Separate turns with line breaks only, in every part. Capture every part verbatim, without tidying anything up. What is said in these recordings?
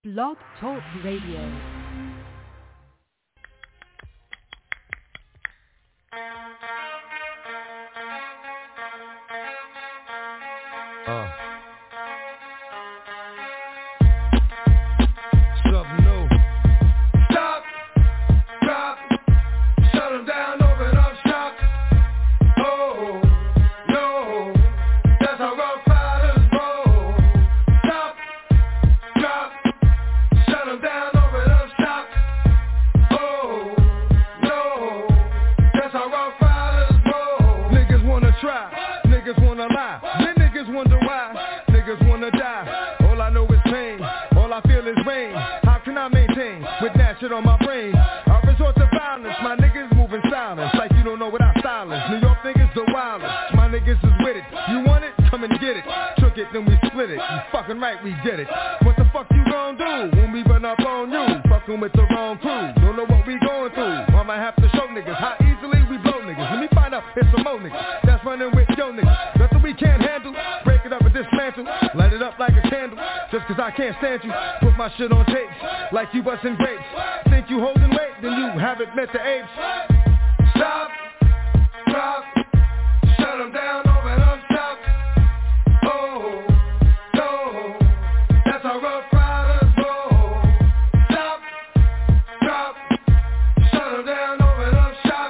Blog Talk Radio.
Uh. Something new. Stop, drop, shut them down, open up shop. Oh, no, that's how rock fighters roll. Stop, drop, shut them down, open up shop. Oh, no, that's how rock fighters roll. Niggas wanna try, niggas wanna lie. Wonder why niggas wanna die. All I know is pain, all I feel is rain. How can I maintain with that shit on my brain? I resort to violence, my niggas moving silence like you don't know what I style is. New York niggas the wildest, my niggas is with it. You want it? Come and get it. Took it, then we split it. You fucking right, we did it. What the fuck you gon' do when we run up on you? Fucking with the wrong crew, don't know what we going through. I might have to show niggas how easily we blow niggas. Let me find out if some more niggas that's running with yo niggas. Nothing we can't handle. Break it up and dismantle, light it up like a candle. Just cause I can't stand you, put my shit on tapes like you bustin' grapes. Think you holding weight, then you haven't met the apes. Stop, drop, shut them down, open up shop. Oh, no, that's how rough riders roll. Stop, drop, shut them down, open up shop.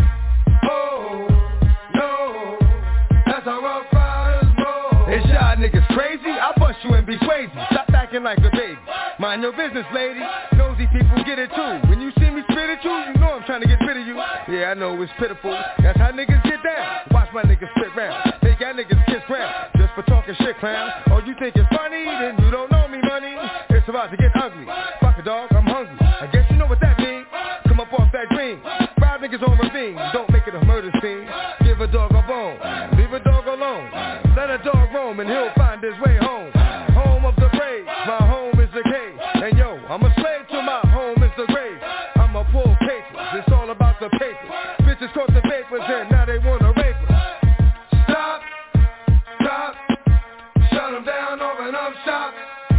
Oh, no, that's how rough riders roll. It's y'all niggas crazy, I'll bust you and be crazy. Stop acting like a baby, mind your business lady. Nosy people get it too. When you see me spit at you, you know I'm trying to get rid of you. Yeah, I know it's pitiful, that's how niggas get down. Watch my niggas spit round, make y'all niggas kiss ground. Just for talking shit, clown. Oh, you think it's funny, then you don't know me, money. It's about to get ugly, fuck a dog, I'm hungry. I guess you know what that means, come up off that dream. Five niggas on ravine, don't make it a murder scene. Give a dog a bone, leave a dog alone. Let a dog roam and he'll find his way home. Home of the brave, my home is the cave. And yo, I'm a slave to my home is the grave. I'm a pull papers, it's all about the paper. Bitches caught the vapors and now they wanna rape us. Stop, stop, shut them down, open up shop.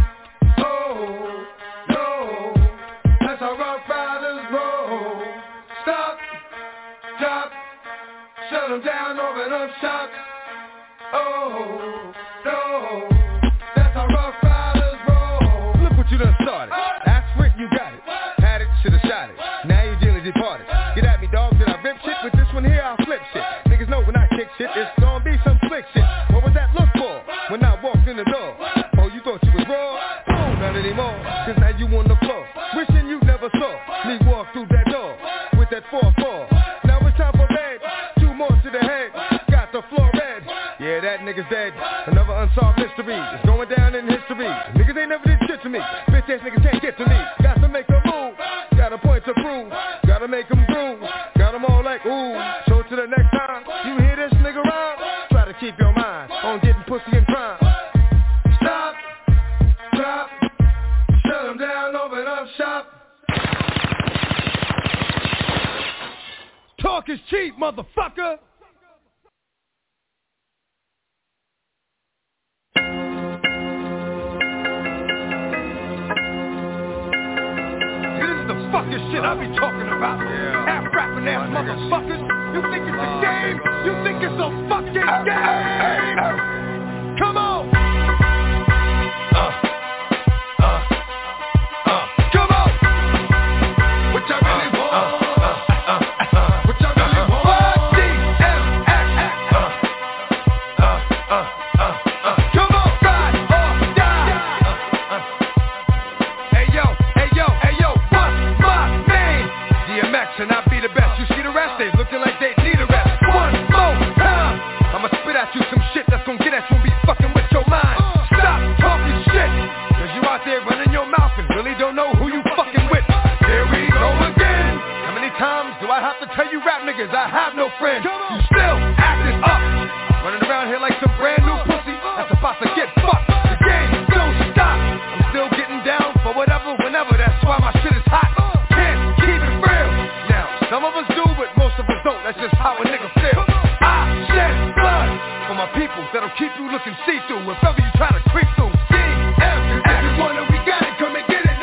Oh, no, that's how rock riders roll. Stop, stop, shut them down, open up shop. Oh, no, that's how rough riders roll. Look what you done started. Ask for it, you got it. Had it, shoulda shot it. Now you dearly departed. Get at me, dog, did I rip shit? With this one here, I'll flip shit. Niggas know when I kick shit, it's gonna be some slick shit. What was that look for when I walked in the door? Oh, you thought you was raw? Oh, not anymore, cause now you on the floor. Wishing you never saw me walk through that door with that four four. Now it's time for bed, two more to the head. Got the floor red. Yeah, that nigga's dead. Another unsolved mystery. It's going down in history. Niggas ain't never did shit to me. Bitch ass niggas can't get to me. Got to make a move. Got a point to prove. Gotta make them groove. Got them all like ooh. So to the next time you hear this nigga rhyme, try to keep your mind on getting pussy and crime. Stop, drop, shut them down, open up shop. Talk is cheap, motherfucker. Fucking shit I be talking about. Yeah. Half rapping ass motherfuckers. You think it's a game? You think it's a fucking game? Come on. Uh, uh, uh. Come on. What y'all really want? Uh, uh, uh, uh. What y'all really want? Y D M X. Uh, uh, uh, uh, uh. Come on, ride or die. Uh, uh. Hey yo, hey yo, hey yo. D M X and I be the best. You see the rest, they looking like they need a rest. One more time, I'ma spit at you some shit that's gon' get at you and be fucking with your mind. Stop talking shit, cause you out there running your mouth and really don't know who you fucking with. Here we go again. How many times do I have to tell you rap niggas I have no friends? You still acting up, running around here like some brand new pussy that's about to get fucked. The game don't stop, I'm still getting down for whatever, whenever. That's why my shit is hot. Some of us do, but most of us don't. That's just how a nigga feel. I shed blood for my people that'll keep you looking see-through if ever you try to creep through. D M X, if you want it, we got it. Come and get it.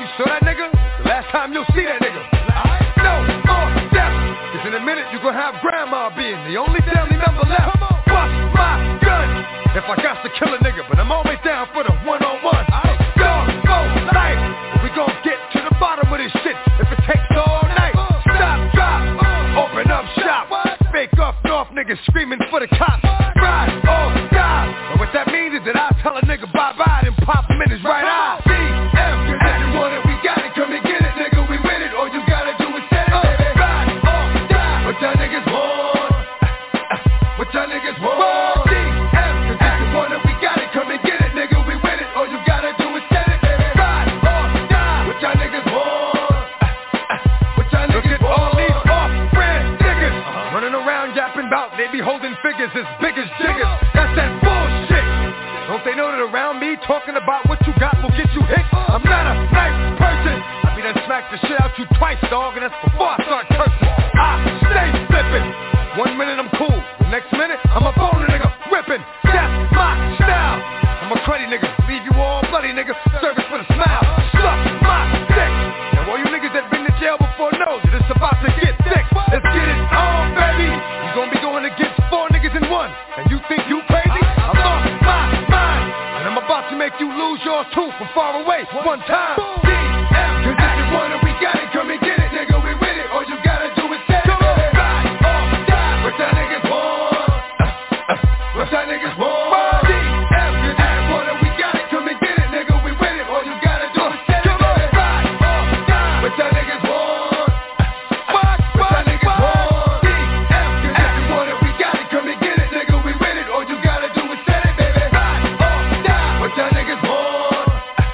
you saw that nigga, the last time you'll see that nigga. No more death, cause in a minute you gon' have grandma being the only family member left. Bust my gun, if I got to kill a nigga, but I'm always down for the one-on-one. Dog, go, life, we gon' get to the bottom of this shit if it takes all night. Stop, drop, open up shop. Fake up north niggas screaming for the cops. Ride or die, and what that means is that I tell a nigga bye-bye and pop him in his right eye. D M, cause if you want it, we got it, come and get it, nigga, we win it. All you gotta do is set it, baby. Ride or die, what y'all niggas want? What y'all niggas want? D M, cause if you want it, we got it, come and get it, nigga, we win it. All you gotta do is set it, baby. Ride or die, what y'all niggas want? What y'all niggas want? All these off-brand niggas running around yapping about they be holding figures as big as jiggers. That's that bullshit. Don't they know that around me talking about what you got will get you hit? I'm not a nice person. I be done smack the shit out you twice, dog, and that's before I start cursing. I stay flipping. One minute I'm cool, the next minute I'm a bone nigga ripping. That's my style. I'm a cruddy nigga, leave you all bloody nigga. Service with a smile. Suck my dick. Now all you niggas that been to jail before know that it's about to get thick. Let's get it on, baby. You gon' be going against four niggas in one, and you think you crazy? I'm lost my mind, and I'm about to make you lose yours too from far away one time. D M, cause if you want it, we got it, come and get it, nigga, we with it. All you gotta do is set it, baby. Ride or die, what y'all niggas want? What y'all niggas want? D M, cause if you want it, we got it, come and get it, nigga, we with it. All you gotta do is set it, baby. Ride or die, what y'all niggas want? What y'all niggas want? D M, cause if you want it, we got it, come and get it, nigga, we with it. All you gotta do is set it, baby. Ride or die, what y'all niggas want?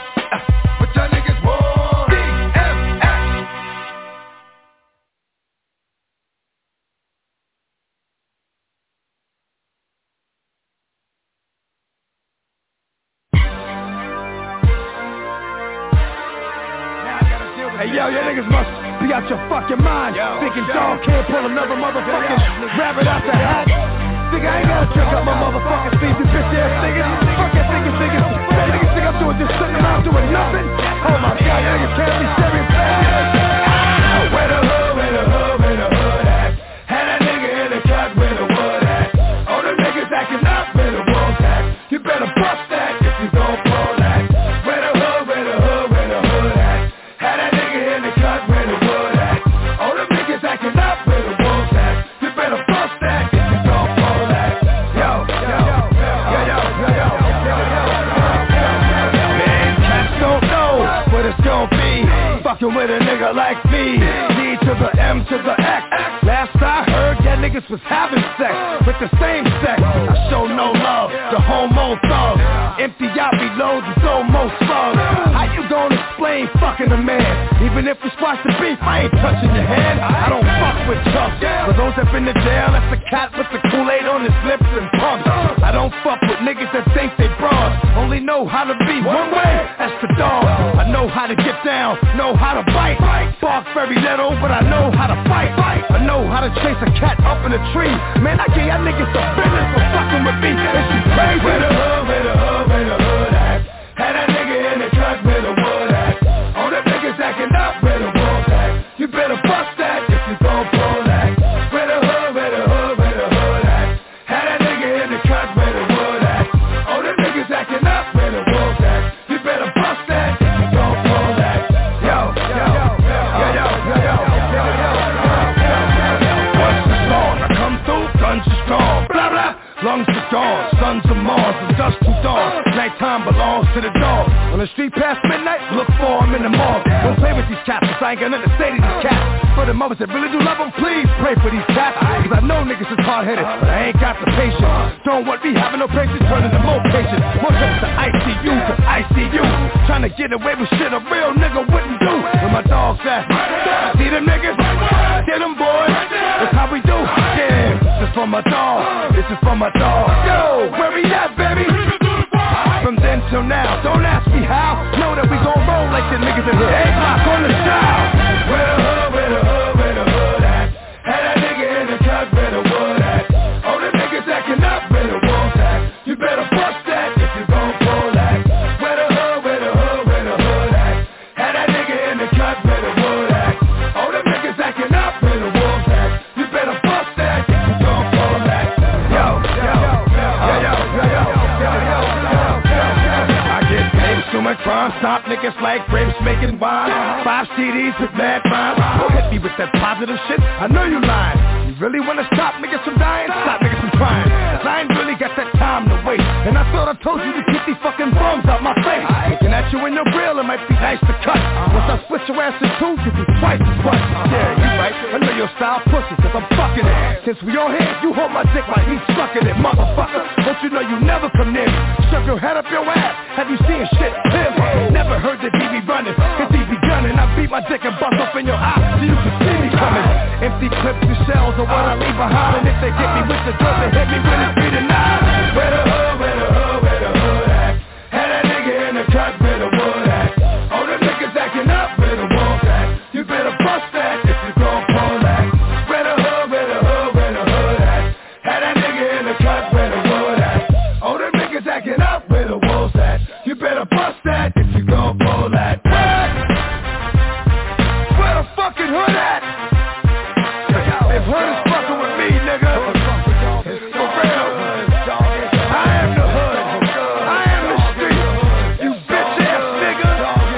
What y'all niggas want? D M X.
Hey yo, your niggas must be out your fucking mind.
Yo,
Thinking
yo.
dog can't pull another motherfucking rabbit out the hat. Nigga, I ain't gotta trick up my motherfucking feet, you bitch ass niggas. Fuck that niggas, niggas. That niggas think I'm doing just sitting around doing nothing. Oh my god, you niggas can't be serious. Where the hood, where the hood, where the hood at? Had that nigga in the cut where the wood at. All the niggas acting up where the wolves at. You better bust that if you gon' pull that. Where the hood, where the hood, where the hood at? Had that nigga in the cut where the wood at. All the niggas acting up where the wolves at. You better bust that if you gon' pull that. Yo, yo, yo, yo, yo, yo, yo, yo, yo. Man, cats don't know what it's gon' be. Fucking with a nigga like me. D to the M to the X. Last I heard, that niggas was having sex with the same sex. I show no love, the homo thug. Empty yappy loads is almost love. How you gonna explain fucking a man? Even if we squash the beef, I ain't touching your hand. I don't fuck with chucks. For those that been to jail, that's the cat with the Kool-Aid on his lips and pumps. I don't fuck with niggas that think they broad. Only know how to be one way, that's the dog. I know how to get down, know how to bite. Bark very little, but I know how to fight. I know how to chase a cat up in a tree. Man, I give y'all niggas some business for fucking with me. This is crazy. Where the hood, where the hood, where the hood at? Had that nigga in the truck where the wood at. All the niggas acting up where the wolves at. You better bust that if you gon' pull that. Where the hood, where the hood, where the hood at? Had that nigga in the truck where the wood at. All the niggas acting up where the wolves at. You better bust that if you gon' pull that. Yo, yo, yo, yo, yo, yo, yo, yo, yo, yo. Once it's on, I come through, guns is gone. Blah, blah, lungs are gone. Sons of Mars, and dust to dawn. Nighttime belongs to the dog. On the street past midnight, look for him in the mall. Don't play with these cats, I ain't got nothing to say to these cats. For the mothers that really do love them, please pray for these cats. Cause I know niggas is hard-headed, but I ain't got the patience. Don't want me having no patience, turning to more patience. More trips to I C U, to I C U. Trying to get away with shit a real nigga wouldn't do. Where my dogs at? See them niggas? Get them boys, that's how we do. Yeah, this is for my dog, this is for my dog. Yo, where we at, baby? From then till now, don't ask me how. Know that we gon' roll like the niggas in here. Eight block on the style. Where the hood, where the hood, where the hood at? Had that nigga in the truck where the wood at. All the niggas acting up where the wolves at. You better bust that if you gon' pull that. Where the hood, where the hood, where the hood at? Had that nigga making wine. Five C Ds with mad rhymes. Don't hit me with that positive shit, I know you lying. You really wanna stop niggas from dying? Stop niggas from crying. Cause I ain't really got that time to wait. And I thought I told you to get these fucking bums out my face. Looking at you in your grill, it might be nice to cut. Once I switch your ass to two, you do twice as much. Yeah, you right, I know your style pussy, cause I'm fucking it. Since we all here, you hold my dick like he's sucking it, motherfucker. Don't you know you never come near me? Shove your head up your ass, have you seen shit clearly? Never heard that he be running, cause he be gunning. I beat my dick and bust up in your eye, so you can see me coming. Empty clips and shells are what I leave behind. And if they get me with the drugs, they hit me with it three to nine. Where the hood, where the hood, where the hood at? Had that nigga in the cut, where the wood at? All the niggas acting up, where the wolves at? You better bust that if you gon' pull that. Where the hood, where the hood, where the hood at? Had that nigga in the cut, where the wood at? All the niggas acting up, where the wolves at? You better bust that if you gon' pull that. What? Where the fucking hood at? If hood is fucking with me, nigga, it's for real. I am the hood. I am the street. You bitch ass nigga.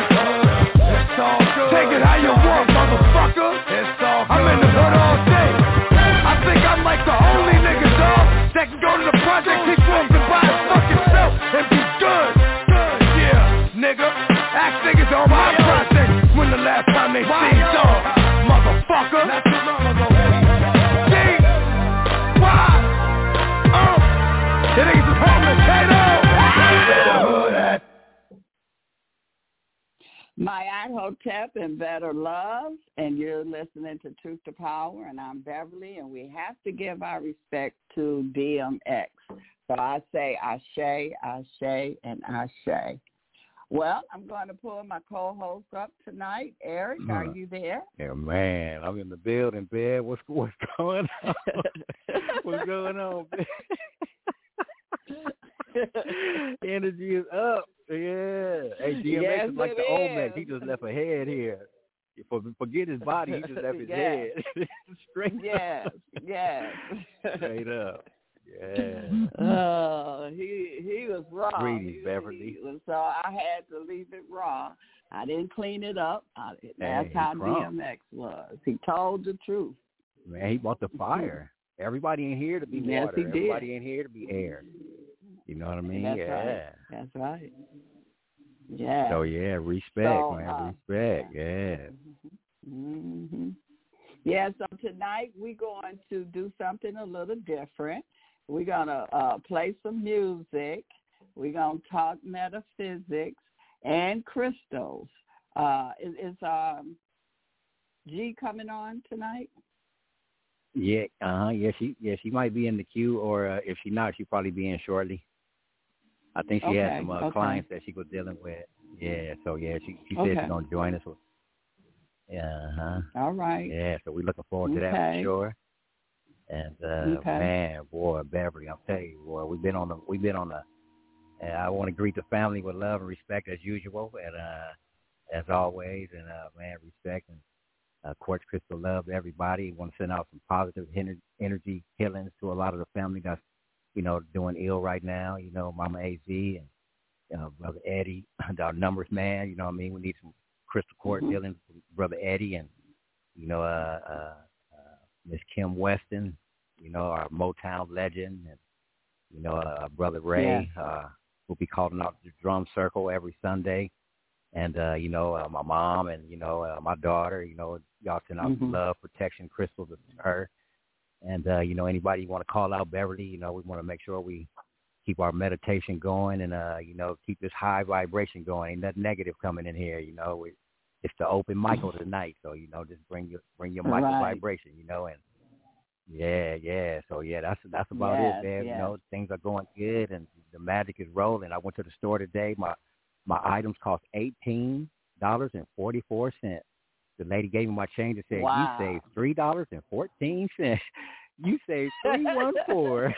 Take it how you want, motherfucker. I'm in the hood all day. I think I'm like the only nigga, dog, that can go to the project, take rooms and buy his fucking self and be good. Yeah, nigga. Ask niggas on my project when the last time they seen dog, motherfucker. Not too long ago, baby. D, Y, uh, the niggas is homeless, Tato. Where the hood at?
Mayat Hotep and Better Love, and you're listening to Truth to Power, and I'm Beverly, and we have to give our respect to D M X. So I say Ashe, Ashe, and Ashe. Well, I'm going to pull my co-host up tonight. Eric, huh. Are you there?
Yeah, man, I'm in the building, man. What's, what's going on? What's going on, man? Energy is up. Yeah. Hey, D M X yes, is like the is. old man. He just left a head here. For, forget his body, he just left his yes. head. Straight
yes.
up.
Yes, yes.
Straight up. Yeah.
Oh, he he was raw.
Greetings, Beverly.
He, so I had to leave it raw. I didn't clean it up. I, that's
hey,
how
crumb.
D M X was. He told the truth.
Man, he brought the fire. Everybody in here to be
yes,
water.
He did.
Everybody in here to be air. You know what I mean?
That's
yeah.
Right. That's right. Yeah.
So yeah, respect,
so,
man.
Uh,
respect. Yeah.
Mm-hmm. Yeah. So tonight we're going to do something a little different. We're going to uh, play some music. We're going to talk metaphysics and crystals. Uh, is, is um, G coming on tonight?
Yeah, uh-huh. Yeah, she yeah, she might be in the queue, or uh, if she's not, she'll probably be in shortly. I think she
okay,
has some uh,
okay.
clients that she was dealing with. Yeah, so yeah, she, she said
okay.
she's going to join us. Yeah, uh-huh.
All right.
Yeah, so we're looking forward to
okay.
that for sure. And uh,
okay.
man, boy, Beverly, I'll tell you, boy, we've been on the, we've been on the, and I want to greet the family with love and respect as usual, and uh, as always, and uh, man, respect and uh, quartz crystal love to everybody. Want to send out some positive energy healings to a lot of the family that's, you know, doing ill right now. You know, Mama A Z and you know, Brother Eddie, our numbers man. You know what I mean? We need some crystal quartz mm-hmm. healing from Brother Eddie and you know, uh, uh, uh, Miss Kim Weston. You know, our Motown legend, and you know, uh, Brother Ray.
Yeah.
Uh, we'll be calling out the drum circle every Sunday. And, uh, you know, uh, my mom and, you know, uh, my daughter, you know, y'all send out
mm-hmm.
love, protection, crystals to her. And, uh, you know, anybody you want to call out Beverly, you know, we want to make sure we keep our meditation going and, uh, you know, keep this high vibration going. Ain't nothing negative coming in here, you know. We, it's the open Michael tonight. So, you know, just bring your bring your Michael
right.
vibration, you know. And, yeah, yeah. So, yeah, that's that's about
yes,
it, man.
yes.
You know, things are going good and the magic is rolling. I went to the store today. My My items cost eighteen dollars and forty-four cents. The lady gave me my change and said,
wow.
you saved three dollars and fourteen cents. You saved three one four.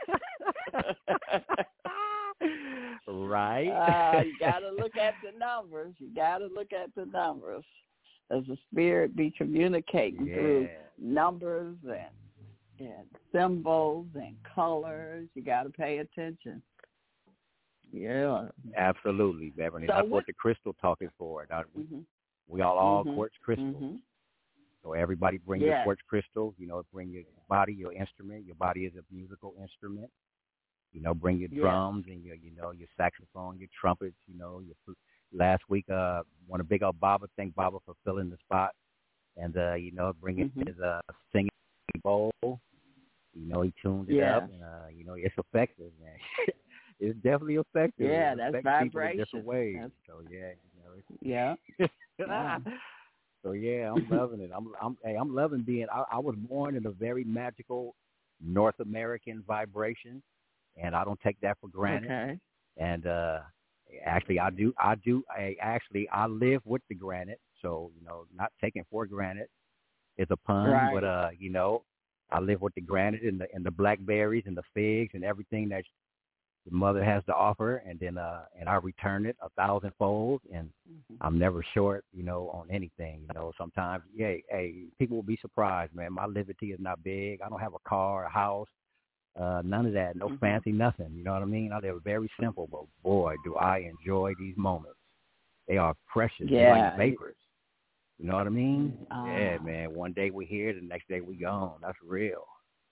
Right?
Uh, you got to look at the numbers. You got to look at the numbers. As the spirit be communicating
yeah.
through numbers and, and symbols and colors. You got to pay attention. Yeah.
Absolutely, Beverly.
So
That's
what,
what the crystal talk is for. Now, we,
mm-hmm.
we all all
mm-hmm.
quartz crystals.
Mm-hmm.
So everybody bring
yes.
your quartz crystal. You know, bring your body, your instrument. Your body is a musical instrument. You know, bring your drums yes. and your, you know, your saxophone, your trumpets. You know, your last week, uh, want to big up Baba. Thank Baba for filling the spot, and uh, you know, bring it
mm-hmm.
his uh singing bowl. You know, he tuned it
yeah.
up, and uh, you know, it's effective, man. It's definitely effective.
Yeah,
it
that's
vibration. People in
vibration.
different ways.
That's,
so yeah, you know, it's,
yeah. yeah.
So yeah, I'm loving it. I'm I'm hey, I'm loving being. I, I was born in a very magical North American vibration, and I don't take that for granted.
Okay.
And uh, actually, I do. I do. I actually I live with the granite. So you know, not taken for granted is a pun,
right.
but uh, you know, I live with the granite and the and the blackberries and the figs and everything that the mother has to offer, and then uh, and I return it a thousandfold, and mm-hmm. I'm never short, you know, on anything. You know, sometimes, yeah, hey, people will be surprised, man. My liberty is not big. I don't have a car, a house, uh, none of that, no mm-hmm. fancy nothing. You know what I mean? I live very simple, but boy, do I enjoy these moments. They are precious.
Yeah.
They're like vapors. You know what I mean?
Uh,
yeah, man. One day we're here, the next day we gone. That's real.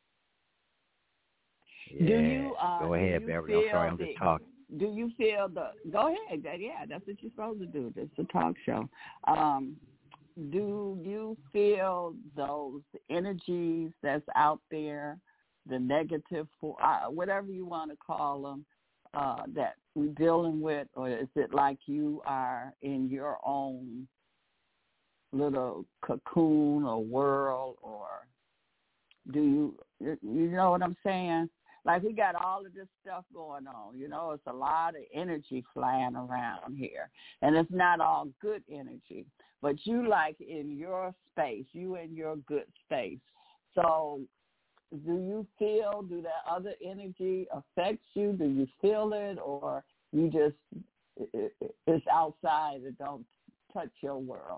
Yeah.
Do you uh,
go ahead, Beverly? I'm sorry, I'm
the,
just talking.
Do you feel the? Go ahead. Yeah, that's what you're supposed to do. It's a talk show. Um, do you feel those energies that's out there, the negative, uh, whatever you want to call them, uh, that we're dealing with, or is it like you are in your own little cocoon or world, or do you? You know what I'm saying? Like, we got all of this stuff going on, you know, it's a lot of energy flying around here. And it's not all good energy. But you like in your space, you in your good space. So do you feel, do that other energy affect you? Do you feel it? Or you just, it, it, it's outside, it don't touch your world?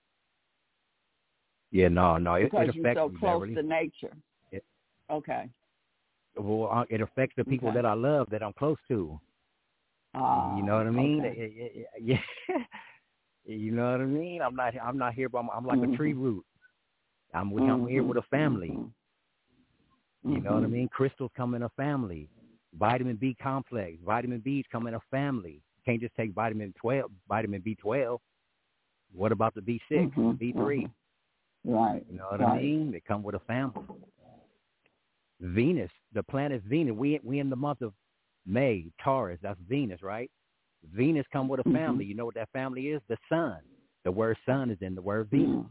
Yeah, no, no, it,
because
it affects
you're so
me,
close
Beverly.
to nature.
It,
okay.
Well, it affects the people
okay.
that I love, that I'm close to.
Uh,
you know what I mean?
Okay.
It, it, it, yeah. You know what I mean? I'm not. I'm not here, but I'm, I'm like mm-hmm. a tree root. I'm. Mm-hmm. I'm here with a family. Mm-hmm. You know what I mean? Crystals come in a family. Vitamin B complex, vitamin B's come in a family. You can't just take vitamin twelve, vitamin B twelve. What about the B six,
mm-hmm.
B three?
Mm-hmm. Right.
You know what
right.
I mean? They come with a family. Venus, the planet Venus. We we in the month of May, Taurus. That's Venus, right? Venus come with a family. Mm-hmm. You know what that family is? The sun. The word sun is in the word Venus.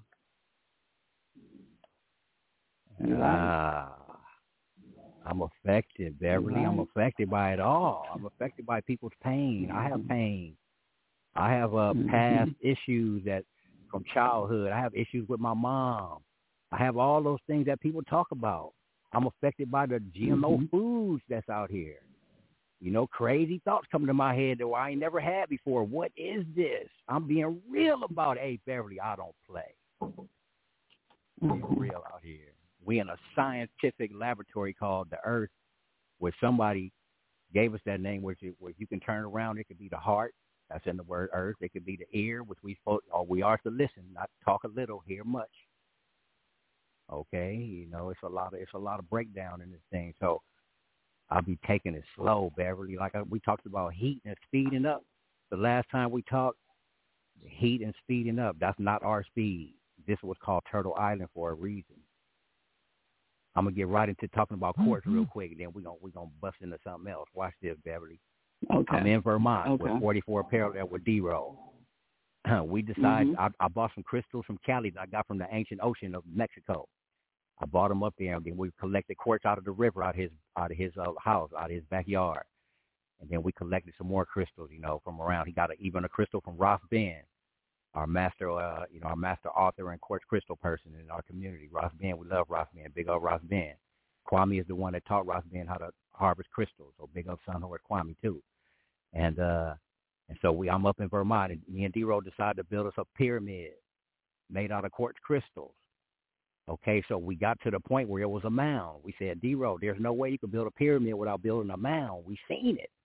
Mm-hmm.
Ah, I'm affected, Beverly.
Right.
I'm affected by it all. I'm affected by people's pain. I have pain. I have uh, past mm-hmm. issues that from childhood. I have issues with my mom. I have all those things that people talk about. I'm affected by the G M O mm-hmm. foods that's out here. You know, crazy thoughts come to my head that I ain't never had before. What is this? I'm being real about it. Hey, Beverly, I don't play. Being real out here. We in a scientific laboratory called the Earth, where somebody gave us that name, which where you can turn around. It could be the heart. That's in the word Earth. It could be the ear, which we spoke, or we are to listen, not talk a little, hear much. Okay, you know, it's a lot of it's a lot of breakdown in this thing. So I'll be taking it slow, Beverly. Like I, we talked about heat and speeding up. The last time we talked, heat and speeding up. That's not our speed. This was called Turtle Island for a reason. I'm gonna get right into talking about quartz mm-hmm. real quick, and then we're gonna we're gonna bust into something else. Watch this, Beverly.
Okay.
I'm in Vermont
okay.
with forty-four parallel with D-Roll. We decided
mm-hmm.
I, I bought some crystals from Cali that I got from the ancient ocean of Mexico. I bought them up there, and then we collected quartz out of the river, out of his out of his uh, house, out of his backyard, and then we collected some more crystals, you know, from around. He got a, even a crystal from Ross Ben, our master, uh, you know, our master author and quartz crystal person in our community. Ross Ben, we love Ross Ben. Big up Ross Ben. Kwame is the one that taught Ross Ben how to harvest crystals, so big up Son Howard Kwame too. And uh, and so we, I'm up in Vermont, and me and D-Roll decided to build us a pyramid made out of quartz crystals. Okay, so we got to the point where it was a mound. We said, D-Roll, there's no way you can build a pyramid without building a mound. We seen it.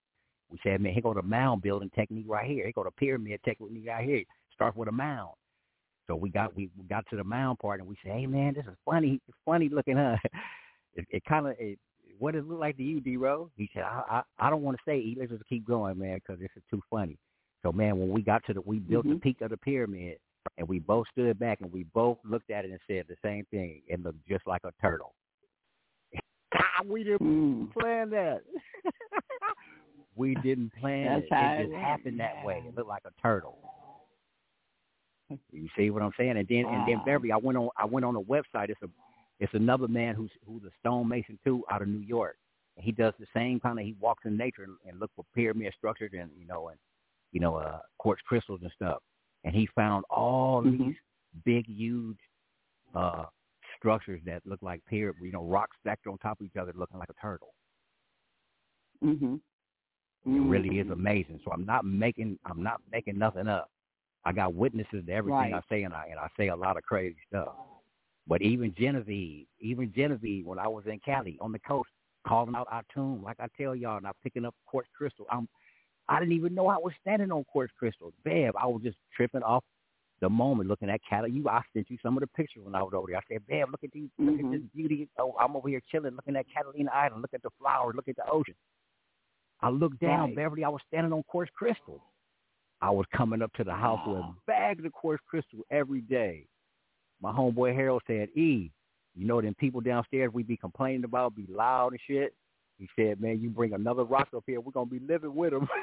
We said, man, here go the mound building technique right here. Here go the pyramid technique right here. Start with a mound. So we got we, we got to the mound part, and we said, hey, man, this is funny. It's funny looking, huh? It, it kind of, what does it look like to you, D-Ro? He said, I, I, I don't want to say it. Let's just keep going, man, because this is too funny. So, man, when we got to the, we built mm-hmm. the peak of the pyramid, and we both stood back, and we both looked at it and said the same thing. It looked just like a turtle. We didn't mm. plan that. We didn't plan
That's
it. It just happened that way. It looked like a turtle. You see what I'm saying? And then, wow. and then Beverly, I went on, I went on a website. It's a, it's another man who's who's a stonemason too, out of New York. And he does the same kind of. He walks in nature and, and looks for pyramid structures and you know and you know uh, quartz crystals and stuff. And he found all mm-hmm. these big, huge uh, structures that look like pyramid, you know, rocks stacked on top of each other, looking like a turtle.
Mm-hmm.
It really is amazing. So I'm not making, I'm not making nothing up. I got witnesses to everything
right.
I say, and I and I say a lot of crazy stuff. But even Genevieve, even Genevieve, when I was in Cali on the coast, calling out our tomb, like I tell y'all, and I'm picking up quartz crystal. I'm, I didn't even know I was standing on quartz crystals. Bev, I was just tripping off the moment looking at Cali. You, I sent you some of the pictures when I was over there. I said, Bev, look at these, mm-hmm. look at this beauty. Oh, I'm over here chilling, looking at Catalina Island, look at the flowers, look at the ocean. I looked down, right. Beverly, I was standing on quartz crystals. I was coming up to the house wow. with bags of quartz crystal every day. My homeboy Harold said, E, you know them people downstairs we be complaining about, be loud and shit. He said, man, you bring another rock up here, we're going to be living with them.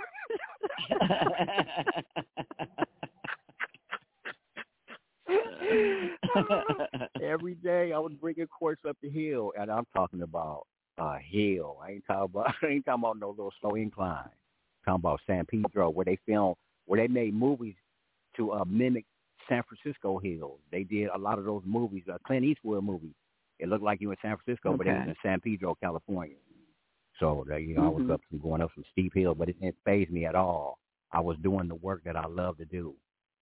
Every day I was bringing quartz up the hill, and I'm talking about a hill. I ain't talking about, I ain't talking about no little slow incline. I'm talking about San Pedro, where they filmed, where they made movies to uh, mimic San Francisco hills. They did a lot of those movies, uh, Clint Eastwood movies. It looked like you were in San Francisco, okay. but it was in San Pedro, California. So, uh, you know, mm-hmm. I was up some, going up some steep hills, but it didn't faze me at all. I was doing the work that I love to do.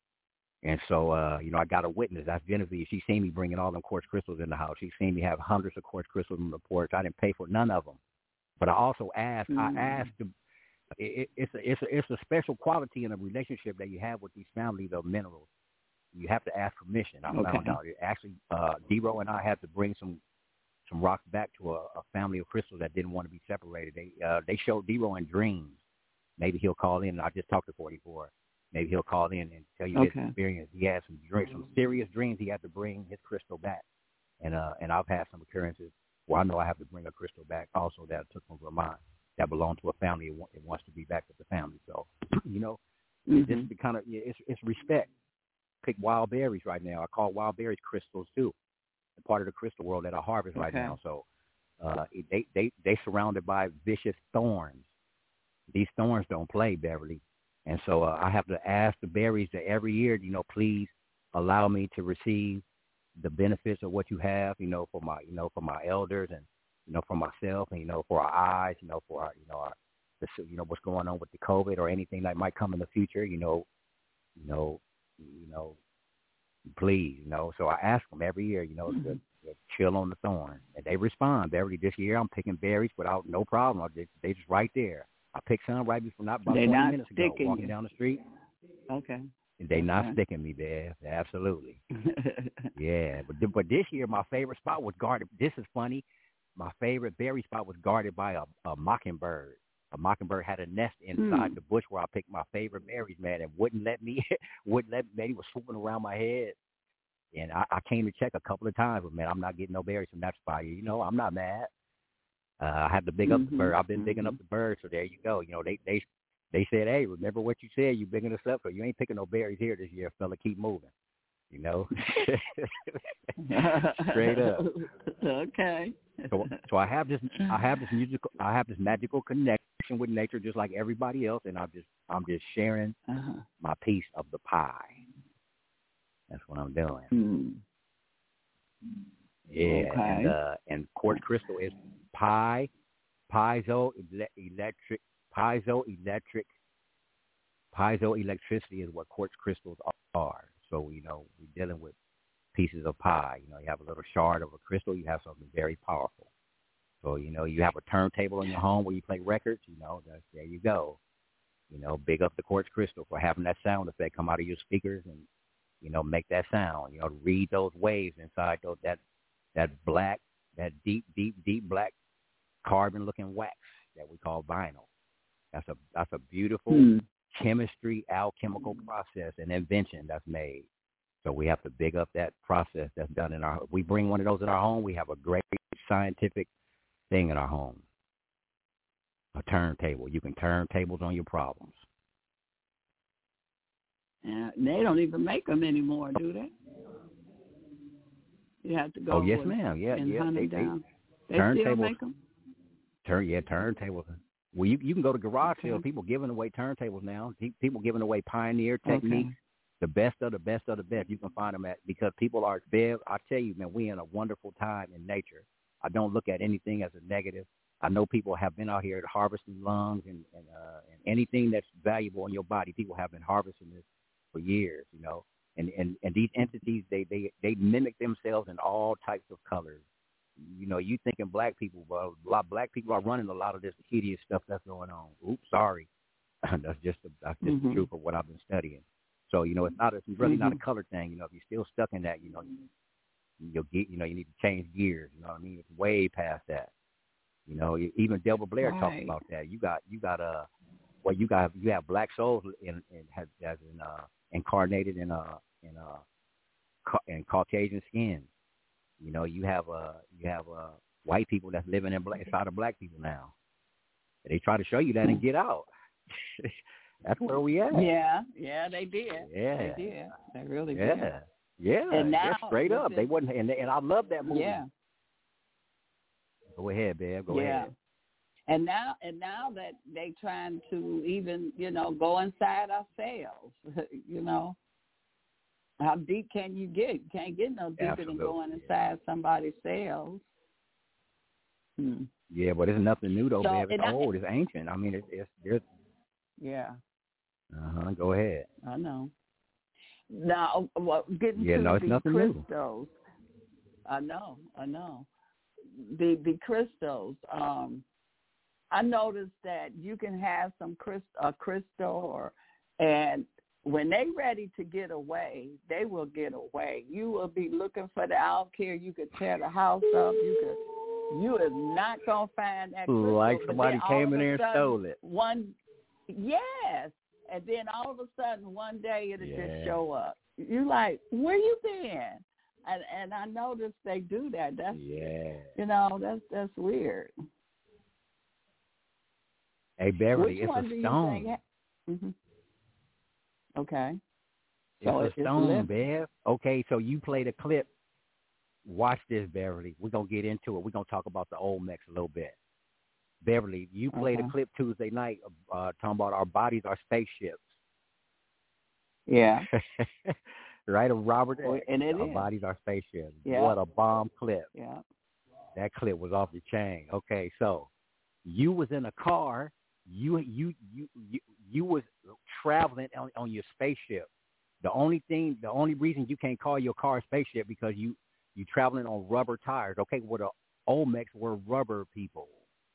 And so, uh, you know, I got a witness. That's Genevieve. She seen me bringing all them quartz crystals in the house. She seen me have hundreds of quartz crystals on the porch. I didn't pay for none of them. But I also asked, mm-hmm. I asked, to, it, it's, a, it's, a, it's a special quality in a relationship that you have with these families of minerals. You have to ask permission. I
okay.
found out. It actually, uh, D-Ro and I had to bring some some rocks back to a, a family of crystals that didn't want to be separated. They uh, they showed D-Ro in dreams. Maybe he'll call in. And I just talked to forty-four. Maybe he'll call in and tell you
okay.
his experience. He had some dreams, some serious dreams. He had to bring his crystal back. And uh, and I've had some occurrences where I know I have to bring a crystal back also that took from Vermont that belonged to a family. It, it wants to be back with the family. So, you know, mm-hmm. this is the kind of, it's, it's respect. Pick wild berries right now. I call wild berries crystals too. They're part of the crystal world that I harvest okay. right now. So uh, they they they surrounded by vicious thorns. These thorns don't play, Beverly, and so uh, I have to ask the berries that every year, you know, please allow me to receive the benefits of what you have, you know, for my you know for my elders and you know for myself and you know for our eyes, you know for our you know our the, you know what's going on with the COVID or anything that might come in the future, you know, you know. You know, please, you know. So I ask them every year, you know, mm-hmm. to, to chill on the thorn, and they respond. Every this year, I'm picking berries without no problem. They they just right there. I picked some right before not about
They're
twenty
not
minutes ago, walking
you.
down the street.
Okay.
And they not
okay.
sticking me, Bev. Absolutely. Yeah, but but this year my favorite spot was guarded. This is funny. My favorite berry spot was guarded by a, a mockingbird. A mockingbird had a nest inside mm. the bush where I picked my favorite berries, man, and wouldn't let me, wouldn't let me, he was swooping around my head. And I, I came to check a couple of times, but, man, I'm not getting no berries from that spot. You know, I'm not mad. Uh, I have to big up mm-hmm. the bird. I've been mm-hmm. bigging up the bird, so there you go. You know, they, they, they said, hey, remember what you said, you bigging us up, so you ain't picking no berries here this year, fella, keep moving. You know, straight up.
Okay.
So, so I have this, I have this musical, I have this magical connection with nature, just like everybody else, and I'm just, I'm just sharing uh-huh. my piece of the pie. That's what I'm doing.
Mm.
Yeah,
okay.
and uh, and quartz crystal is pi, piezo electric, piezo electric, piezo electricity is what quartz crystals are. So, you know, we're dealing with pieces of pie. You know, you have a little shard of a crystal, you have something very powerful. So, you know, you have a turntable in your home where you play records, you know, that's, there you go. You know, big up the Quartz Crystal for having that sound effect come out of your speakers and, you know, make that sound. You know, read those waves inside those, that that black, that deep, deep, deep black carbon-looking wax that we call vinyl. That's a that's a beautiful mm. chemistry, alchemical process and invention that's made. So we have to big up that process that's done in our. If we bring one of those in our home, we have a great scientific thing in our home. A turntable. You can turn tables on your problems.
Yeah, they don't even make them anymore, do they? You have to go.
Oh yes, ma'am. Yeah,
and
yeah.
Hunt
They,
them
they,
down.
they
still
turntables.
Make them?
Turn yeah, turntables. Well, you you can go to garage
okay.
sales. People giving away turntables now. People giving away Pioneer techniques.
Okay.
The best of the best of the best. You can find them at, because people are there. I tell you, man, we in a wonderful time in nature. I don't look at anything as a negative. I know people have been out here harvesting lungs and, and, uh, and anything that's valuable in your body. People have been harvesting this for years, you know. And, and, and these entities, they, they, they mimic themselves in all types of colors. You know, you thinking black people, well, a lot black people are running a lot of this hideous stuff that's going on. Oops, sorry. that's just, the, that's just mm-hmm. the truth of what I've been studying. So, you know, it's not, it's really mm-hmm. not a color thing. You know, if you're still stuck in that, you know, you'll get, you know, you need to change gears. You know what I mean? It's way past that. You know, even Delbert Blair right. talks about that. You got, you got, uh, well, you got, you have black souls in, in has, has in, uh, incarnated in, uh, in, uh, in Caucasian skin. You know, you have, uh, you have, uh, white people that's living in black, inside of black people now. They try to show you that and get out. That's where we at.
Yeah, yeah, they did.
Yeah,
they did. They really
yeah.
did.
Yeah,
and now
yeah, straight up. This, they wasn't, and, and I love that movie.
Yeah.
Go ahead, babe. Go
yeah.
ahead.
And now, and now that they trying to even, you know, go inside ourselves. You know, how deep can you get? You can't get no deeper
Absolutely.
than going inside somebody's cells. Hmm.
Yeah, but it's nothing new though,
so,
babe. It's
I,
old. It's ancient. I mean, it's, it's there's.
Yeah.
Uh huh. Go ahead.
I know. Now, well, getting
yeah,
to
no, it's
the
nothing
crystals.
New.
I know. I know. The the crystals. Um, I noticed that you can have some crystal, a crystal, or and when they ready to get away, they will get away. You will be looking for the out here. You could tear the house up. You could. You is not gonna find that crystal.
Like somebody came in there and
sudden,
stole it.
One. Yes, and then all of a sudden one day it'll
yeah.
just show up. You like, where you been? And and I noticed they do that. That's
yeah.
You know, that's that's weird.
Hey Beverly,
Which
it's
one
a
do
stone.
You think? Mm-hmm. Okay.
It's
so
a
it's
stone, Bev. Okay, so you played a clip. Watch this, Beverly. We're gonna get into it. We're gonna talk about the Olmecs a little bit. Beverly, you played
okay.
a clip Tuesday night uh, talking about our bodies are spaceships.
Yeah.
Right, of Robert
well, and it
Our
is.
bodies are spaceships.
Yeah.
What a bomb clip.
Yeah.
That clip was off the chain. Okay, so you was in a car. You you you you, you was traveling on, on your spaceship. The only thing, the only reason you can't call your car a spaceship because you you traveling on rubber tires. Okay, well the Olmecs were rubber people.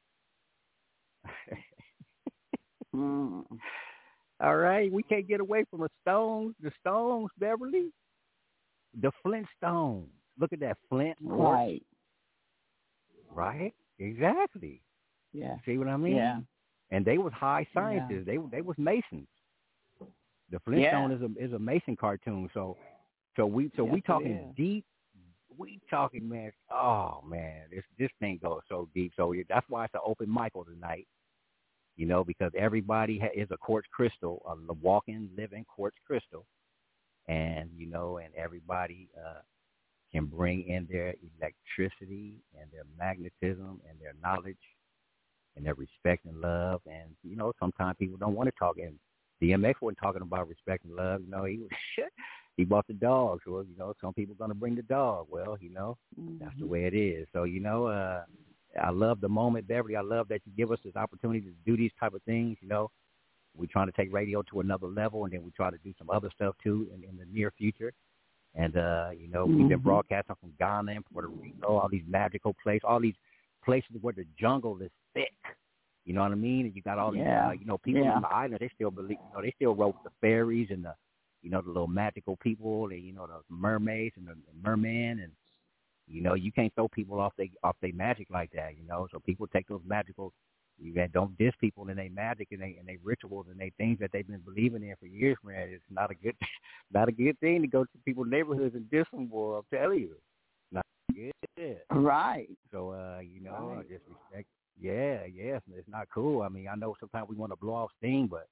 mm.
All right, we can't get away from the stones. The stones, Beverly. The Flintstones. Look at that Flint.
Right.
Right. Exactly.
Yeah.
See what I mean?
Yeah.
And they was high scientists. Yeah. They they was Masons. The Flintstone
yeah.
is a is a Mason cartoon. So so we so
yes,
we talking deep. We talking, man. Oh man, this this thing goes so deep. So that's why it's an open Michael tonight. You know, because everybody ha- is a quartz crystal, a walking, living quartz crystal, and you know, and everybody uh, can bring in their electricity and their magnetism and their knowledge and their respect and love. And you know, sometimes people don't want to talk. And D M X wasn't talking about respect and love. You know, he was he bought the dog. So you know, some people gonna bring the dog. Well, you know, mm-hmm. that's the way it is. So you know. uh I love the moment, Beverly. I love that you give us this opportunity to do these type of things. You know, we're trying to take radio to another level, and then we try to do some other stuff too in, in the near future. And uh, you know, mm-hmm. we've been broadcasting from Ghana and Puerto Rico, all these magical places, all these places where the jungle is thick. You know what I mean? And you got all these,
Yeah.
uh, you know, people
Yeah.
on the island. They still believe, you know, they still wrote the fairies and the, you know, the little magical people, the, you know, the mermaids and the, the merman, and you know, you can't throw people off they off they magic like that. You know, so people take those magical. You got don't diss people in their magic and they and they rituals and they things that they've been believing in for years, man. It's not a good, not a good thing to go to people's neighborhoods and diss them, boy. I'm telling you, not good.
Right.
So, uh, you know,
Right.
just respect. Yeah, yes, it's not cool. I mean, I know sometimes we want to blow off steam, but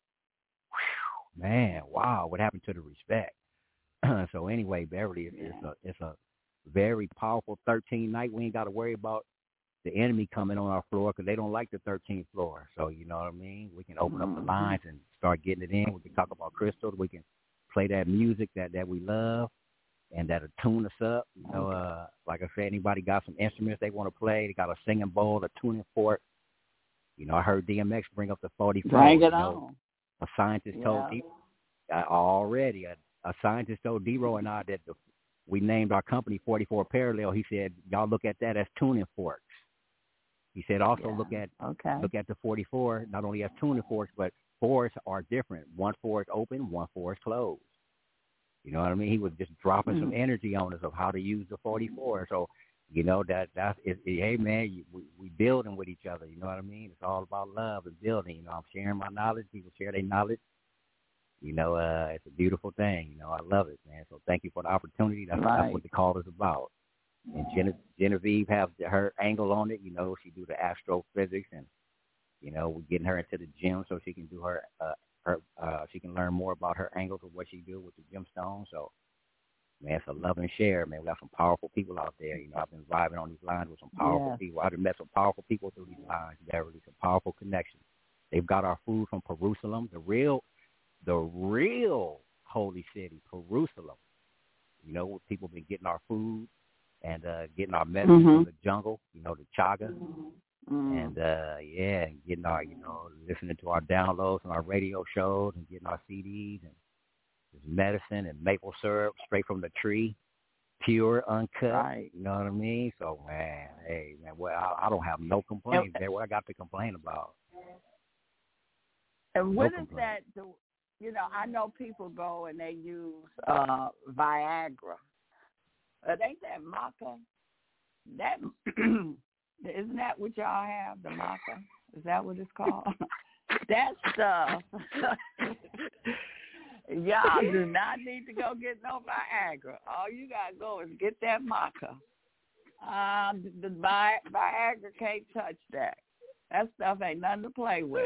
whew, man, wow, what happened to the respect? So anyway, Beverly, it's, it's a it's a very powerful thirteen night. We ain't got to worry about the enemy coming on our floor because they don't like the thirteenth floor. So, you know what I mean? We can open up the lines and start getting it in. We can talk about crystals. We can play that music that, that we love and that'll tune us up. You know, uh, like I said, anybody got some instruments they want to play? They got a singing bowl, a tuning fork. You know, I heard D M X bring up the forty-four.
Bring it
you know,
on.
A scientist
Yeah.
told D- uh, already, a, a scientist told D-Ro and I that the, we named our company forty-four Parallel. He said, y'all look at that as tuning forks. He said also
Yeah.
look at
Okay.
look at the forty-four, not only as tuning forks, but fours are different. One four is open, one four is closed. You know what I mean? He was just dropping
Mm-hmm.
some energy on us of how to use the forty-four. So, you know, that that's it, it, hey, man, you, we, we building with each other. You know what I mean? It's all about love and building. You know, I'm sharing my knowledge. People share their knowledge. You know, uh, it's a beautiful thing. You know, I love it, man. So thank you for the opportunity. That's,
Right.
that's what the call is about. And Gene- Genevieve has her angle on it. You know, she do the astrophysics, and you know, we're getting her into the gym so she can do her uh, her uh, she can learn more about her angles of what she do with the gemstones. So, man, it's a love and share, man. We got some powerful people out there. You know, I've been vibing on these lines with some powerful
Yes.
people. I've met some powerful people through these lines. Beverly, some powerful connections. They've got our food from Jerusalem, the real, the real holy city, Jerusalem. You know, where people been getting our food and uh, getting our medicine
Mhm.
from the jungle. You know, the chaga.
Mm.
And, uh, yeah, and getting our, you know, listening to our downloads and our radio shows and getting our C Ds and this medicine and maple syrup straight from the tree, pure, uncut.
Right.
You know what I mean? So, man, hey, man, well, I, I don't have no complaints there. What I got to complain about?
And
No
what is
complaint.
that? The, you know, I know people go and they use uh, Viagra. But ain't that maca? That isn't that what y'all have? The maca? Is that what it's called? That stuff. Y'all do not need to go get no Viagra. All you gotta go is get that maca. Uh, the Vi- Viagra can't touch that. That stuff ain't nothing to play with.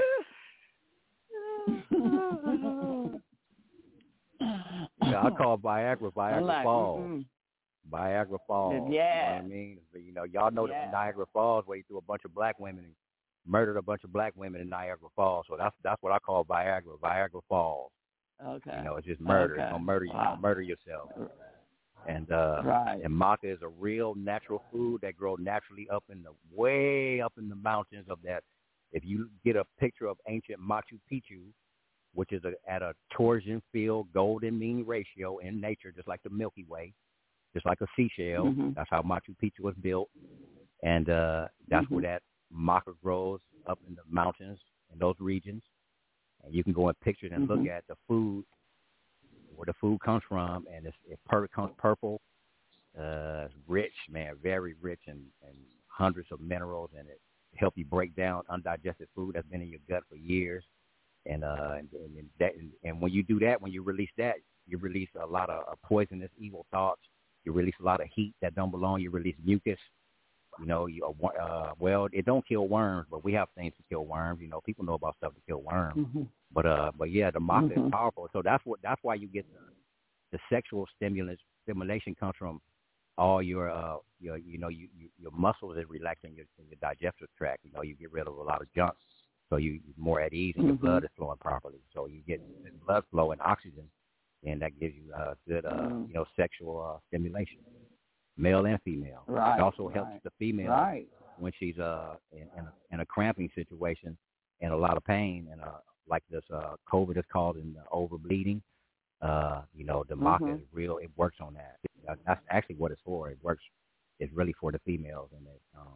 Yeah, I call Viagra Viagra
Like,
Falls.
mm-mm.
Viagra Falls.
Yeah.
You know what I mean? You know, y'all know
Yeah.
that Niagara Falls where he threw a bunch of black women and murdered a bunch of black women in Niagara Falls. So that's that's what I call Viagra, Viagra Falls.
Okay.
You know, it's just murder.
Okay.
It's gonna murder you.
Wow.
Gonna murder yourself. And uh
Right.
and maca is a real natural food that grows naturally up in the way up in the mountains of that. If you get a picture of ancient Machu Picchu, which is a, at a torsion field golden mean ratio in nature, just like the Milky Way, just like a seashell.
Mhm.
That's how Machu Picchu was built. And uh that's
Mhm.
where that maca grows up in the mountains in those regions. And you can go and picture it and look
Mhm.
at the food, where the food comes from, and it's, it per- comes purple. Uh, it's rich, man, very rich, and, and hundreds of minerals, and it help you break down undigested food that's been in your gut for years. And uh, and, and, that, and, and when you do that, when you release that, you release a lot of uh, poisonous, evil thoughts. You release a lot of heat that don't belong. You release mucus. You know, you uh, well, it don't kill worms, but we have things to kill worms. You know, people know about stuff to kill worms.
Mm-hmm.
But uh, but yeah, the maca
Mhm.
is powerful. So that's what that's why you get the, the sexual stimulus stimulation comes from all your uh your you know you, you your muscles is relaxing your in your digestive tract. You know, you get rid of a lot of junk, so you, you're more at ease and your
Mhm.
blood is flowing properly. So you get blood flow and oxygen, and that gives you uh, good uh
Mhm.
you know sexual uh, stimulation, male and female.
Right,
It also helps
right.
the female
Right.
when she's uh in, in, a, in a cramping situation and a lot of pain, and uh like this uh COVID is called in uh, overbleeding. Uh, you know, the maca
Mhm.
is real. It works on that. That- That's actually what it's for. It works. It's really for the females and the um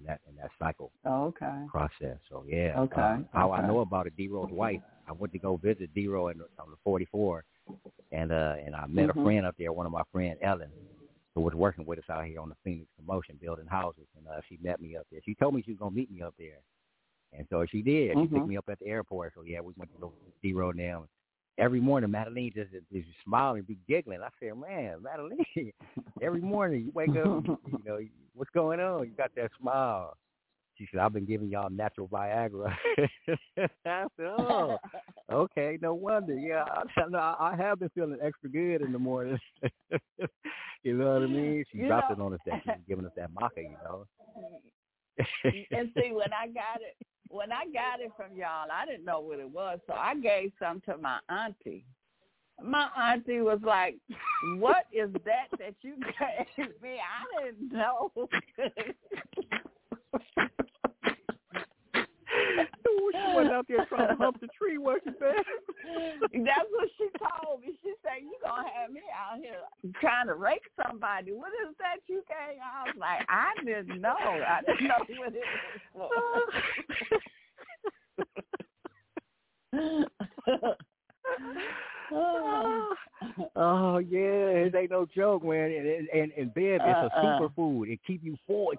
in that in that cycle
Oh, okay.
process. So yeah,
Okay.
uh, how
okay.
I know about it, D-Ro's wife. I went to go visit D-Ro in, on the forty-four, and uh, and I met
mm-hmm.
a friend up there, one of my friends, Ellen, who was working with us out here on the Phoenix Promotion, building houses, and uh, she met me up there. She told me she was gonna meet me up there, and so she did. She
mm-hmm.
picked me up at the airport. So yeah, we went to go D-Ro and them. Every morning, Madeline just, just smile and be giggling. I said, man, Madeline, every morning you wake up, you, you know, what's going on? You got that smile. She said, I've been giving y'all natural Viagra. I said, oh, okay, no wonder. Yeah, I, I have been feeling extra good in the morning. You know what I mean? She
you
dropped
know,
it on us that she was giving us that maca, you know.
And see, when I got it, when I got it from y'all, I didn't know what it was, so I gave some to my auntie. My auntie was like, what is that that you gave me? I didn't know.
She went out there trying to hump the tree, wasn't that?
That's what she told me. She said, you going to have me out here trying to rake somebody. What is that you gave? I was like, I didn't know. I didn't know what it was for.
oh, oh, yeah, it ain't no joke, man. And, and, and Bev, it's a
Uh-uh.
superfood. It keep you full.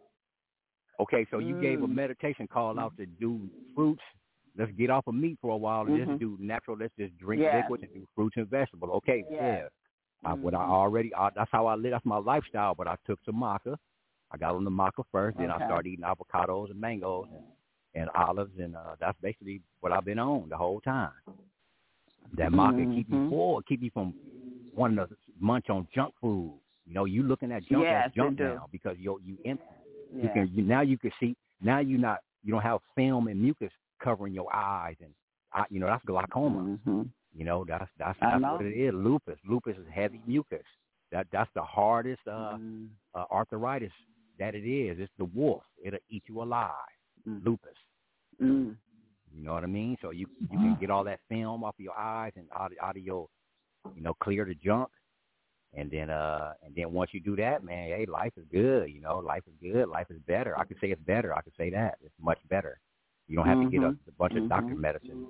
Okay, so you
mm.
gave a meditation call out to do fruits. Let's get off of meat for a while and
mm-hmm.
just do natural. Let's just drink
yes.
liquids and do fruits and vegetables. Okay,
yes.
yeah. I,
mm-hmm.
what I already, I, that's how I live. That's my lifestyle. But I took some maca. I got on the maca first. Then
okay.
I started eating avocados and mangoes and, and olives. And uh, that's basically what I've been on the whole time. That maca
mm-hmm.
keep you full. Keep you from wanting to munch on junk food. You know, you looking at junk
yes,
as junk now because you you empty.
Yeah.
You can you, now you can see. Now you not you don't have film and mucus covering your eyes, and uh, you know that's glaucoma.
Mm-hmm.
You know that's that's that's what it is. Lupus, lupus is heavy mucus. That that's the hardest uh, mm. uh, arthritis that it is. It's the wolf. It'll eat you alive. Mm. Lupus.
Mm.
You know what I mean? So you you can get all that film off of your eyes and out out of your, you know, clear the junk. And then, uh, and then once you do that, man, hey, life is good. You know, life is good. Life is better. I could say it's better. I could say that it's much better. You don't have
mm-hmm.
to get a, a bunch
mm-hmm.
of doctor medicine.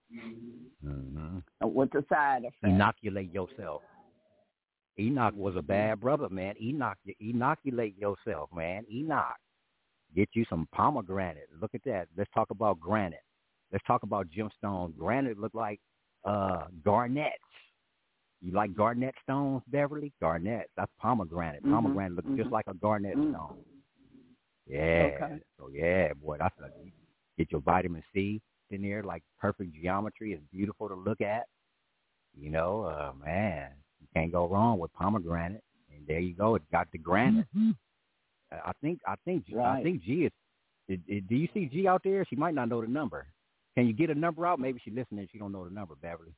Mm-hmm.
With the side effects.
Inoculate yourself. Enoch was a bad brother, man. Enoch, inoculate yourself, man. Enoch, get you some pomegranate. Look at that. Let's talk about granite. Let's talk about gemstones. Granite look like uh, garnets. You like garnet stones, Beverly? Garnet. That's pomegranate. Mm-hmm. Pomegranate looks mm-hmm. just like a garnet mm-hmm. stone. Yeah. Okay. So, yeah, boy, that's a, get your vitamin C in there, like perfect geometry. It's beautiful to look at. You know, uh, man, you can't go wrong with pomegranate. And there you go. It's got the granite. Mm-hmm. I think, I think, right. I think G is, it, it, do you see G out there? She might not know the number. Can you get a number out? Maybe she's listening. She don't know the number, Beverly.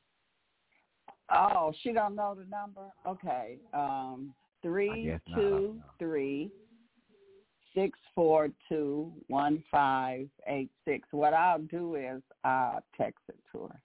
Oh, she don't know the number? Okay. Um, three two three six four two one five eight six. What I'll do is I'll text it to her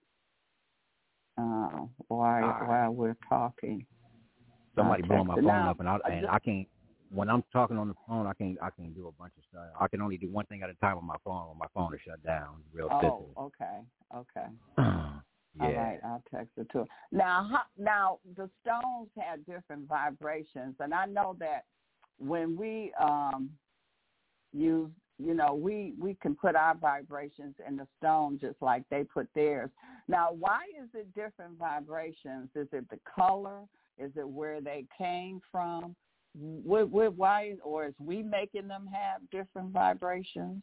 uh, while right. while we're talking.
Somebody blowing my phone now, up, and I and I can't. When I'm talking on the phone, I can't I can't do a bunch of stuff. I can only do one thing at a time on my phone. When my phone is shut down, it's real sensitive.
Oh, okay, okay.
Yeah.
All right, I'll text it to her. Now, now the stones have different vibrations, and I know that when we um, use, you know, we, we can put our vibrations in the stone just like they put theirs. Now, why is it different vibrations? Is it the color? Is it where they came from? What, what, why, or is we making them have different vibrations?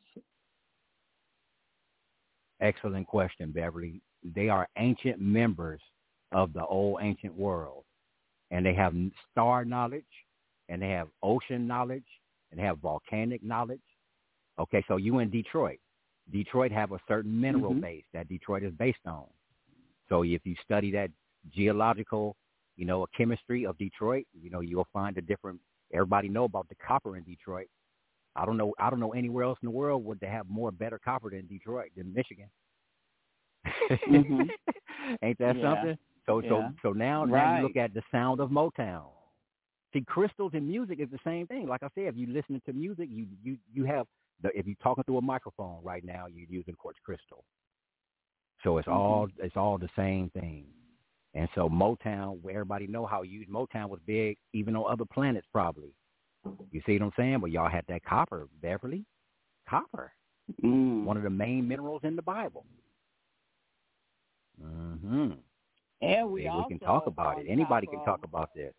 Excellent question, Beverly. They are ancient members of the old ancient world, and they have star knowledge, and they have ocean knowledge, and they have volcanic knowledge. Okay, so you in Detroit. Detroit have a certain mineral mm-hmm. base that Detroit is based on. So if you study that geological, you know, chemistry of Detroit, you know, you'll find a different. Everybody know about the copper in Detroit. I don't know. I don't know anywhere else in the world would they have more better copper than Detroit than Michigan.
mm-hmm.
Ain't that
yeah.
something? So
yeah.
so so now,
right.
now you look at the sound of Motown. See, crystals and music is the same thing. Like I said, if you're listening to music, you you you have the if you're talking through a microphone right now, you're using quartz crystal. So it's mm-hmm. all it's all the same thing. And so Motown, where everybody know how used Motown was big, even on other planets probably. You see what I'm saying? But y'all had that copper, Beverly, copper,
mm.
one of the main minerals in the Bible. Mm-hmm.
And we,
hey,
also
we can talk about it. Anybody can talk about this.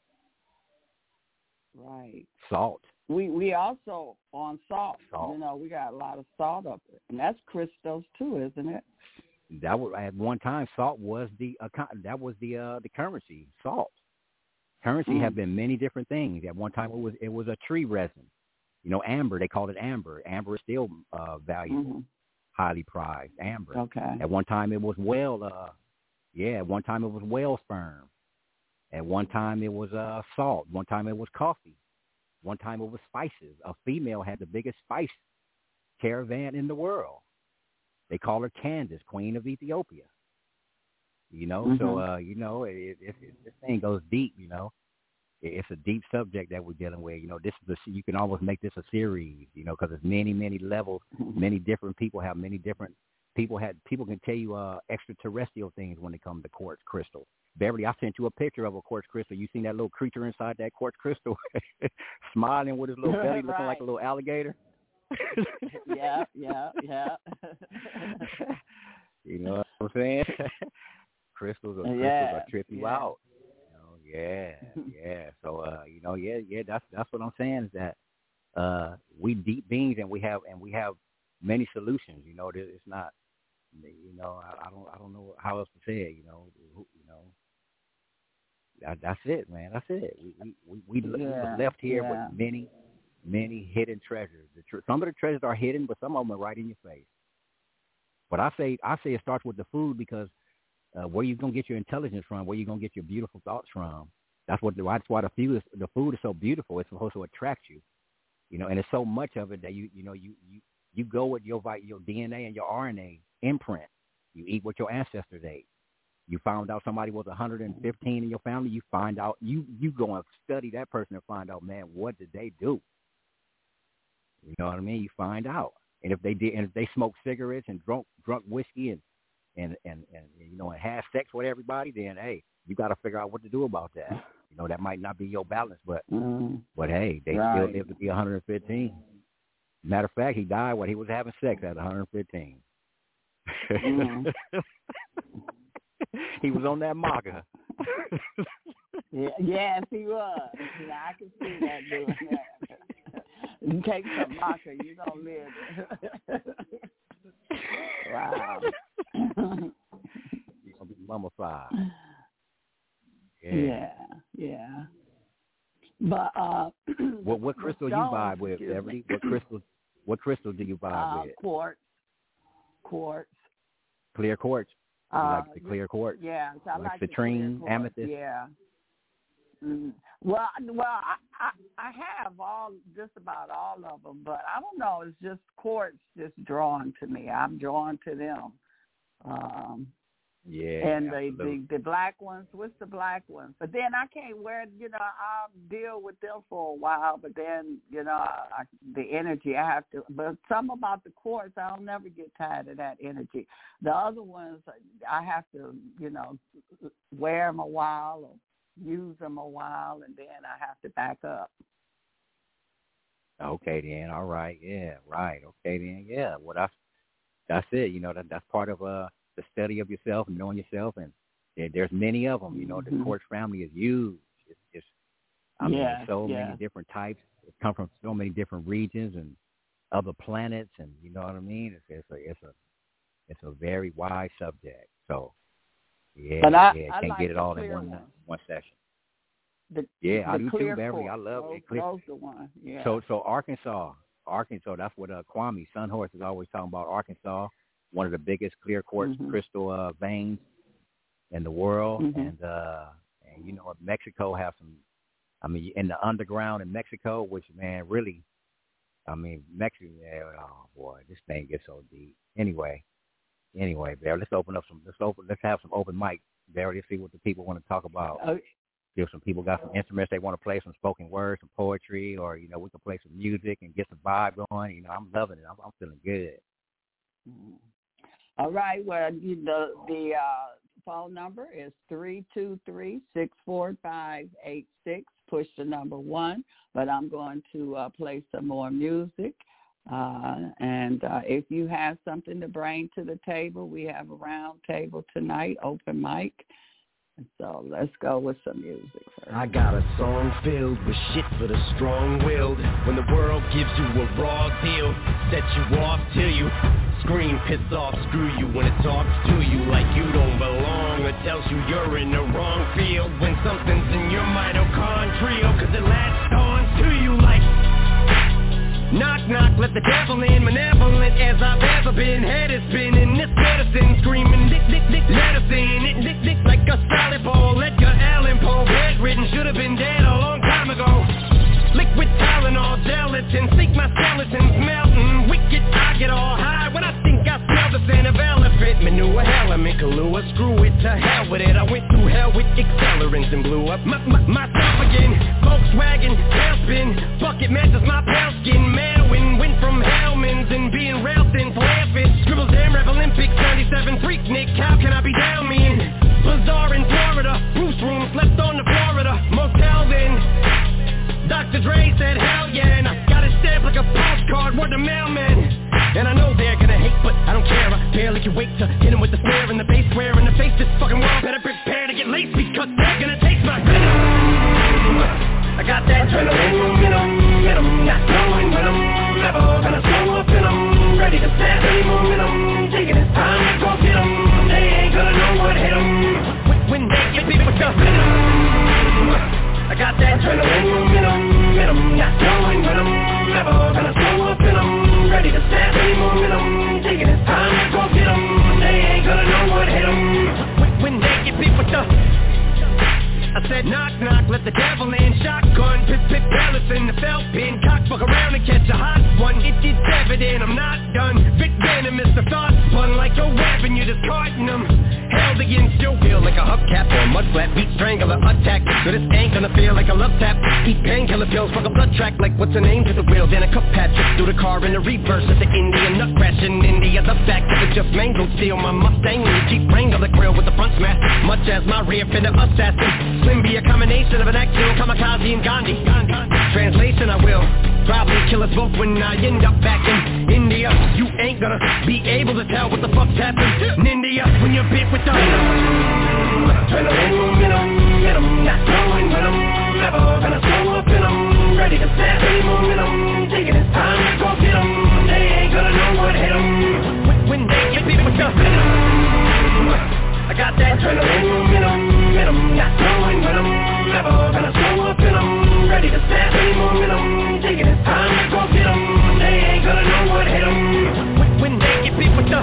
Right.
Salt.
We we also on salt.
Salt.
You know, we got a lot of salt up there, and that's crystals too, isn't it?
That was at one time. Salt was the uh, that was the uh, the currency. Salt. Currency mm. have been many different things. At one time, it was it was a tree resin. You know, amber. They called it amber. Amber is still uh, valuable,
mm-hmm.
highly prized. Amber.
Okay.
At one time, it was whale. Uh, yeah. At one time, it was whale sperm. At one time, it was uh, salt. One time, it was coffee. One time, it was spices. A female had the biggest spice caravan in the world. They call her Candace, Queen of Ethiopia. You know, mm-hmm. so, uh, you know, it, it, it, this thing goes deep, you know. It, it's a deep subject that we're dealing with. You know, this is a, you can almost make this a series, you know, because there's many, many levels. Many different people have many different, people had people can tell you uh, extraterrestrial things when it comes to quartz crystal. Beverly, I sent you a picture of a quartz crystal. You seen that little creature inside that quartz crystal smiling with his little belly looking
right.
like a little alligator?
yeah, yeah, yeah.
You know what I'm saying? crystals or crystals
yeah,
are trip you
yeah.
out. You know, yeah, yeah. So uh, you know, yeah, yeah, that's that's what I'm saying is that uh we deep beings and we have and we have many solutions, you know, it's not you know, I, I don't I don't know how else to say it, you know, you know. That, that's it, man. That's it. We we we, we,
yeah,
we was left here
yeah.
with many many hidden treasures. The tr- some of the treasures are hidden, but some of them are right in your face. But I say I say it starts with the food because uh, where you gonna get your intelligence from? Where you gonna get your beautiful thoughts from? That's what that's why the food is the food is so beautiful. It's supposed to attract you, you know. And there's so much of it that you you know you you, you go with your your D N A and your R N A imprint. You eat what your ancestors ate. You found out somebody was one hundred fifteen in your family. You find out you you go and study that person and find out, man, what did they do? You know what I mean? You find out. And if they did, and if they smoked cigarettes and drunk drunk whiskey and and, and, and you know and had sex with everybody, then hey, you got to figure out what to do about that. You know, that might not be your balance, but
mm.
but hey, they
right.
still live to be one hundred fifteen. Matter of fact, he died when he was having sex at one hundred fifteen.
Mm.
He was on that maca.
yeah, yes, he was. Yeah, I can see that doing that. You take some maca, you're gonna live. Wow.
You're gonna be mummified. Yeah,
yeah. yeah. But uh,
what what crystal you vibe with, Beverly? What crystal? What crystal do you vibe
uh,
with?
Quartz. Quartz.
Clear quartz. You
Uh,
like the clear quartz?
Yeah, I
like
like the
citrine,
clear quartz.
amethyst.
Yeah. Mm. Well, well, I, I I have all just about all of them, but I don't know. It's just quartz just drawn to me. I'm drawn to them. Um,
yeah.
And the, the the black ones. What's the black ones? But then I can't wear. You know, I'll deal with them for a while, but then you know, I, the energy I have to. But some about the quartz, I'll never get tired of that energy. The other ones, I have to, you know, wear them a while or use them a while, and then I have to back up.
Okay, then. All right. Yeah. Right. Okay, then. Yeah. Well, that's that's it. You know, that that's part of uh the study of yourself and knowing yourself, and there, there's many of them. You know,
mm-hmm.
the quartz family is huge. It's, it's I mean,
yeah,
there's so
yeah.
many different types. It come from so many different regions and other planets, and you know what I mean. It's, it's a it's a it's a very wide subject. So yeah,
but I,
yeah,
I
can't
like
get it all in
one
one one session.
The,
yeah,
the
I do too,
clear
Beverly.
quartz.
I love
those,
it. Clear.
Those the one. Yeah.
So so Arkansas, Arkansas. That's what uh, Kwame Sunhorse is always talking about. Arkansas, one of the biggest clear quartz
mm-hmm.
crystal uh, veins in the world,
mm-hmm.
and uh, and you know Mexico has some. I mean, in the underground in Mexico, which man really, I mean Mexico. Yeah, oh boy, this thing gets so deep. Anyway, anyway, Barry, let's open up some. Let's open. Let's have some open mic, Barry. Let's see what the people want to talk about.
Oh,
If some people got some instruments they want to play, some spoken word, some poetry, or, you know, we can play some music and get the vibe going. You know, I'm loving it. I'm, I'm feeling good.
All right. Well, you know, the uh, phone number is three two three, six four five, eight six. Push the number one. But I'm going to uh, play some more music. Uh, and uh, if you have something to bring to the table, we have a round table tonight, open mic. So let's go with some music first.
I got a song filled with shit for the strong-willed. When the world gives you a raw deal, set you off till you scream, piss off, screw you. When it talks to you like you don't belong, or tells you you're in the wrong field. When something's in your mitochondrial, cause it latched on to you like knock, knock, let the devil in, malevolent as I've ever been. Head is spinning, this medicine screaming, dick, dick, dick, medicine, it, dick, dick, like a salad bowl. Edgar Allan Poe, bedridden, should have been dead a long time ago. Liquid Tylenol, gelatin, sink my skeletons melting. Wicked, I get all high when I think I smell the scent of elephant manure. Element, Kahlua, screw it, to hell with it. I went through hell with accelerants and blew up my, my, myself again. Volkswagen, tailspin, bucket matches my pale skin. Melwin, went from Hellman's and being railed thin, laughing. Scribbles, damn rap Olympics, ninety-seven freak Nick, how can I be down me in? Bazaar in Florida, Bruce rooms left on the Florida motel then. Doctor Dre said hell yeah, and I got it stamped like a postcard, word to mailman. And I know they're gonna hate, but I don't care. I barely can wait to hit him with the snare and the bass square in the face. This fucking world better prepare to get laced because they're gonna taste my venom. I got that adrenaline momentum, momentum, not knowing when I'm never gonna slow up and I'm ready to snap any momentum. Taking this time to go get 'em, they ain't gonna know what hit 'em. When they get me with the venom, I got that adrenaline momentum, momentum, not knowing when I'm never gonna slow up and I'm ready to snap any momentum. Taking this time to go get 'em, they ain't gonna know what hit 'em. When they get me with the I said knock knock, let the devil in. Shotgun, pip pip pellets in the felt pin. Cock fuck around and catch a hot one. It, it's evident I'm not done. Vic venomous, the thoughts spun like a weapon. You're discarding them. Held against your feel like a hubcap or a mud flat. Beat strangler attack. So this ain't gonna feel like a love tap. Eat painkiller pills, fuck a blood track like what's the name to the wheel. Then a cup patch through the car in the reverse at the Indian nut crash in India. The back of it just mangled steel. My Mustang when you keep Wrangler the grill with the front smash. Much as my rear fender assassin. Slim be a combination of an axial kamikaze and Gandhi. Translation, I will probably kill us both when I end up back in India. You ain't gonna be able to tell what the fuck's happened in India when you're bit with the adrenaline momentum, momentum, not knowing when I'm never gonna slow up and I'm ready to snap any momentum. Taking this time to go get 'em, they ain't gonna know what hit 'em. When they get bit with the venom, I got that adrenaline momentum, momentum, not knowing when I'm never gonna slow up and I'm ready to snap any momentum. Taking this time to go get 'em, they ain't gonna know what hit 'em. When they get beat with the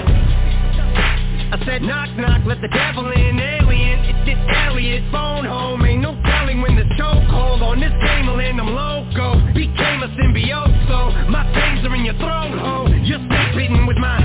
I said knock knock, let the devil in. Alien, it's this Elliot, phone home. Ain't no telling when the chokehold on this game will end. I'm loco, became a symbiote, so my fangs are in your throat, ho. You're still beating with my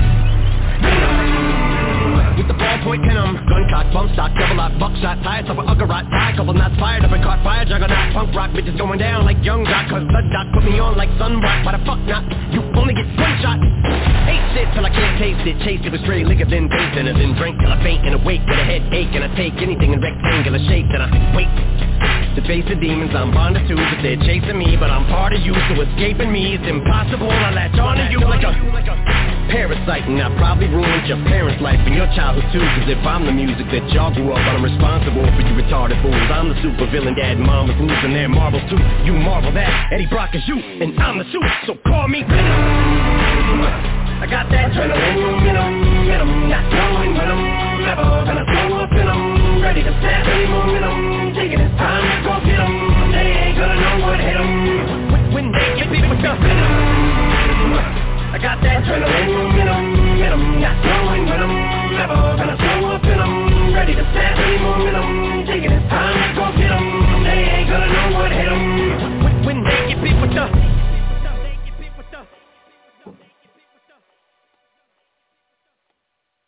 with the ballpoint pen, I'm gun cock, bump stock, double lock, buckshot, tires up a Uggarot, tie, couple knots fired up and caught fire, juggernaut, punk rock, bitches going down like young jock, cause the doc put me on like sunrock, why the fuck not, you only get one shot, hate shit till I can't taste it, chase it with stray liquor, then taste it, and then drink till I faint and awake with a headache, and I take anything in rectangular shapes, and I wait to face the demons I'm bonded to, but they're chasing me, but I'm part of you, so escaping me is impossible, I latch on to you like a parasite, and I probably ruined your parents' life and your childhood too, cause if I'm the music that y'all grew up on, I'm responsible for you retarded fools. I'm the super villain, dad and mom is losing their marbles too. You marvel that Eddie Brock is you, and I'm the suit, so call me Venom. I got that adrenaline momentum, momentum, not knowing when I'm never gonna slow up and I'm ready to snap any momentum. Taking this time to go get 'em, they ain't gonna know what hit 'em. When they get beat with the venom, I got that adrenaline momentum, momentum, not knowing when I'm never gonna slow up and I'm ready to snap any momentum. Taking this time to go get 'em, they ain't gonna know what hit 'em. When they get beat with the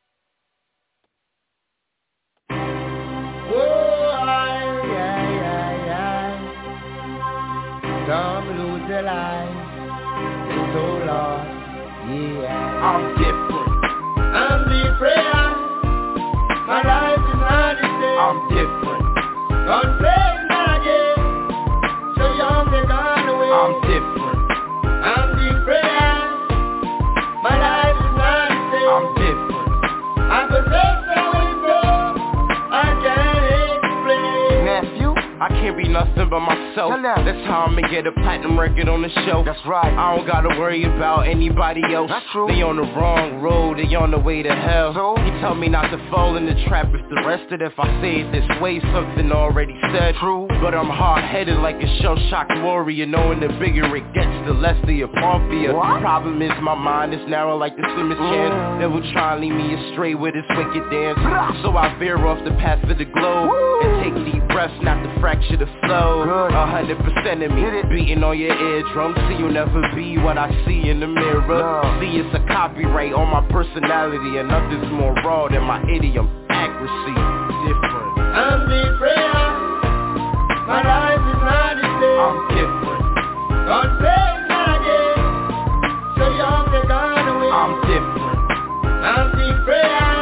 Oh, I, yeah, yeah,
some lose their lives. It's so lost, yeah.
I'm different.
I'm different. My life is not the same.
I'm different.
Don't play not again. So young they gone away.
I'm different.
I'm different. My life is not the same.
I'm different.
I possess how it goes. I can't explain.
Nephew, I can't be nothing but myself. That's how I'ma get a platinum record on the show.
That's right.
I don't gotta worry about anybody else.
That's true.
They on the wrong road, they on the way to hell.
So?
He tell me not to fall in the trap if the rest of it. If I say it this way, something already said.
True.
But I'm hard-headed like a shell-shocked warrior. Knowing the bigger it gets, the less the apart fear.
What?
Problem is my mind is narrow like the swimmer's chance.
Mm.
Devil try and lead me astray with his wicked dance. So I veer off the path of the globe and take deep breaths, not to fracture the flow.
Good.
A hundred percent of me beating on your eardrum, so you'll never be what I see in the mirror.
No.
See, it's a copyright on my personality, and nothing's more raw than my idiom. Accuracy, different.
I'm different. My life is not the same.
I'm different.
Don't play not again. So young they gone away.
I'm different.
I'm different.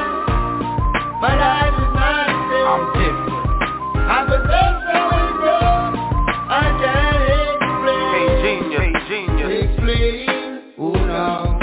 My life is not the same.
I'm different.
I possess how it goes. I can't explain.
Hey genius, hey genius.
Explain. Oh no,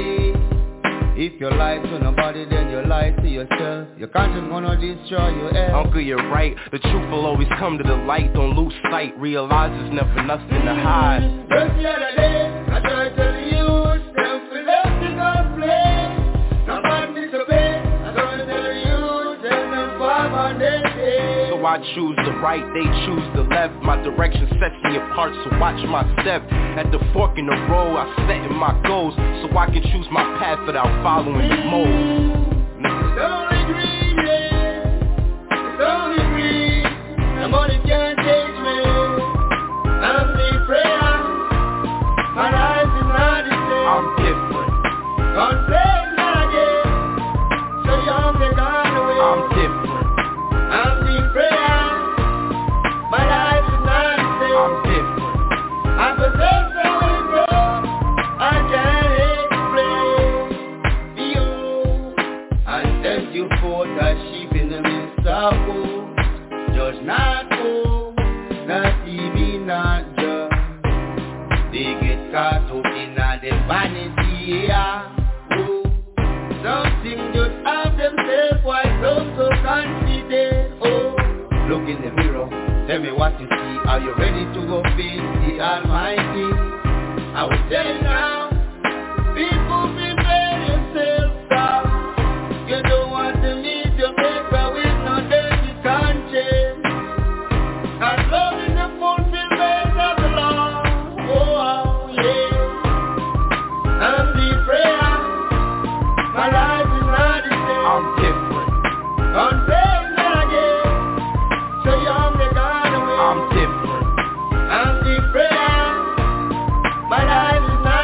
yeah. If you lie to nobody, then you lie to yourself. Your conscience gonna destroy your health.
Uncle, you're right. The truth will always come to the light. Don't lose sight. Realize there's never nothing to hide.
Just the other day, I tried to use them for left in our place. No man disobey. I tried to tell you, tell them five hundred days.
So I choose the right, they choose the left. My direction sets me apart, so watch my step. At the fork in the road, I set in my goals, so I can choose my path without following the mold.
It's only greed, yeah. It's only greed. The money can't change me. I'm different. My life is not the same.
I'm different.
Don't play not again. So young they gone away.
I'm different.
I'm different. My life is not the same.
I'm different.
I possess how it goes. I can't explain. You, I sent you forth as sheep in the midst of wolves. Judge not fool, not even not judge. They get caught up in the vanity, yeah. Oh, something just have themselves, why some so confident? Oh, look in the mirror, tell me what you see. Are you ready to go face the Almighty? I will tell you now, people prepare yourself down. You don't want to meet your maker with no dirty conscience. Not loving the fulfillment of the law. Oh, yeah. I'm different. My life is not the same.
I'm different.
Don't play not again. So young they gone away.
I'm different.
I'm different. My life is not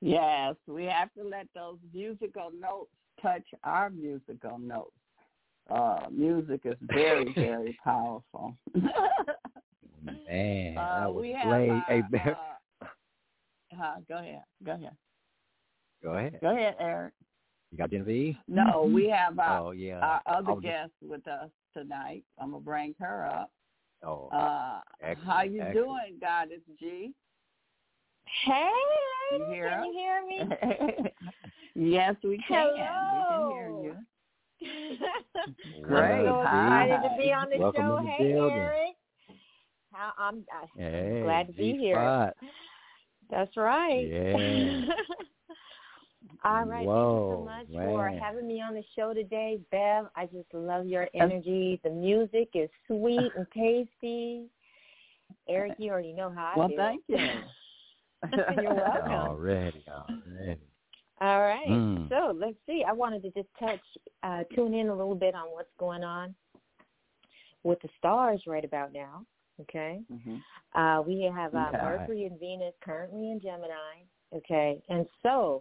Yes, we have to let those musical notes touch our musical notes. Uh, music is very, very powerful.
Man,
uh,
that was
we have
great.
our,
Hey,
uh, uh, go ahead. Go ahead.
go ahead.
Go ahead, Eric.
You got Genevieve?
No, we have our,
Oh, yeah.
our other
I'll
guest just... with us tonight. I'm going to bring her up.
Oh,
uh, how you
excellent.
doing, Goddess G?
Hey,
you hear
can
us?
you hear me?
Yes, we can.
Hello.
We can hear you.
Great. I'm so excited to be on the
Welcome
show.
in the
Hey,
building.
Eric. How, I'm, I'm
hey,
glad to be
G-spot.
here. That's right.
Yeah.
All right.
Whoa,
Thank you so much
man.
for having me on the show today, Bev. I just love your energy. The music is sweet and tasty. Eric, you already know how I
well,
feel.
Well, thank you.
You're welcome.
Already, already.
All right.
Mm.
So let's see. I wanted to just touch, uh, tune in a little bit on what's going on with the stars right about now. Okay.
Mm-hmm.
Uh, we have uh,
okay.
Mercury and Venus currently in Gemini. Okay. And so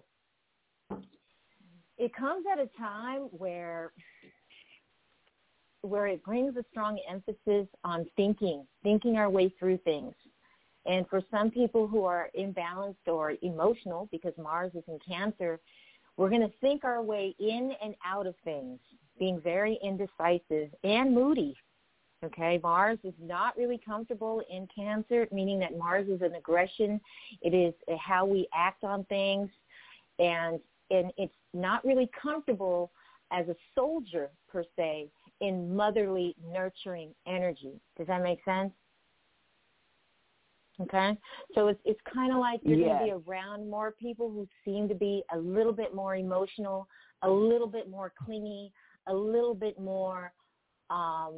it comes at a time where where it brings a strong emphasis on thinking, thinking our way through things. And for some people who are imbalanced or emotional, because Mars is in Cancer, we're going to think our way in and out of things, being very indecisive and moody. Okay, Mars is not really comfortable in Cancer, meaning that Mars is an aggression. It is how we act on things, and and it's not really comfortable as a soldier, per se, in motherly, nurturing energy. Does that make sense? Okay, so it's it's kind of like you're
yes.
going to be around more people who seem to be a little bit more emotional, a little bit more clingy, a little bit more, um,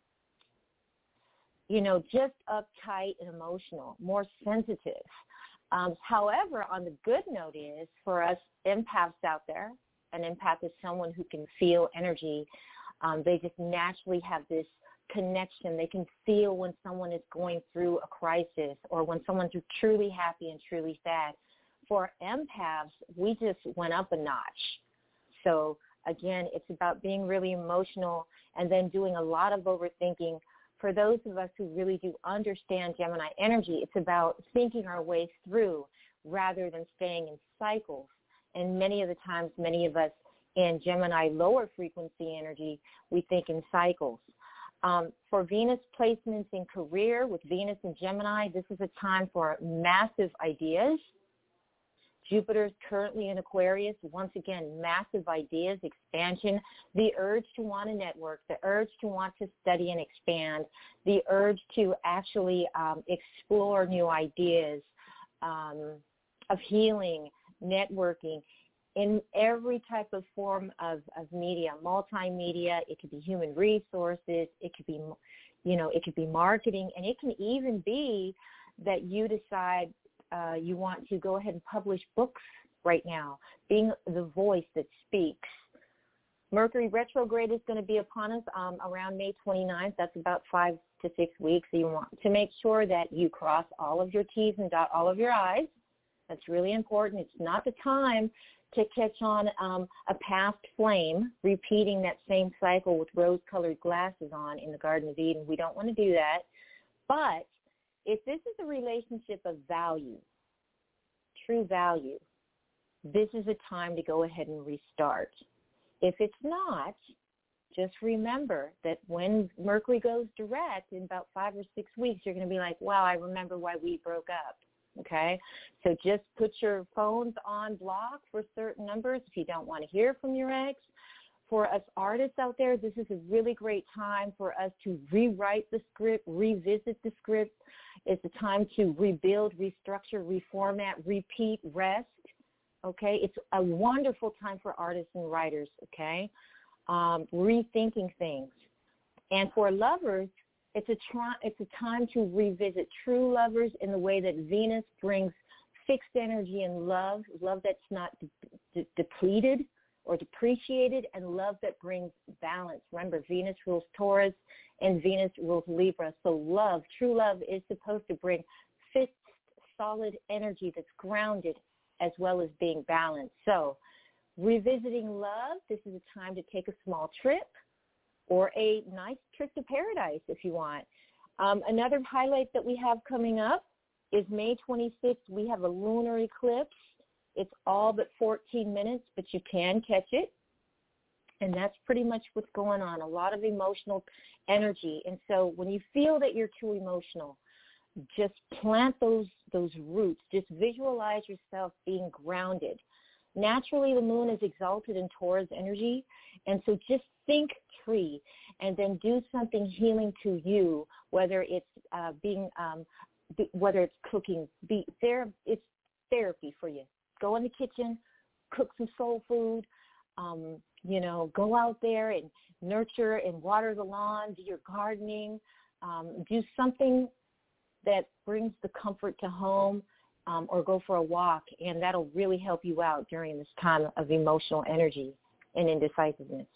you know, just uptight and emotional, more sensitive. Um, however, on the good note is, for us empaths out there, an empath is someone who can feel energy. Um, they just naturally have this connection. They can feel when someone is going through a crisis or when someone's truly happy and truly sad. For empaths, we just went up a notch. So again, it's about being really emotional and then doing a lot of overthinking. For those of us who really do understand Gemini energy, it's about thinking our way through rather than staying in cycles. And many of the times, many of us in Gemini lower frequency energy, we think in cycles. Um, for Venus placements in career with Venus and Gemini, this is a time for massive ideas. Jupiter is currently in Aquarius. Once again, massive ideas, expansion, the urge to want to network, the urge to want to study and expand, the urge to actually um, explore new ideas um, of healing, networking, in every type of form of, of media, multimedia. It could be human resources. It could be, you know, it could be marketing. And it can even be that you decide uh, you want to go ahead and publish books right now, being the voice that speaks. Mercury retrograde is going to be upon us um, around May twenty-ninth. That's about five to six weeks. So you want to make sure that you cross all of your T's and dot all of your I's. That's really important. It's not the time to catch on um, a past flame, repeating that same cycle with rose-colored glasses on in the Garden of Eden. We don't want to do that. But if this is a relationship of value, true value, this is a time to go ahead and restart. If it's not, just remember that when Mercury goes direct in about five or six weeks, you're going to be like, wow, I remember why we broke up. Okay, so just put your phones on block for certain numbers if you don't want to hear from your ex. For us artists out there, this is a really great time for us to rewrite the script, revisit the script. It's a time to rebuild, restructure, reformat, repeat, rest. Okay, it's a wonderful time for artists and writers, okay, um, rethinking things. And for lovers, It's a, try, it's a time to revisit true lovers in the way that Venus brings fixed energy and love, love that's not de- de- depleted or depreciated, and love that brings balance. Remember, Venus rules Taurus and Venus rules Libra. So love, true love, is supposed to bring fixed, solid energy that's grounded as well as being balanced. So revisiting love, this is a time to take a small trip or a nice trip to paradise if you want. Um, another highlight that we have coming up is May twenty-sixth. We have a lunar eclipse. It's all but fourteen minutes, but you can catch it. And that's pretty much what's going on, a lot of emotional energy. And so when you feel that you're too emotional, just plant those those roots. Just visualize yourself being grounded. Naturally, the moon is exalted in Taurus energy, and so just think tree and then do something healing to you, whether it's uh, being, um, be, whether it's cooking. Be there, it's therapy for you. Go in the kitchen, cook some soul food. Um, you know, go out there and nurture and water the lawn, do your gardening, um, do something that brings the comfort to home, um, or go for a walk, and that'll really help you out during this time of emotional energy and indecisiveness.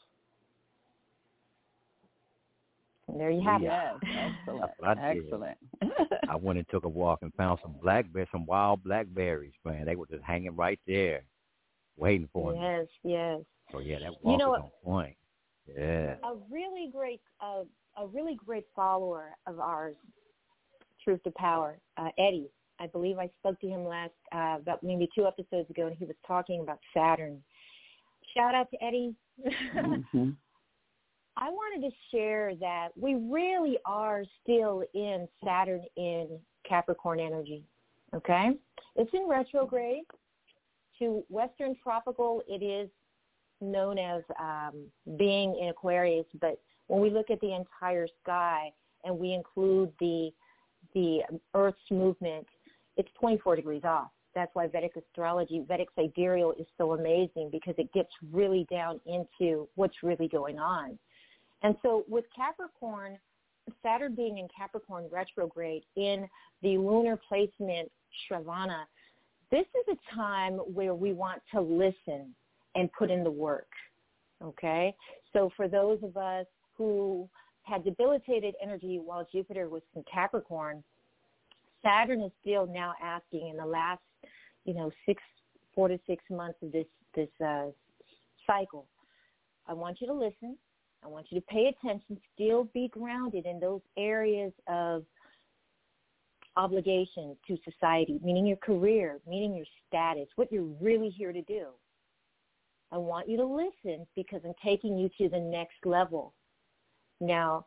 And there you have
yes,
it.
excellent,
I did.
excellent.
I went and took a walk and found some blackberries, some wild blackberries, man. They were just hanging right there, waiting for me.
Yes, yes.
So yeah, that walk
You know,
was on point. Yeah.
A really great, uh, a really great follower of ours, Truth to Power, uh, Eddie. I believe I spoke to him last, uh, about maybe two episodes ago, and he was talking about Saturn. Shout out to Eddie.
Mm-hmm.
I wanted to share that we really are still in Saturn in Capricorn energy, okay? It's in retrograde. To Western tropical, it is known as um, being in Aquarius, but when we look at the entire sky and we include the the Earth's movement, it's twenty-four degrees off. That's why Vedic astrology, Vedic sidereal is so amazing, because it gets really down into what's really going on. And so with Capricorn, Saturn being in Capricorn retrograde in the lunar placement Shravana, this is a time where we want to listen and put in the work, okay? So for those of us who had debilitated energy while Jupiter was in Capricorn, Saturn is still now asking in the last, you know, six, four to six months of this, this uh, cycle, I want you to listen. I want you to pay attention, still be grounded in those areas of obligation to society, meaning your career, meaning your status, what you're really here to do. I want you to listen because I'm taking you to the next level. Now,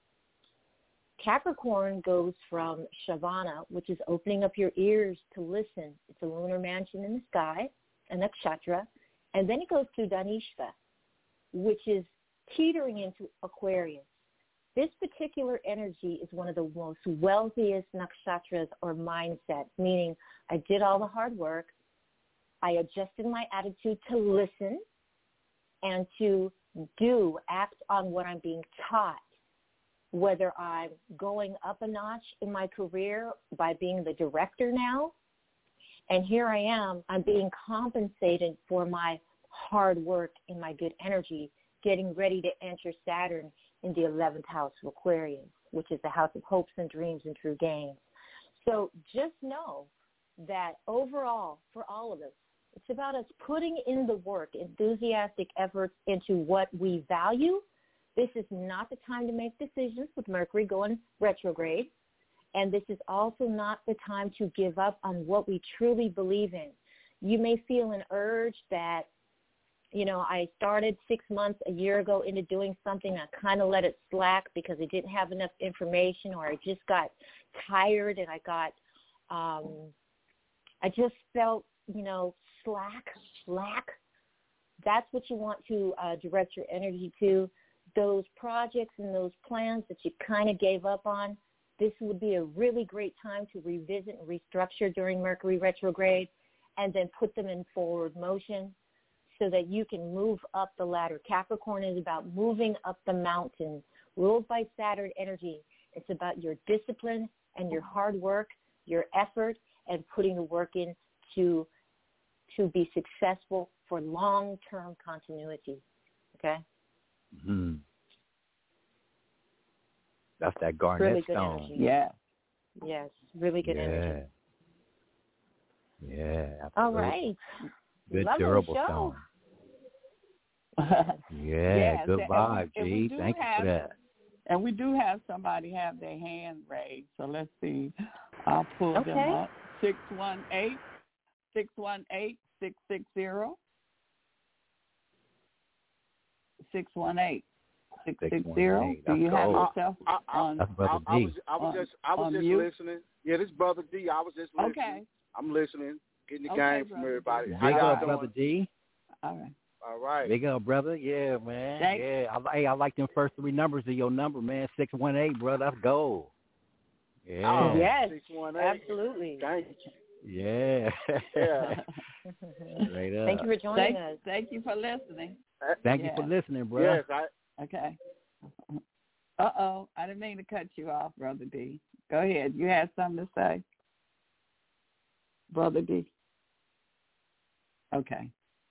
Capricorn goes from Shavana, which is opening up your ears to listen. It's a lunar mansion in the sky, a nakshatra, and then it goes to Dhanishta, which is teetering into Aquarius. This particular energy is one of the most wealthiest nakshatras or mindsets, meaning I did all the hard work, I adjusted my attitude to listen and to do, act on what I'm being taught, whether I'm going up a notch in my career by being the director now, and here I am, I'm being compensated for my hard work and my good energy, getting ready to enter Saturn in the eleventh house of Aquarius, which is the house of hopes and dreams and true gains. So just know that overall, for all of us, it's about us putting in the work, enthusiastic efforts into what we value. This is not the time to make decisions with Mercury going retrograde. And this is also not the time to give up on what we truly believe in. You may feel an urge that, you know, I started six months, a year ago into doing something. I kind of let it slack because I didn't have enough information, or I just got tired and I got, um, I just felt, you know, slack, slack. That's what you want to uh, direct your energy to. Those projects and those plans that you kind of gave up on, this would be a really great time to revisit and restructure during Mercury retrograde and then put them in forward motion, so that you can move up the ladder. Capricorn is about moving up the mountain, ruled by Saturn energy. It's about your discipline and your hard work, your effort, and putting the work in to, to be successful for long-term continuity, okay?
Mm-hmm. That's that garnet
really good
stone.
energy.
Yeah.
Yes, really good
yeah.
energy.
Yeah.
All
Absolutely.
right.
Good
Lovely
durable
show.
stone. Yeah.
Yes,
Good
and
vibe,
we, and we
G.
do
Thank you
have,
for that.
and we do have somebody have their hand raised. So let's see. I'll pull them
Okay.
up. Six one eight, six one eight, six six zero. Six one eight, six six zero. Do you have
That's
yourself
I, I,
on?
That's Brother
I, I
D.
was, I was
On-
just, I was
on
just
mute?
listening. Yeah, this brother D. I was just listening.
Okay.
I'm listening, getting the
Okay,
game from
brother.
everybody. How
Big
y'all
up,
doing?
Brother D.
All right.
All right.
Big up, brother. Yeah, man.
Thank-
yeah. I, hey, I like them first three numbers of your number, man. Six one eight, bro. That's gold. Yeah.
Oh,
Yes,
six one eight.
absolutely.
Thank you.
Yeah.
Yeah.
Straight up.
Thank you for joining
Thank,
us.
thank you for listening.
Thank
Yeah.
you for listening, bro.
Yes, I,
Okay. Uh-oh. I didn't mean to cut you off, Brother D. Go ahead. You had something to say? Brother D. Okay.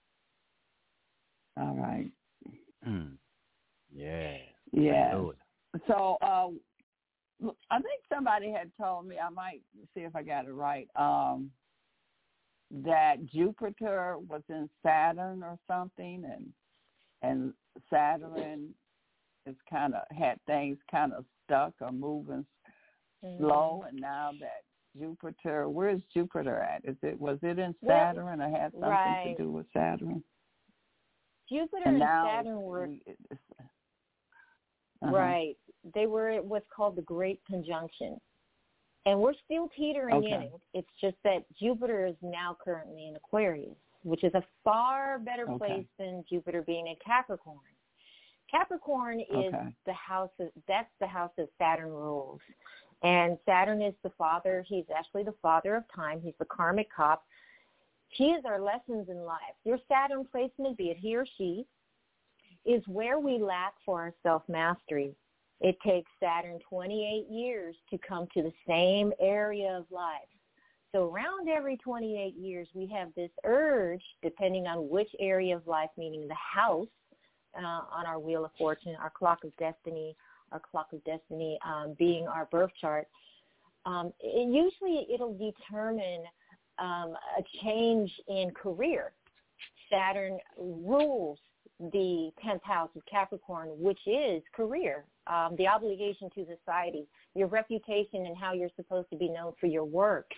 All right.
Mm. Yeah.
Yeah.
Absolutely.
So uh, look, I think somebody had told me, I might see if I got it right, um, that Jupiter was in Saturn or something, and and Saturn is kind of had things kind of stuck or moving
Mm-hmm.
slow, and now that Jupiter, where's Jupiter at? Is it was it in
Well,
Saturn or had something
right.
to do with Saturn?
Jupiter
And
and
now
Saturn were
we- it's- uh-huh.
right. They were at what's called the Great Conjunction, and we're still teetering
Okay.
in it. It's just that Jupiter is now currently in Aquarius, which is a far better
Okay.
place than Jupiter being in Capricorn. Capricorn is
Okay.
the house of that's the house that Saturn rules. And Saturn is the father. He's actually the father of time. He's the karmic cop. He is our lessons in life. Your Saturn placement, be it he or she, is where we lack for our self-mastery. It takes Saturn twenty-eight years to come to the same area of life. So around every twenty-eight years, we have this urge, depending on which area of life, meaning the house uh, on our Wheel of Fortune, our clock of destiny, our clock of destiny um, being our birth chart. Um, it, usually it'll determine um, a change in career. Saturn rules the tenth house of Capricorn, which is career, um, the obligation to society, your reputation and how you're supposed to be known for your work,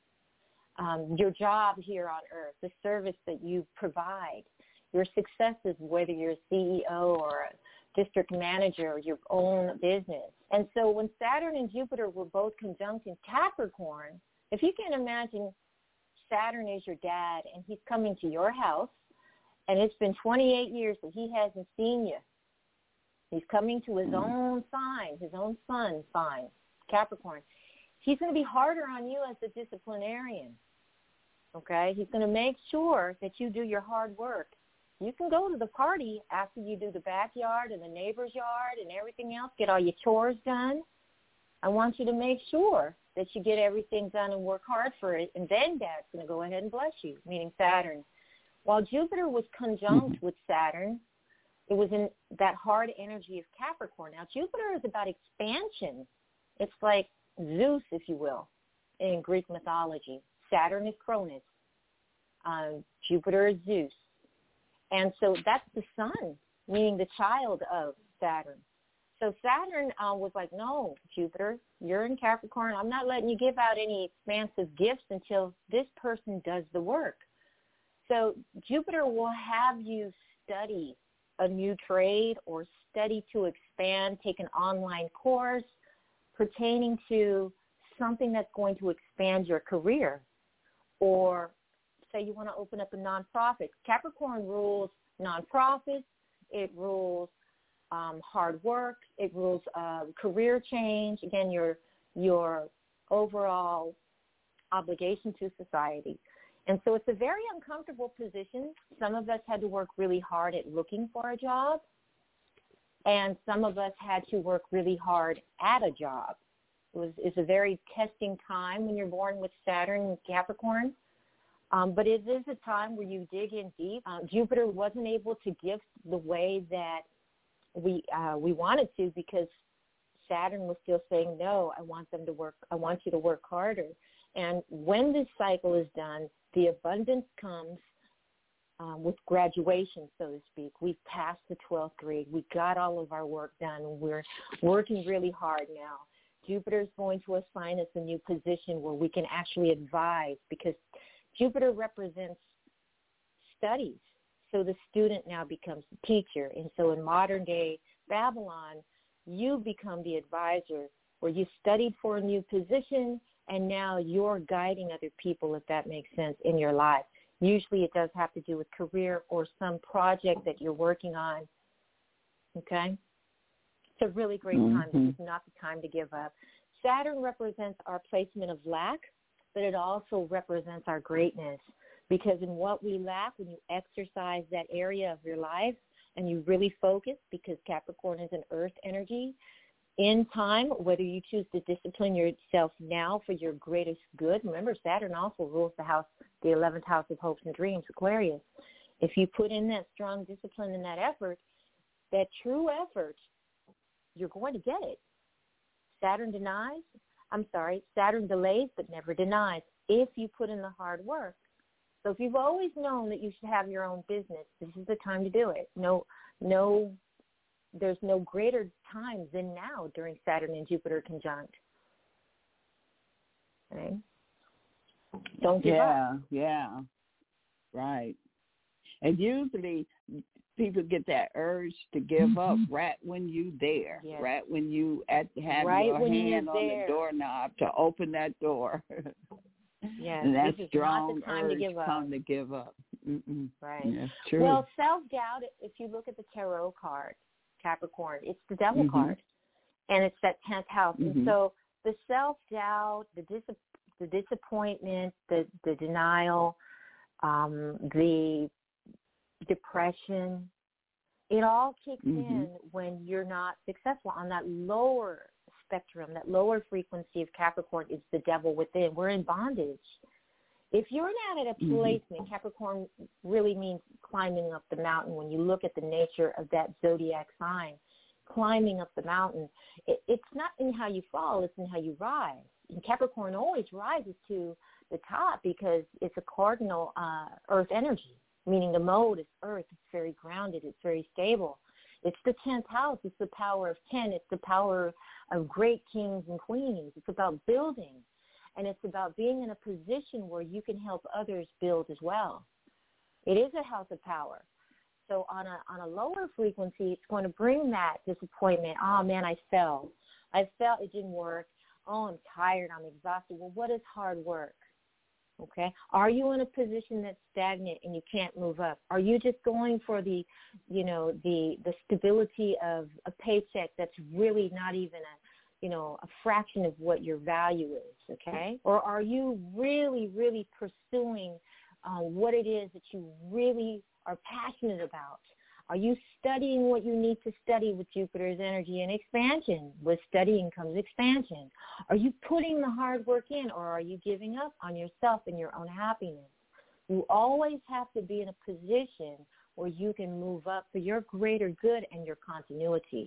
um, your job here on earth, the service that you provide, your successes, whether you're a C E O or a district manager or your own business. And so when Saturn and Jupiter were both conjunct in Capricorn, if you can imagine Saturn is your dad and he's coming to your house, and it's been twenty-eight years that he hasn't seen you. He's coming to his own sign, his own sun sign, Capricorn. He's going to be harder on you as a disciplinarian, okay? He's going to make sure that you do your hard work. You can go to the party after you do the backyard and the neighbor's yard and everything else, get all your chores done. I want you to make sure that you get everything done and work hard for it, and then Dad's going to go ahead and bless you, meaning Saturn. While Jupiter was conjunct with Saturn, it was in that hard energy of Capricorn. Now, Jupiter is about expansion. It's like Zeus, if you will, in Greek mythology. Saturn is Cronus. Um, Jupiter is Zeus. And so that's the sun, meaning the child of Saturn. So Saturn uh, was like, no, Jupiter, you're in Capricorn. I'm not letting you give out any expansive gifts until this person does the work. So Jupiter will have you study a new trade or study to expand, take an online course pertaining to something that's going to expand your career. Or say you want to open up a nonprofit. Capricorn rules nonprofits. It rules um, hard work. It rules uh, career change. Again, your your overall obligation to society. And so it's a very uncomfortable position. Some of us had to work really hard at looking for a job, and some of us had to work really hard at a job. It was it's a very testing time when you're born with Saturn and Capricorn, um, but it is a time where you dig in deep. Uh, Jupiter wasn't able to gift the way that we uh, we wanted to because Saturn was still saying, no, I want them to work. I want you to work harder. And when this cycle is done, the abundance comes um, with graduation, so to speak. We've passed the twelfth grade. We got all of our work done. We're working really hard now. Jupiter is going to assign us a new position where we can actually advise, because Jupiter represents studies. So the student now becomes the teacher. And so in modern day Babylon, you become the advisor, where you studied for a new position and now you're guiding other people, if that makes sense, in your life. Usually it does have to do with career or some project that you're working on. Okay? It's a really great time.
Mm-hmm.
This is not the time to give up. Saturn represents our placement of lack, but it also represents our greatness. Because in what we lack, when you exercise that area of your life and you really focus, because Capricorn is an earth energy, in time, whether you choose to discipline yourself now for your greatest good. Remember, Saturn also rules the house, the eleventh house of hopes and dreams, Aquarius. If you put in that strong discipline and that effort, that true effort, you're going to get it. Saturn denies, I'm sorry, Saturn delays but never denies if you put in the hard work. So if you've always known that you should have your own business, this is the time to do it. No, no, there's no greater time than now during Saturn and Jupiter conjunct. Okay? Don't give
yeah,
up.
Yeah, yeah, right. And usually people get that urge to give mm-hmm. up right when you there,
yes.
right when you at have
right
your
when
hand on
there.
the doorknob to open that door.
Yes,
and that
this is
strong
not the time
urge
to give up.
come to give up. Mm-mm.
Right.
That's true.
Well, self-doubt, if you look at the tarot card, Capricorn, it's the devil
mm-hmm.
card, and it's that tenth house.
Mm-hmm.
And so the self-doubt, the, dis- the disappointment, the, the denial, um, the depression, it all kicks
mm-hmm.
in when you're not successful on that lower spectrum. That lower frequency of Capricorn is the devil within. We're in bondage. If you're not at a placement, mm-hmm. Capricorn really means climbing up the mountain. When you look at the nature of that zodiac sign, climbing up the mountain, it, it's not in how you fall, it's in how you rise. And Capricorn always rises to the top because it's a cardinal uh, earth energy, meaning the mode is earth. It's very grounded. It's very stable. It's the tenth house. It's the power of ten. It's the power of great kings and queens. It's about building. And it's about being in a position where you can help others build as well. It is a house of power. So on a on a lower frequency, it's going to bring that disappointment. Oh, man, I fell. I felt it didn't work. Oh, I'm tired. I'm exhausted. Well, what is hard work? Okay. Are you in a position that's stagnant and you can't move up? Are you just going for the, you know, the the stability of a paycheck that's really not even a, you know, a fraction of what your value is, okay? Or are you really, really pursuing uh, what it is that you really are passionate about? Are you studying what you need to study with Jupiter's energy and expansion? With studying comes expansion. Are you putting the hard work in, or are you giving up on yourself and your own happiness? You always have to be in a position where you can move up for your greater good and your continuity.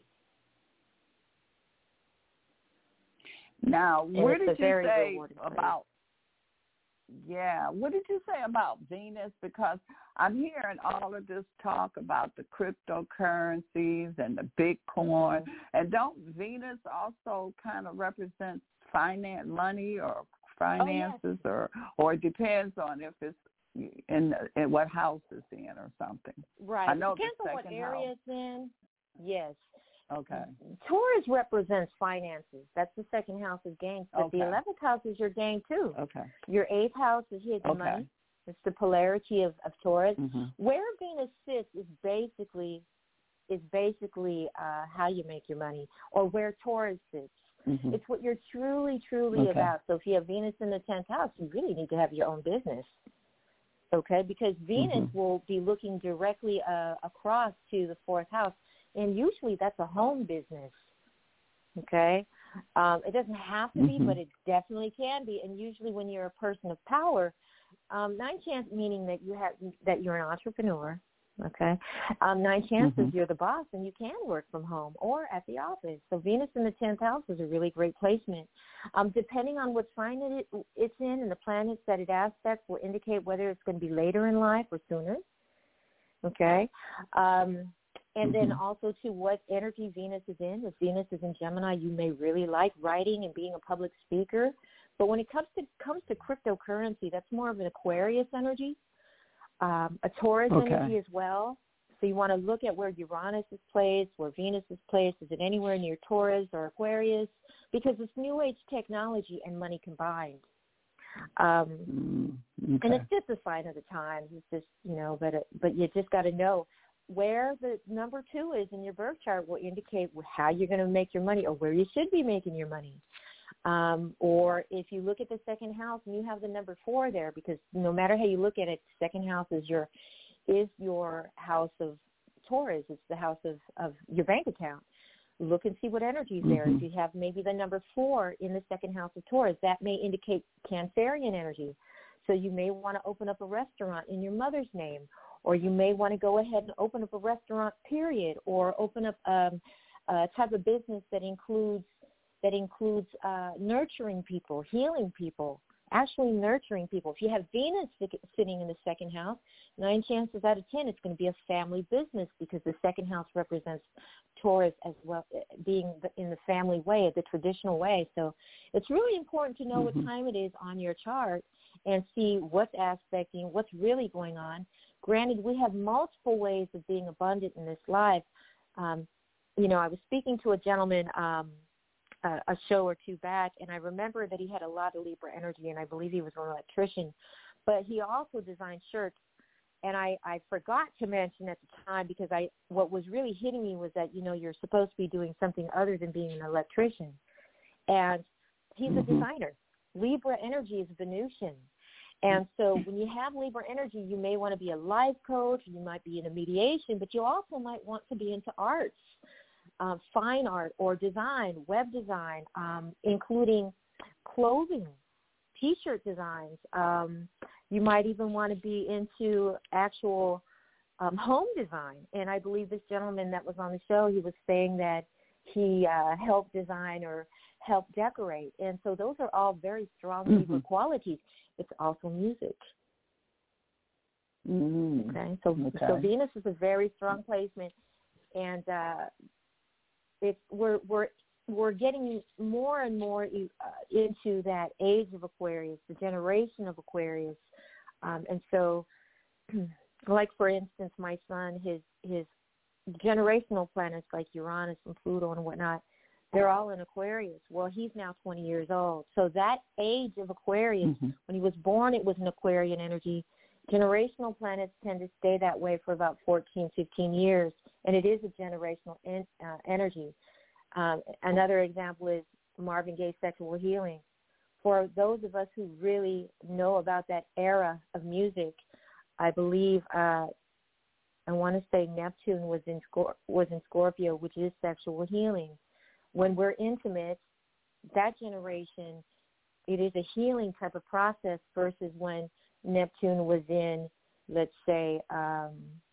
Now,
And
where
it's
did
a
you
very
say
rewarding place.
about, yeah, what did you say about Venus? Because I'm hearing all of this talk about the cryptocurrencies and the Bitcoin. And don't Venus also kind of represent finance, money or finances?
Oh, yes.
or, or it depends on if it's in, in what house it's in or something.
Right.
I know
it depends
the
on what
second
area
house.
it's in. Yes.
Okay.
Taurus represents finances. That's the second house of gains. But
Okay.
the eleventh house is your gain, too.
Okay.
Your eighth house is hidden
Okay.
money. It's the polarity of, of Taurus.
Mm-hmm.
Where Venus sits is basically is basically uh, how you make your money, or where Taurus sits.
Mm-hmm.
It's what you're truly, truly
Okay.
about. So if you have Venus in the tenth house, you really need to have your own business, okay? Because Venus
Mm-hmm.
will be looking directly uh, across to the fourth house, and usually that's a home business, okay? Um, it doesn't have to
Mm-hmm.
be, but it definitely can be. And usually when you're a person of power, um, nine chance meaning that you have that you're an entrepreneur, Okay. Um, nine chances
Mm-hmm.
you're the boss and you can work from home or at the office. So Venus in the tenth house is a really great placement. Um, depending on what sign it, it's in and the planets that it aspects will indicate whether it's going to be later in life or sooner. Okay. Um, and then
Mm-hmm.
also to what energy Venus is in. If Venus is in Gemini, you may really like writing and being a public speaker. But when it comes to comes to cryptocurrency, that's more of an Aquarius energy. Um, a Taurus
Okay.
energy as well. So you want to look at where Uranus is placed, where Venus is placed. Is it anywhere near Taurus or Aquarius? Because it's New Age technology and money combined. Um,
mm, okay.
And it's just a sign of the times. It's just, you know, but it, but you just got to know where the number two is in your birth chart will indicate how you're going to make your money or where you should be making your money. Um, or if you look at the second house and you have the number four there, because no matter how you look at it, second house is your is your house of Taurus. It's the house of, of your bank account. Look and see what energy is there.
Mm-hmm.
If you have maybe the number four in the second house of Taurus, that may indicate Cancerian energy. So you may want to open up a restaurant in your mother's name, or you may want to go ahead and open up a restaurant, period, or open up um, a type of business that includes that includes uh, nurturing people, healing people, actually nurturing people. If you have Venus sitting in the second house, nine chances out of ten it's going to be a family business because the second house represents Taurus as well, being in the family way, the traditional way. So it's really important to know
mm-hmm.
what time it is on your chart and see what's aspecting, what's really going on. Granted, we have multiple ways of being abundant in this life. Um, you know, I was speaking to a gentleman um, a, a show or two back, and I remember that he had a lot of Libra energy, and I believe he was an electrician. But he also designed shirts, and I, I forgot to mention at the time because I what was really hitting me was that, you know, you're supposed to be doing something other than being an electrician. And he's
mm-hmm.
a designer. Libra energy is Venusian. And so when you have Libra energy, you may want to be a life coach, you might be into mediation, but you also might want to be into arts, uh, fine art or design, web design, um, including clothing, T-shirt designs. Um, you might even want to be into actual um, home design. And I believe this gentleman that was on the show, he was saying that he uh, helped design or helped decorate. And so those are all very strong
mm-hmm.
Libra qualities. It's also music.
Mm-hmm.
Okay, so
okay.
so Venus is a very strong placement, and uh, it's we're we're we're getting more and more uh, into that age of Aquarius, the generation of Aquarius, um, and so, like for instance, my son, his his generational planets like Uranus and Pluto and whatnot, they're all in Aquarius. Well, he's now twenty years old. So that age of Aquarius,
mm-hmm.
when he was born, it was an Aquarian energy. Generational planets tend to stay that way for about fourteen, fifteen years, and it is a generational in, uh, energy. Um, another example is Marvin Gaye's Sexual Healing. For those of us who really know about that era of music, I believe uh, I want to say Neptune was in Scor- was in Scorpio, which is sexual healing. When we're intimate, that generation, it is a healing type of process versus when Neptune was in, let's say, um,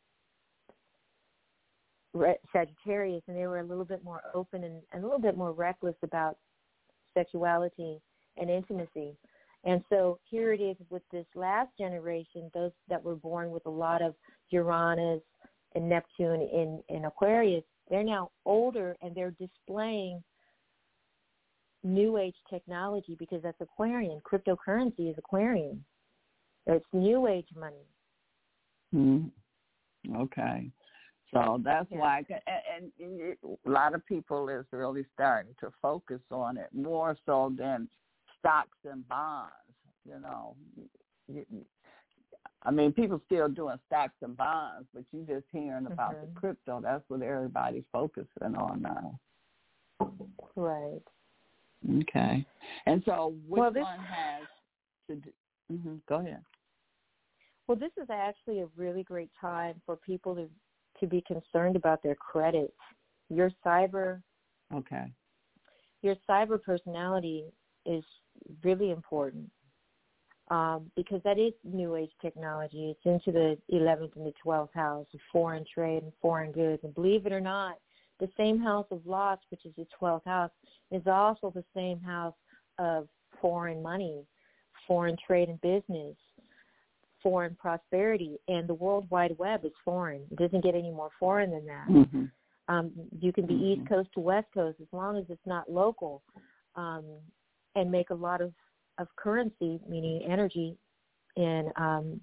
Sagittarius, and they were a little bit more open and, and a little bit more reckless about sexuality and intimacy. And so here it is with this last generation, those that were born with a lot of Uranus and Neptune in, in Aquarius, they're now older and they're displaying New Age technology because that's Aquarian. Cryptocurrency is Aquarian. It's New Age money.
Mm-hmm. Okay. So that's
yeah.
why, and, and it, a lot of people is really starting to focus on it more so than stocks and bonds, you know. You, you, I mean, people still doing stocks and bonds, but you just hearing about
mm-hmm.
the crypto. That's what everybody's focusing on now.
Right.
Okay. And so which
well, this,
one has to do? Mm-hmm. Go ahead.
Well, this is actually a really great time for people to, to be concerned about their credit. Your cyber,
okay.
Your cyber personality is really important. um, because that is New Age technology. It's into the eleventh and the twelfth house of foreign trade and foreign goods. And believe it or not, the same house of loss, which is the twelfth house, is also the same house of foreign money, foreign trade and business, foreign prosperity. And the World Wide Web is foreign. It doesn't get any more foreign than that.
Mm-hmm.
Um, you can be
mm-hmm.
East Coast to West Coast as long as it's not local, um, and make a lot of, of currency, meaning energy and um,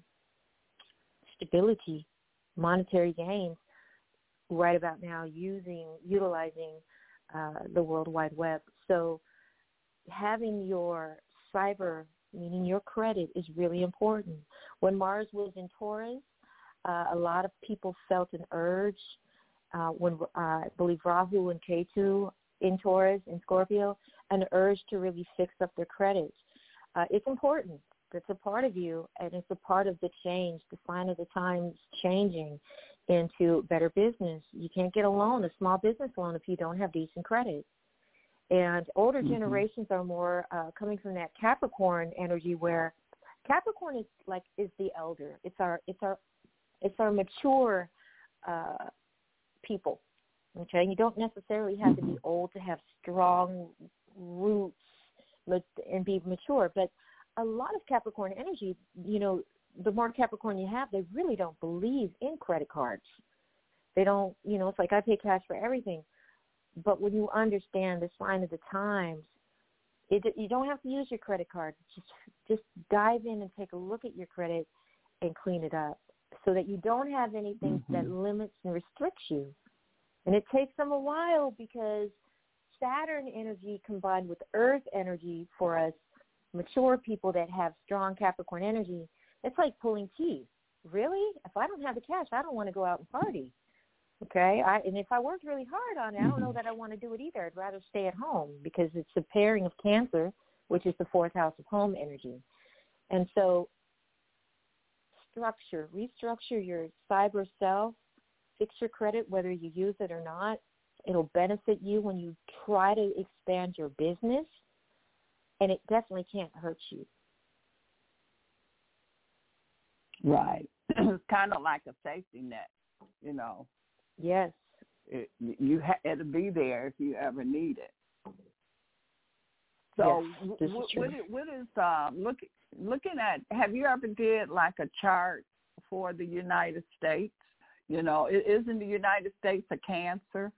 stability, monetary gains, right about now using, utilizing uh, the World Wide Web. So having your cyber, meaning your credit, is really important. When Mars was in Taurus, uh, a lot of people felt an urge. Uh, when uh, I believe Rahu and Ketu in Taurus and Scorpio, an urge to really fix up their credit. Uh, it's important. It's a part of you, and it's a part of the change, the sign of the times changing into better business. You can't get a loan, a small business loan, if you don't have decent credit. And older mm-hmm. generations are more uh, coming from that Capricorn energy, where Capricorn is like is the elder. It's our it's our it's our mature uh, people. Okay, you don't necessarily have to be old to have strong roots and be mature, but a lot of Capricorn energy, you know, the more Capricorn you have, they really don't believe in credit cards. They don't, you know, it's like I pay cash for everything. But when you understand the sign of the times, it, you don't have to use your credit card. Just just dive in and take a look at your credit and clean it up so that you don't have anything mm-hmm. that limits and restricts you. And it takes them a while because Saturn energy combined with Earth energy for us mature people that have strong Capricorn energy, it's like pulling teeth. Really? If I don't have the cash, I don't want to go out and party. Okay? I, and if I worked really hard on it, I don't know that I want to do it either. I'd rather stay at home because it's a pairing of Cancer, which is the fourth house of home energy. And so structure, restructure your cyber self, fix your credit, whether you use it or not. It'll benefit you when you try to expand your business, and it definitely can't hurt you.
Right. It's kind of like a safety net, you know.
Yes.
It, you ha- it'll be there if you ever need it. So
yes, this
w-
is true.
what, is, what is uh, look, looking at, have you ever did like a chart for the United States? You know, isn't the United States a Cancer?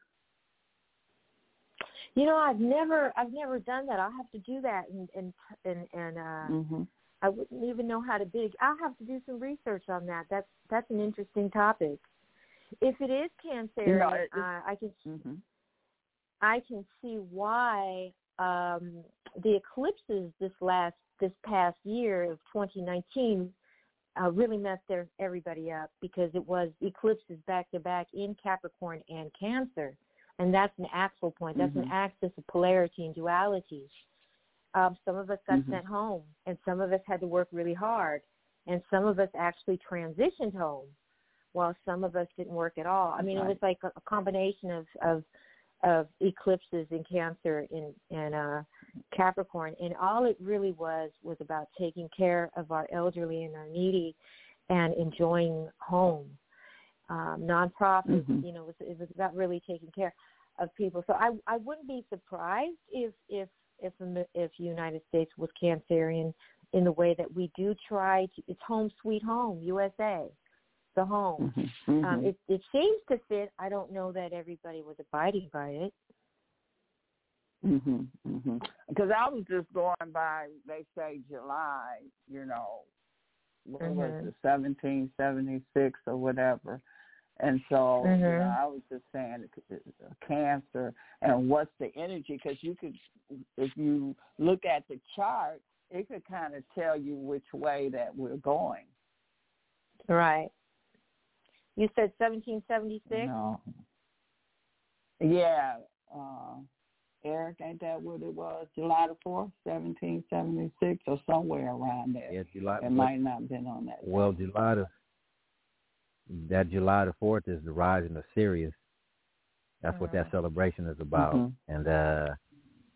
You know, I've never, I've never done that. I'll have to do that, and and and, and uh, mm-hmm. I wouldn't even know how to dig. I'll have to do some research on that. That's that's an interesting topic. If it is Cancer, you know, it, uh, I can mm-hmm. I can see why um, the eclipses this last this past year of twenty nineteen uh, really messed their, everybody up, because it was eclipses back to back in Capricorn and Cancer. And that's an axle point. That's mm-hmm. an axis of polarity and duality. Um, some of us got mm-hmm. sent home, and some of us had to work really hard, and some of us actually transitioned home, while some of us didn't work at all. I mean, right. It was like a, a combination of, of of eclipses in Cancer and, and uh, Capricorn, and all it really was was about taking care of our elderly and our needy and enjoying home. Um, nonprofits, mm-hmm. you know, it was, it was about really taking care of people. So I, I wouldn't be surprised if if if if the United States was Cancerian in the way that we do try to. It's home sweet home, U S A, the home. Mm-hmm. Mm-hmm. Um, it, it seems to fit. I don't know that everybody was abiding by it.
Mhm. Mhm. Because I was just going by. They say July. You know, what mm-hmm. was it, seventeen seventy-six or whatever. And so mm-hmm. you know, I was just saying Cancer, and what's the energy? Because you could, if you look at the chart, it could kind of tell you which way that we're going.
Right. You said seventeen seventy-six?
No. Yeah. Uh, Eric, ain't that what it was? July the fourth, seventeen seventy-six, or somewhere around there.
Yeah, July.
It might not have been on that.
Well, July the that July the fourth is the rising of Sirius. That's mm-hmm. what that celebration is about. Mm-hmm. And uh,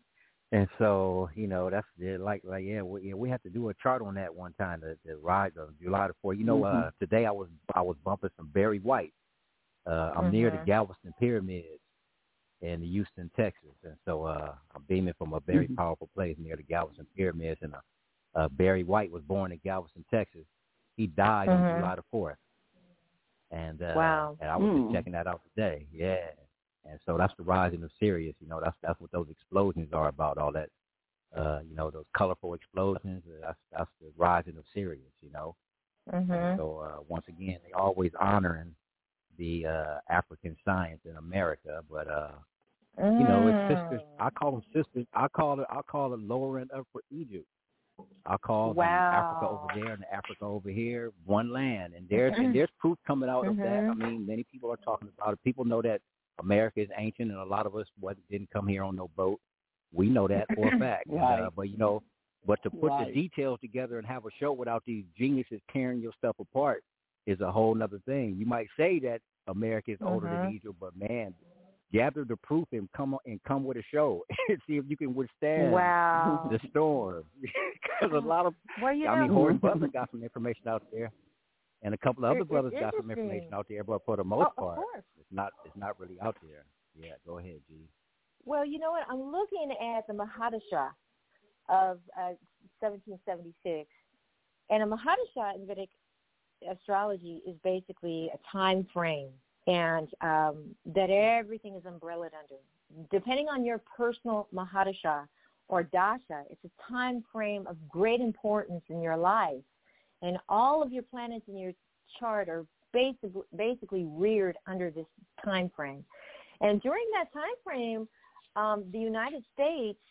And so, you know, that's yeah, like, like yeah, we, yeah, we have to do a chart on that one time. The, the rise of July the fourth. You know,
mm-hmm.
uh, today I was I was bumping some Barry White. Uh, I'm
mm-hmm.
near the Galveston Pyramids in Houston, Texas, and so uh, I'm beaming from a very
mm-hmm.
powerful place near the Galveston Pyramids. And uh, uh, Barry White was born in Galveston, Texas. He died
mm-hmm.
on July the fourth. And uh,
wow.
and I was
mm.
just checking that out today. Yeah. And so that's the rising of Sirius. You know, that's that's what those explosions are about. All that, uh, you know, those colorful explosions. Uh, that's that's the rising of Sirius. You know.
Mm-hmm.
And so uh, once again, they always honoring the uh, African science in America, but uh,
mm.
you know, it's sisters. I call them sisters. I call it. I call it lower and upper Egypt. I call
wow.
them Africa over there and Africa over here, one land, and there's and there's proof coming out
mm-hmm.
of that. I mean, many people are talking about it. People know that America is ancient, and a lot of us what didn't come here on no boat. We know that for a fact.
Right.
Uh, but you know, but to put
right.
the details together and have a show without these geniuses tearing your stuff apart is a whole nother thing. You might say that America is mm-hmm. older than Egypt, but man, gather the proof and come and come with a show and see if you can withstand
wow.
the storm. Because a lot of,
well, you
I
know,
mean, Horace Butler got some information out there, and a couple of other
it,
brothers got some information out there, but for the most
oh,
part, it's not it's not really out there. Yeah, go ahead, G.
Well, you know what? I'm looking at the Mahadasha of uh, seventeen seventy-six, and a Mahadasha in Vedic astrology is basically a time frame, and um, that everything is umbrellaed under. Depending on your personal Mahadasha or Dasha, it's a time frame of great importance in your life, and all of your planets in your chart are basically basically reared under this time frame. And during that time frame, um, the United States,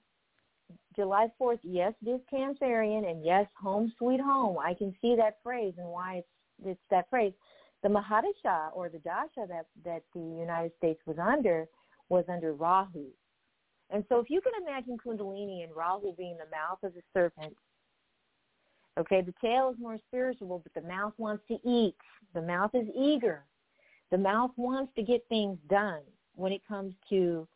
July fourth, yes, it is Cancerian, and yes, home sweet home. I can see that phrase and why it's, it's that phrase. The Mahadasha, or the Dasha that, that the United States was under, was under Rahu. And so if you can imagine Kundalini and Rahu being the mouth of the serpent, okay, the tail is more spiritual, but the mouth wants to eat. The mouth is eager. The mouth wants to get things done when it comes to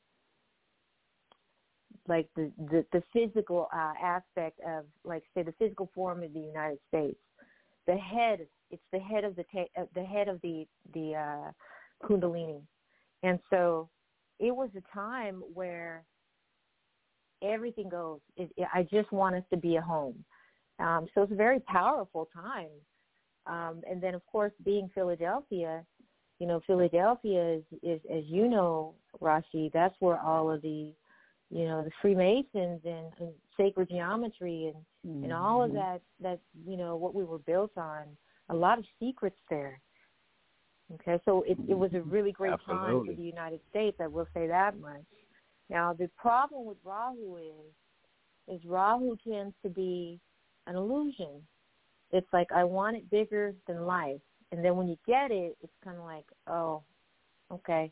like the, the, the physical uh, aspect of, like, say, the physical form of the United States. The head, it's the head of the ta- uh, the head of the the uh, Kundalini, and so it was a time where everything goes. It, it, I just want us to be a home. Um, so it's a very powerful time. Um, and then, of course, being Philadelphia, you know, Philadelphia is, is, as you know, Rashi, that's where all of the, you know, the Freemasons and, and sacred geometry and, mm-hmm. and all of that, that, you know, what we were built on, a lot of secrets there. Okay, so it, it was a really great
Absolutely.
time for the United States, I will say that much. Now, the problem with Rahu is, is Rahu tends to be an illusion. It's like, I want it bigger than life. And then when you get it, it's kind of like, oh, okay.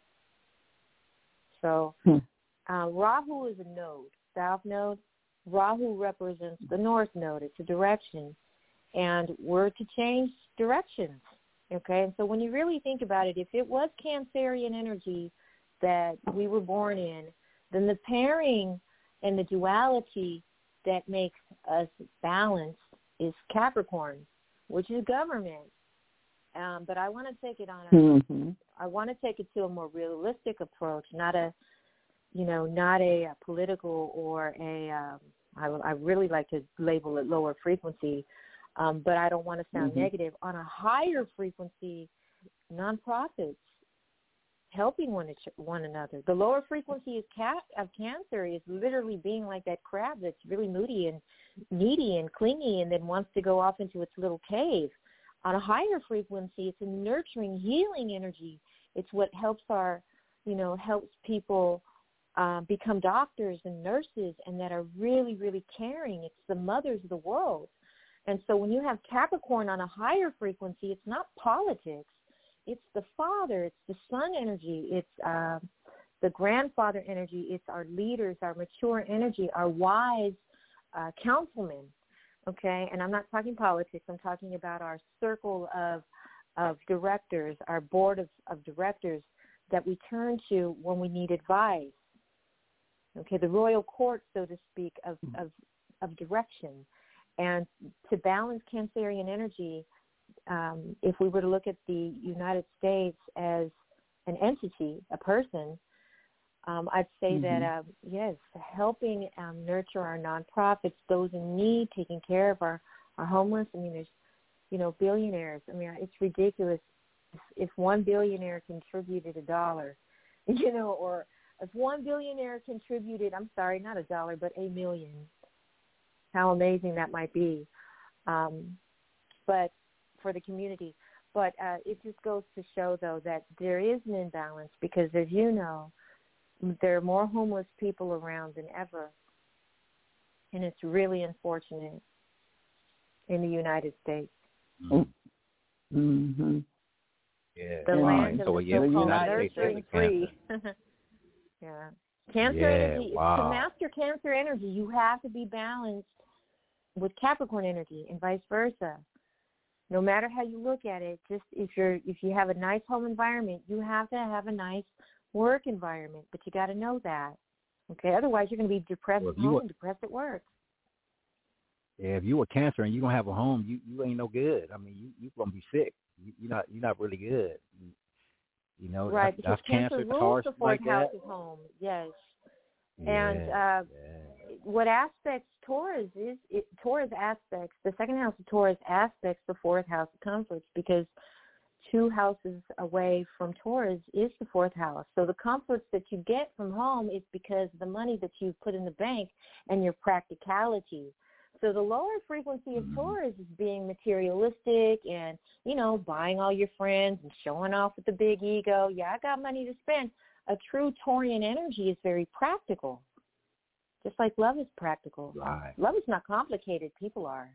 So hmm. uh, Rahu is a node, south node. Rahu represents the north node. It's a direction. And we're to change directions, okay? And so when you really think about it, if it was Cancerian energy that we were born in, then the pairing and the duality that makes us balanced is Capricorn, which is government. Um, but I want to take it on a, mm-hmm. I want to take it to a more realistic approach, not a, you know, not a, a political or a, um, I, I really like to label it lower frequency, um, but I don't want to sound mm-hmm. negative. On a higher frequency, nonprofits helping one, one another. The lower frequency is cat, of Cancer is literally being like that crab that's really moody and needy and clingy and then wants to go off into its little cave. On a higher frequency, it's a nurturing, healing energy. It's what helps our, you know, helps people uh, become doctors and nurses and that are really, really caring. It's the mothers of the world. And so when you have Capricorn on a higher frequency, it's not politics. It's the father. It's the son energy. It's uh, the grandfather energy. It's our leaders, our mature energy, our wise uh, councilmen. Okay, and I'm not talking politics. I'm talking about our circle of of directors, our board of, of directors that we turn to when we need advice. okay, the royal court, so to speak, of, of, of direction. And to balance Cancerian energy, um, if we were to look at the United States as an entity, a person, um, I'd say mm-hmm. that, uh, yes, helping um, nurture our nonprofits, those in need, taking care of our, our homeless. I mean, there's, you know, billionaires. I mean, it's ridiculous. If, if one billionaire contributed a dollar, you know, or if one billionaire contributed, I'm sorry, not a dollar, but a million, how amazing that might be. Um, but for the community. But uh, it just goes to show, though, that there is an imbalance because, as you know, there are more homeless people around than ever. And it's really unfortunate in the United States.
Mm-hmm.
Yeah.
The
yeah.
land
so,
of the
yeah,
so-called
United
nurturing free. yeah. Cancer
yeah,
energy,
wow.
to master Cancer energy, you have to be balanced with Capricorn energy and vice versa. No matter how you look at it, just if you're if you have a nice home environment, you have to have a nice work environment. But you got to know that, okay? Otherwise, you're going to be depressed
well,
at home
were,
and depressed at work.
Yeah, if you were Cancer and you don't have a home, you, you ain't no good. I mean, you you gonna be sick. You, you're not you're not really good. You, you know,
right?
That's, that's
because Cancer
Cancer,
rules
Taurus,
the fourth
like
house
that.
is home. Yes.
Yeah,
and uh,
yeah.
what aspects Taurus is, it, Taurus aspects, the second house of Taurus aspects the fourth house of comforts because two houses away from Taurus is the fourth house. So the comforts that you get from home is because the money that you put in the bank and your practicality. So the lower frequency of Taurus is being materialistic and, you know, buying all your friends and showing off with the big ego. Yeah, I got money to spend. A true Taurian energy is very practical, just like love is practical.
Right.
Love is not complicated. People are.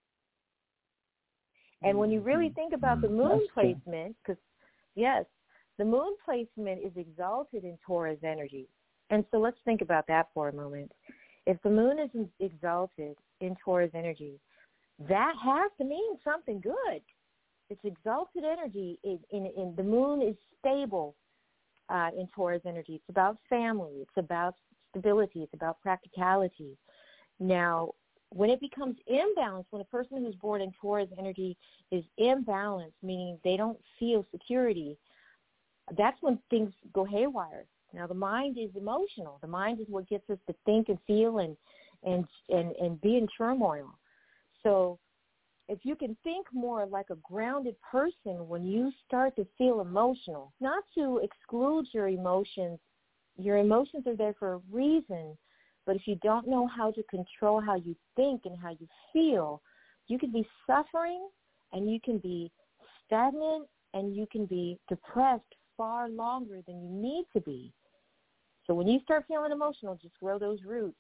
And when you really think about the moon placement, because, yes, the moon placement is exalted in Taurus energy. And so let's think about that for a moment. If the moon is exalted in Taurus energy, that has to mean something good. It's exalted energy. In, in, in the moon is stable uh, in Taurus energy. It's about family. It's about stability. It's about practicality. Now, when it becomes imbalanced, when a person who's born in Taurus energy is imbalanced, meaning they don't feel security, that's when things go haywire. Now, the mind is emotional. The mind is what gets us to think and feel and and and, and be in turmoil. So if you can think more like a grounded person when you start to feel emotional, not to exclude your emotions. Your emotions are there for a reason. But if you don't know how to control how you think and how you feel, you can be suffering and you can be stagnant and you can be depressed far longer than you need to be. So when you start feeling emotional, just grow those roots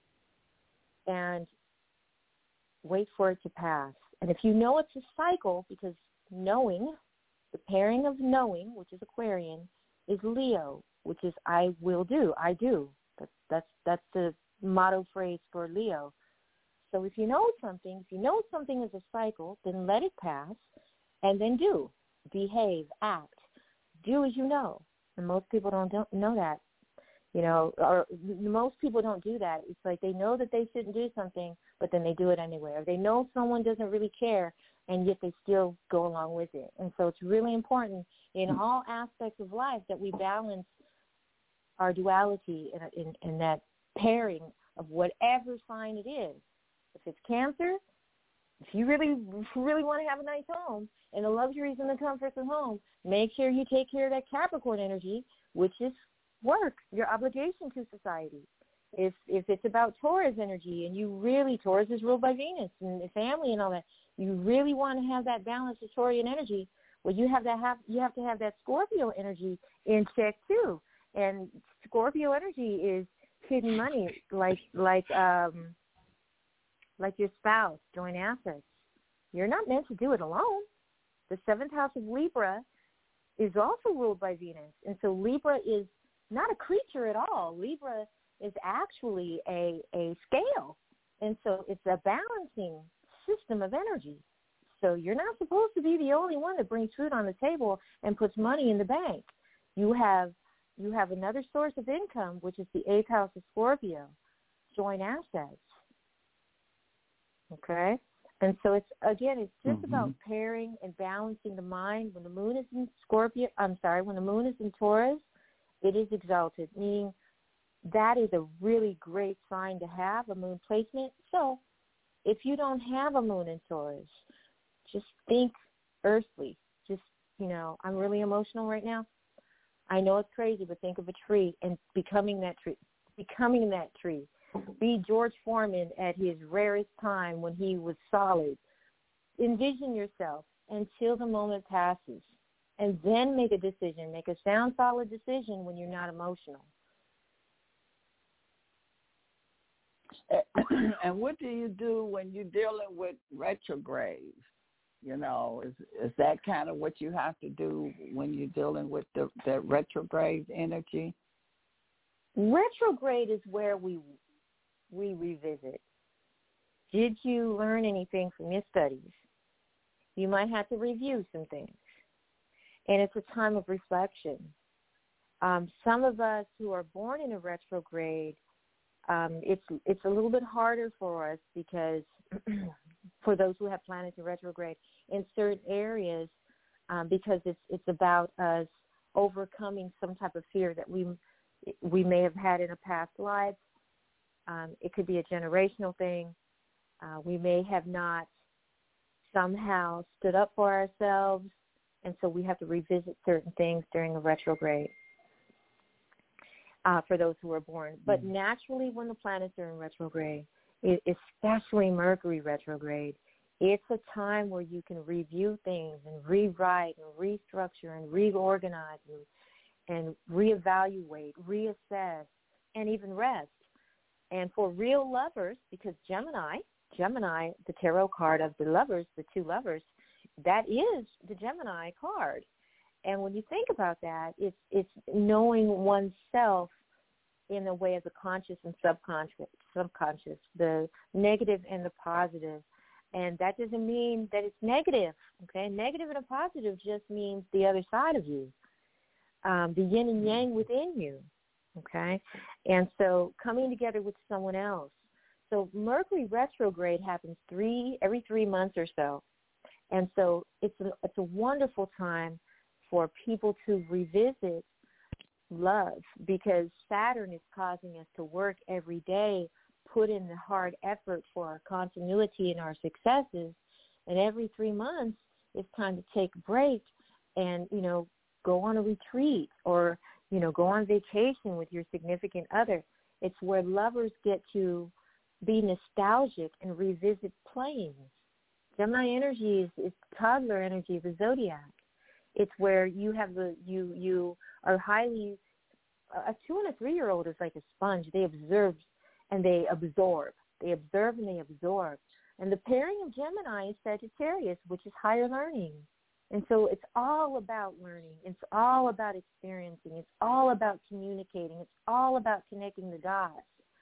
and wait for it to pass. And if you know it's a cycle, because knowing, the pairing of knowing, which is Aquarian, is Leo, which is I will do, I do. That's that's that's the motto phrase for Leo. So if you know something, if you know something is a cycle, then let it pass, and then do, behave, act, do as you know. And most people don't, don't know that, you know, or most people don't do that. It's like they know that they shouldn't do something, but then they do it anyway. Or they know someone doesn't really care, and yet they still go along with it. And so it's really important in all aspects of life that we balance our duality in, in, in that pairing of whatever sign it is. If it's Cancer, if you really really want to have a nice home and the luxuries and the comforts of home, make sure you take care of that Capricorn energy, which is work, your obligation to society. If if it's about Taurus energy and you really, Taurus is ruled by Venus and the family and all that, you really want to have that balance of Taurian energy, well, you have that have you have to have that Scorpio energy in check too. And Scorpio energy is hidden money, like like um, like your spouse, joint assets. You're not meant to do it alone. The seventh house of Libra is also ruled by Venus, and so Libra is not a creature at all. Libra is actually a a scale, and so it's a balancing system of energy. So you're not supposed to be the only one that brings food on the table and puts money in the bank. You have you have another source of income, which is the eighth house of Scorpio, joint assets. Okay? And so it's, again, it's just mm-hmm. about pairing and balancing the mind. When the moon is in Scorpio, I'm sorry, when the moon is in Taurus, it is exalted, meaning that is a really great sign to have, a moon placement. So if you don't have a moon in Taurus, just think earthly. Just, you know, I'm really emotional right now. I know it's crazy, but think of a tree and becoming that tree, becoming that tree. Be George Foreman at his rarest time when he was solid. Envision yourself until the moment passes, and then make a decision. Make a sound, solid decision when you're not emotional.
And what do you do when you're dealing with retrogrades? You know, is is that kind of what you have to do when you're dealing with the, the retrograde energy?
Retrograde is where we we revisit. Did you learn anything from your studies? You might have to review some things. And it's a time of reflection. Um, some of us who are born in a retrograde, um, it's it's a little bit harder for us because for those who have planets in retrograde in certain areas, um, because it's it's about us overcoming some type of fear that we we may have had in a past life. Um, it could be a generational thing. Uh, we may have not somehow stood up for ourselves, and so we have to revisit certain things during a retrograde uh, for those who are born. But mm-hmm. naturally, when the planets are in retrograde, it, especially Mercury retrograde, it's a time where you can review things and rewrite and restructure and reorganize and, and reevaluate, reassess, and even rest. And for real lovers, because Gemini, Gemini, the tarot card of the lovers, the two lovers, that is the Gemini card. And when you think about that, it's it's knowing oneself in the way of the conscious and subconscious, subconscious, the negative and the positive. And that doesn't mean that it's negative, okay? Negative and a positive just means the other side of you, um, the yin and yang within you, okay? And so coming together with someone else. So Mercury retrograde happens three every three months or so. And so it's a, it's a wonderful time for people to revisit love, because Saturn is causing us to work every day, put in the hard effort for our continuity and our successes. And every three months, it's time to take a break and, you know, go on a retreat or, you know, go on vacation with your significant other. It's where lovers get to be nostalgic and revisit planes. Gemini energy is, is toddler energy of the zodiac. It's where you have the you you are highly a two and a three year old is like a sponge. They observe and they absorb. They observe and they absorb. And the pairing of Gemini is Sagittarius, which is higher learning. And so it's all about learning. It's all about experiencing. It's all about communicating. It's all about connecting the dots.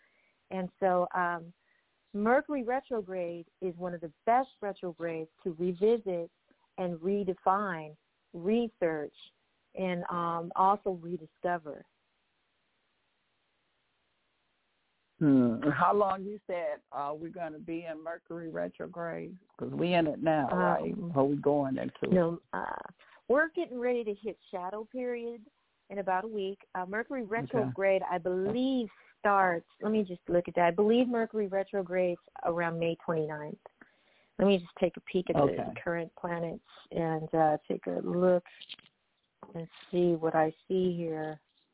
And so um, Mercury retrograde is one of the best retrogrades to revisit and redefine, research, and um, also rediscover.
Hmm. How long you said uh, we're going to be in Mercury retrograde? Because we're in it now, um, right? Or we going into
no, it? Uh, we're getting ready to hit shadow period in about a week. Uh, Mercury retrograde, okay. I believe, starts, let me just look at that. I believe Mercury retrogrades around May twenty-ninth. Let me just take a peek at okay. the current planets and uh, take a look and see what I see here.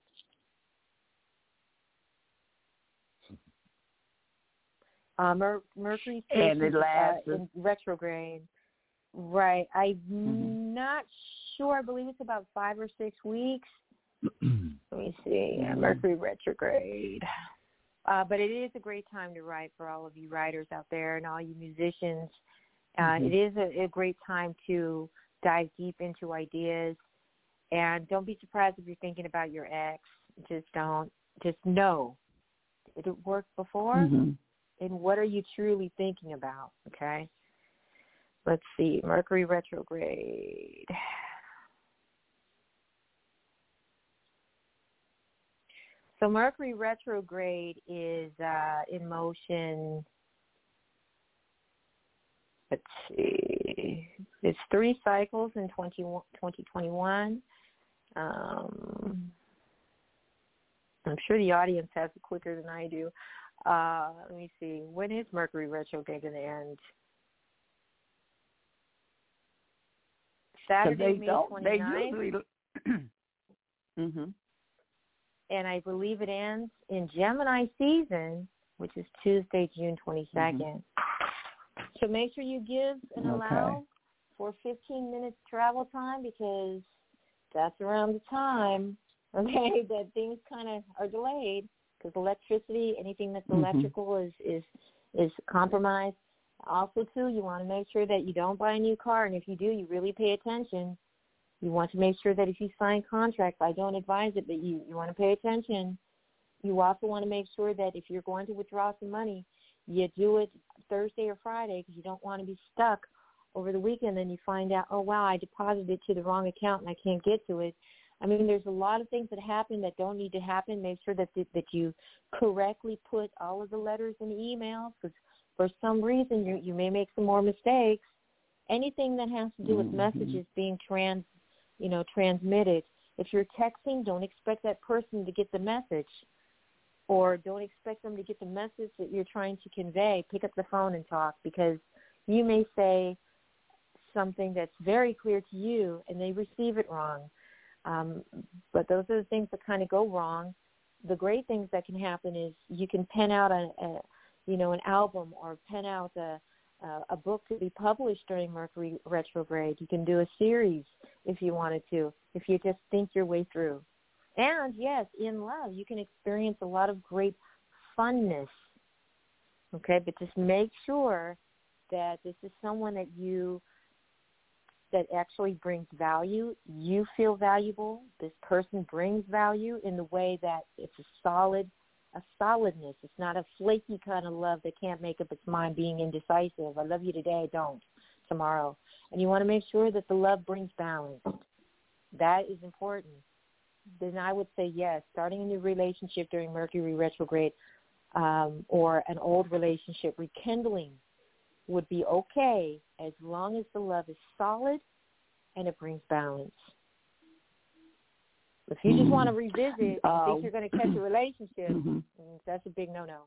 Uh, Mer- Mercury
and it lasts
uh, in retrograde. Right. I'm mm-hmm. not sure. I believe it's about five or six weeks. Let me see. Yeah, Mercury retrograde. Uh, but it is a great time to write for all of you writers out there and all you musicians. Uh, mm-hmm. It is a, a great time to dive deep into ideas. And don't be surprised if you're thinking about your ex. Just don't. Just know. Did it work before?
Mm-hmm.
And what are you truly thinking about, okay? Let's see. Mercury retrograde. So Mercury retrograde is uh, in motion. Let's see. It's three cycles in twenty twenty-one. Um, I'm sure the audience has it quicker than I do. Uh, let me see. When is Mercury retrograde going to end? Saturday, May twenty-ninth. They usually... mm-hmm. And I believe it ends in Gemini season, which is Tuesday, June twenty-second. Mm-hmm. So make sure you give and okay. allow for fifteen minutes travel time, because that's around the time, okay, that things kind of are delayed, because electricity, anything that's mm-hmm. electrical is, is is compromised. Also, too, you want to make sure that you don't buy a new car, and if you do, you really pay attention. You want to make sure that if you sign contracts, I don't advise it, but you, you want to pay attention. You also want to make sure that if you're going to withdraw some money, you do it Thursday or Friday, because you don't want to be stuck over the weekend. Then you find out, oh, wow, I deposited it to the wrong account and I can't get to it. I mean, there's a lot of things that happen that don't need to happen. Make sure that that you correctly put all of the letters in the emails, because for some reason you, you may make some more mistakes. Anything that has to do with mm-hmm. messages being trans you know, transmitted. If you're texting, don't expect that person to get the message, or don't expect them to get the message that you're trying to convey. Pick up the phone and talk, because you may say something that's very clear to you and they receive it wrong. Um, but those are the things that kind of go wrong. The great things that can happen is you can pen out a, a you know, an album, or pen out a Uh, a book to be published during Mercury retrograde. You can do a series if you wanted to, if you just think your way through. And, yes, in love, you can experience a lot of great funness, okay? But just make sure that this is someone that you, that actually brings value. You feel valuable. This person brings value in the way that it's a solid a solidness. It's not a flaky kind of love that can't make up its mind, being indecisive. I love you today, I don't tomorrow. And you want to make sure that the love brings balance. That is important. Then I would say yes, starting a new relationship during Mercury retrograde, um, or an old relationship rekindling would be okay, as long as the love is solid and it brings balance. If you just want to revisit and uh, think you're going to catch a relationship, mm-hmm. that's a big no-no.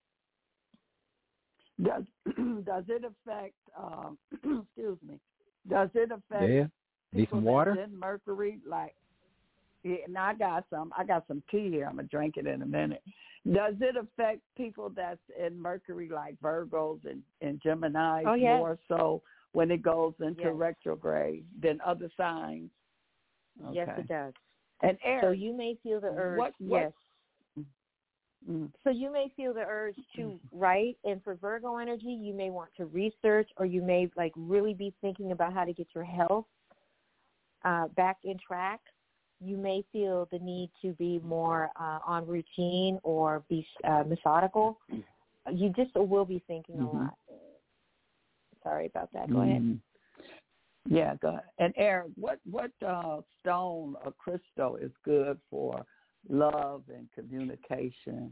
Does does it affect? Um, excuse me. Does it affect?
Yeah. Need some water?
In Mercury, like, yeah. Now I got some. I got some tea here. I'm gonna drink it in a minute. Does it affect people that's in Mercury, like Virgos and, and Gemini,
oh, yes.
more so when it goes into
yes.
retrograde than other signs? Okay.
Yes, it does.
And Aries,
so you may feel the urge,
what, what?
yes. Mm-hmm. So you may feel the urge to write, and for Virgo energy, you may want to research, or you may like really be thinking about how to get your health uh, back in track. You may feel the need to be more uh, on routine or be uh, methodical. You just will be thinking mm-hmm. a lot. Sorry about that. Go mm-hmm. ahead.
Yeah, go ahead. And Aaron, what what uh, stone or crystal is good for love and communication?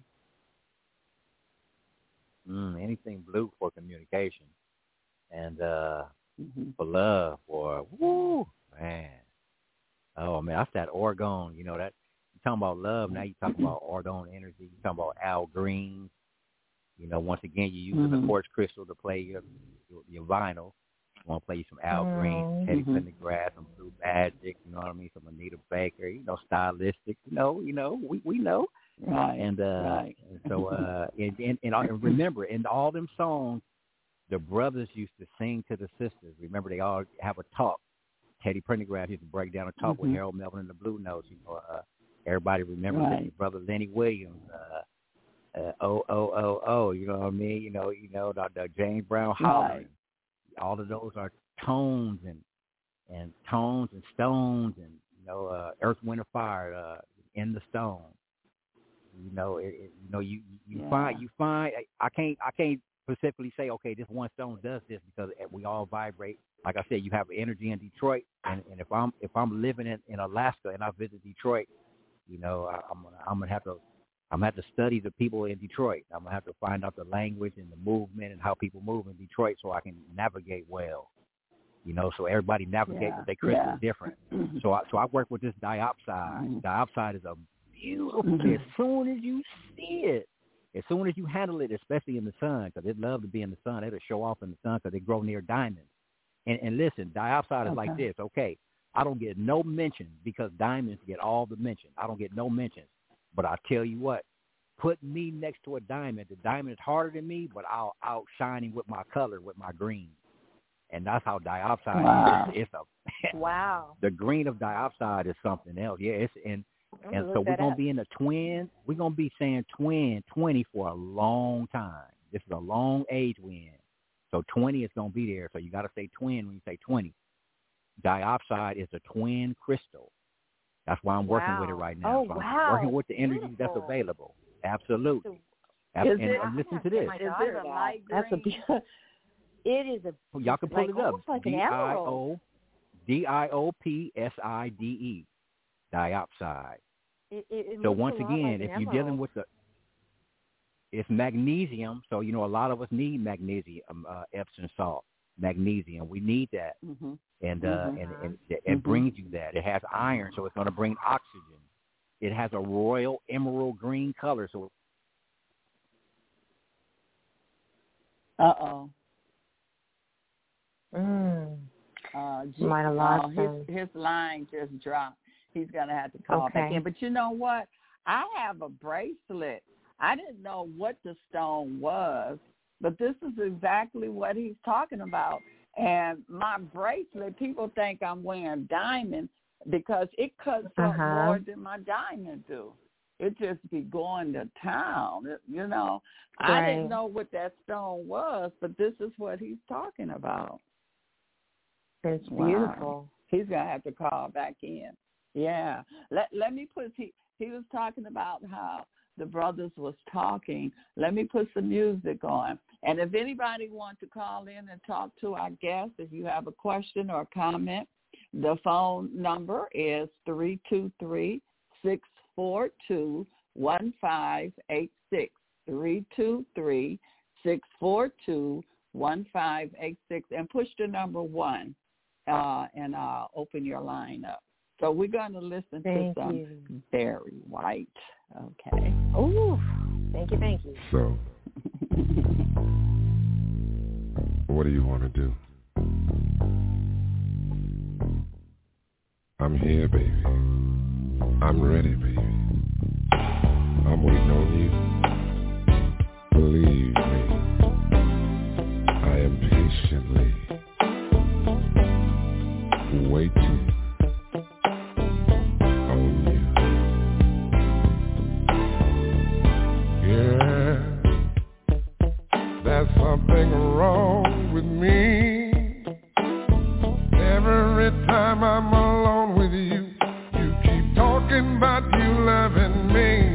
Mm, anything blue for communication, and uh,
mm-hmm.
for love, for woo man. Oh man, that's that orgone. You know that you talking about love. Now you talking about orgone energy. You talking about Al Green. You know, once again, you're using mm-hmm. a quartz crystal to play your your, your vinyl. You want to play you some Al mm-hmm. Green, Teddy Pendergrass, some Blue Magic, you know what I mean, some Anita Baker, you know, stylistic, you know, you know, we we know.
Right.
And uh
right.
and so uh and, and and remember, in all them songs, the brothers used to sing to the sisters. Remember, they all have a talk. Teddy Pendergrass used to break down a talk mm-hmm. with Harold Melvin and the Blue Notes. You know, uh, everybody remembers right. his brother Lenny Williams. Uh, uh, oh oh oh oh, you know what I mean? You know, you know, the, the James Brown hollering. Right. All of those are tones and and tones and stones and you know uh, Earth, Wind, and Fire uh, in the stone. You know, it, it, you know you you yeah. find you find I can't I can't specifically say okay this one stone does this because we all vibrate. Like I said, you have energy in Detroit, and, and if I'm if I'm living in, in Alaska and I visit Detroit, you know I, I'm gonna I'm gonna have to I'm going to have to study the people in Detroit. I'm going to have to find out the language and the movement and how people move in Detroit so I can navigate well. You know, so everybody navigates
yeah.
with their crystal
yeah.
different. So I, so I work with this diopside. Mm-hmm. Diopside is a beautiful, mm-hmm. as soon as you see it, as soon as you handle it, especially in the sun, because it love to be in the sun. It'll show off in the sun because they grow near diamonds. And, and listen, diopside is okay. like this. Okay, I don't get no mention because diamonds get all the mention. I don't get no mentions. But I tell you what, put me next to a diamond. The diamond is harder than me, but I'll outshine him with my color, with my green. And that's how diopside
wow.
is. It's a
wow.
The green of diopside is something else. Yeah, it's and and so we're gonna up. be in the twin. We're gonna be saying twin twenty for a long time. This is a long age we're in. So twenty is gonna be there. So you got to say twin when you say twenty. Diopside is a twin crystal. That's why I'm working
wow.
with it right now.
Oh
so I'm
wow!
working with the energy
Beautiful.
that's available. Absolutely.
Is
and,
it,
and listen to this.
Is it a light green?
That's a beautiful. It is a.
Well, y'all can pull
like,
it up.
Like
D I O D I O P S I D E. Diopside.
It, it, it
so once again,
like
if you're dealing with the, it's magnesium. So you know a lot of us need magnesium, uh, Epsom salt, magnesium. We need that,
mm-hmm. and
uh,
mm-hmm.
and and it
mm-hmm.
brings you that. It has iron, so it's going to bring oxygen. It has a royal emerald green color, so.
Uh oh.
Mm.
Uh,
G- Might have lost
oh, his, his line just dropped. He's going to have to call
okay.
back in. But you know what? I have a bracelet. I didn't know what the stone was, but this is exactly what he's talking about. And my bracelet, people think I'm wearing diamonds because it cuts
uh-huh.
up more than my diamond do. It just be going to town, you know.
Right.
I didn't know what that stone was, but this is what he's talking about.
It's
wow.
beautiful.
He's gonna have to call back in. Yeah. Let let me put he he was talking about how the brothers was talking. Let me put some music on. And if anybody wants to call in and talk to our guest, if you have a question or a comment, the phone number is three two three, six four two, one five eight six. three two three, six four two, one five eight six. And push the number one. Uh, and uh, open your line up. So we're going to listen
thank
to some
you.
Barry White. Okay.
Oh, thank you, thank you.
So, what do you want to do? I'm here, baby. I'm ready, baby. I'm waiting on you. Believe me, I am patiently waiting on you. Yeah, there's something wrong with me. Every time I'm alone with you, you keep talking about you loving me.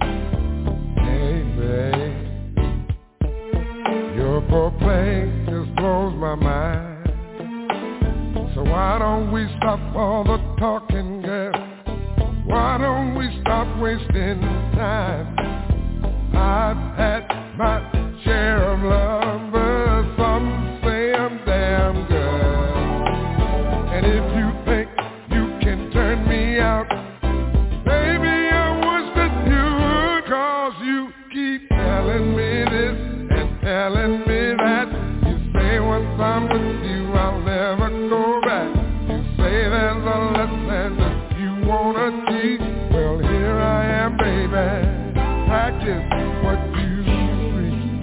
Hey, babe, your foreplay just blows my mind. So why don't we stop all the talking, girl? Why don't we stop wasting time? I've had my share of lovers, some say I'm damn good. And if you think you can turn me out, baby, I wish that you would, 'cause you keep telling me this and telling me that. You say once I'm with you, I'll never go back. You say there's a lesson that you wanna teach. Well, here I am, baby. Practice what you preach.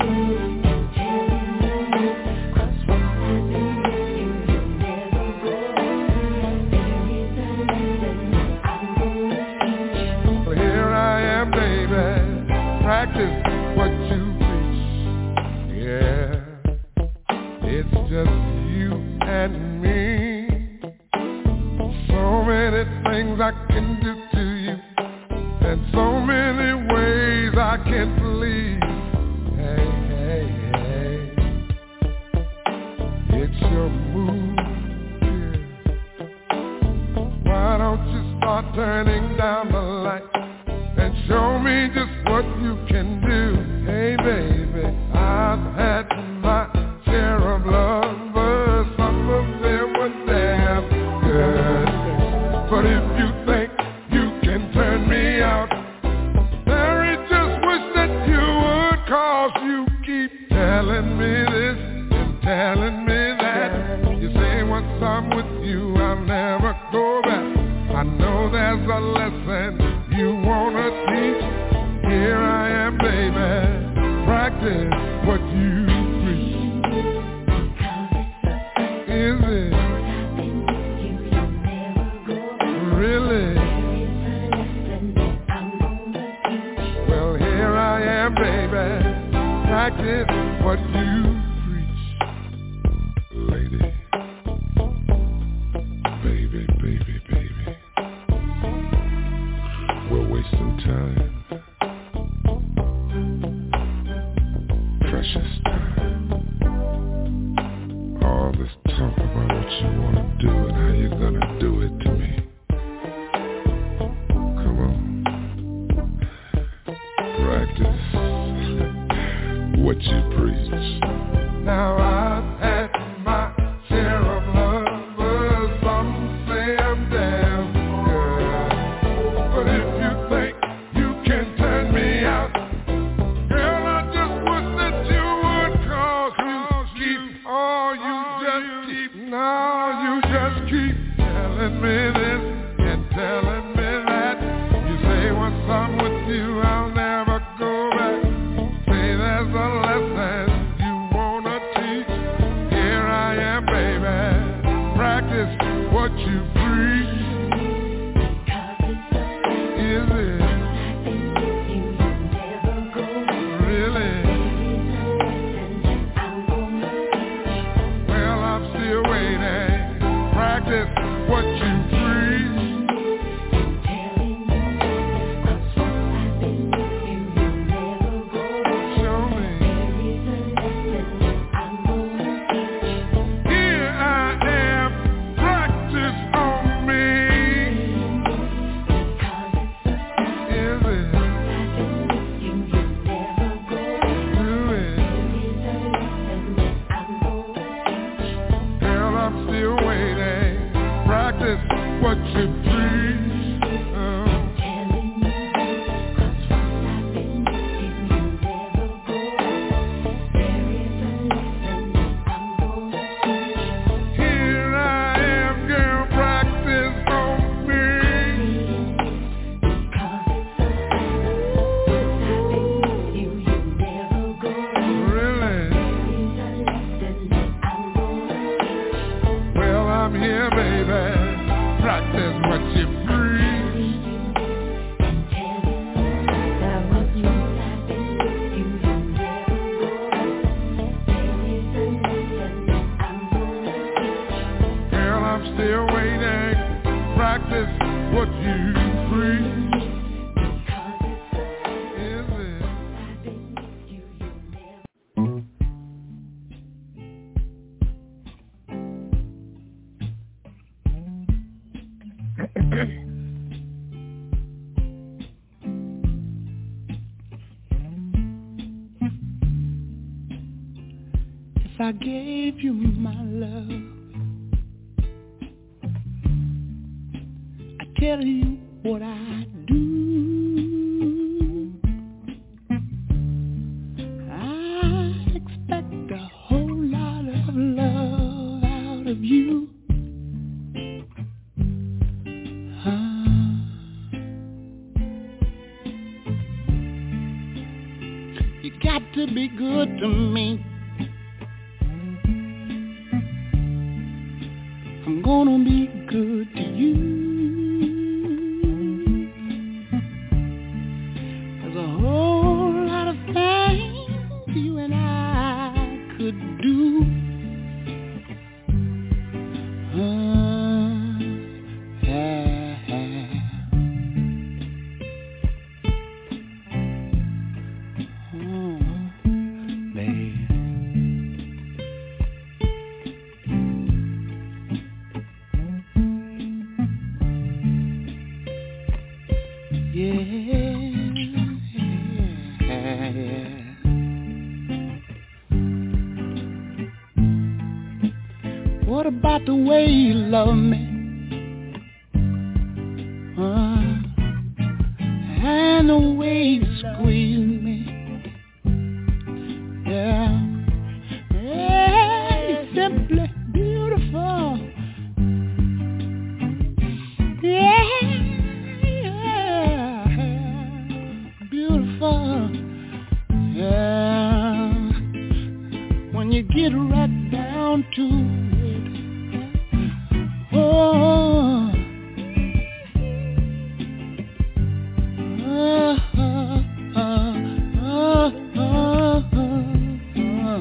Well, here I am, baby. Practice what you preach. Yeah, it's just you and me. So many things I can do to you, and so many ways I can please. Hey, hey, hey, it's your move, yeah. Why don't you start turning down the light and show me just what what you can do. Hey baby, I've had my share of lovers, some of them were damn good. But if you think you can turn me out, Mary, just wish that you would, cause you keep telling me this and telling me that. You say once I'm with you, I'll never go back. I know there's a lesson you wanna teach. Here I am, baby, practice what you preach. Is it? Really? Well, here I am, baby, practice what you preach. Lady, baby, baby, baby, we're wasting time. Precious time. All this talk about what you want to do and how you're gonna do it to me. Come on. Practice what you preach. Now I've had my share of lovers, some say I'm damn good. But if you think you can turn me out, girl, I just wish that you would, cause you keep, oh, you just keep, no, you just keep telling me this and telling me that. You say once I'm with you, I'll never go back. Say there's a lesson you wanna teach. Here I am, baby, practice what you preach. Is it? Really? Well, I'm still waiting. Practice what you preach. Show me. Here I am. Practice on me. Is it? Do it. Girl, I'm still waiting. Practice what you preach. Oh. Here I am, girl, practice on me. Really? Well, I'm here, baby. Practice what you preach. Girl, I'm still waiting. Practice what you preach. Is it?
If I gave you my love, I tell you what I do. I expect a whole lot of love out of you. Ah. You got to be good to me. I'm gonna be good to you. There's a whole lot of things you and I could do. Uh, yeah. Oh, babe.
the way you love me, uh, and the way you squeeze me. Yeah, yeah, you're simply beautiful. Yeah, yeah, beautiful. Yeah, when you get right down to it, oh, uh, uh, uh, uh, uh, uh.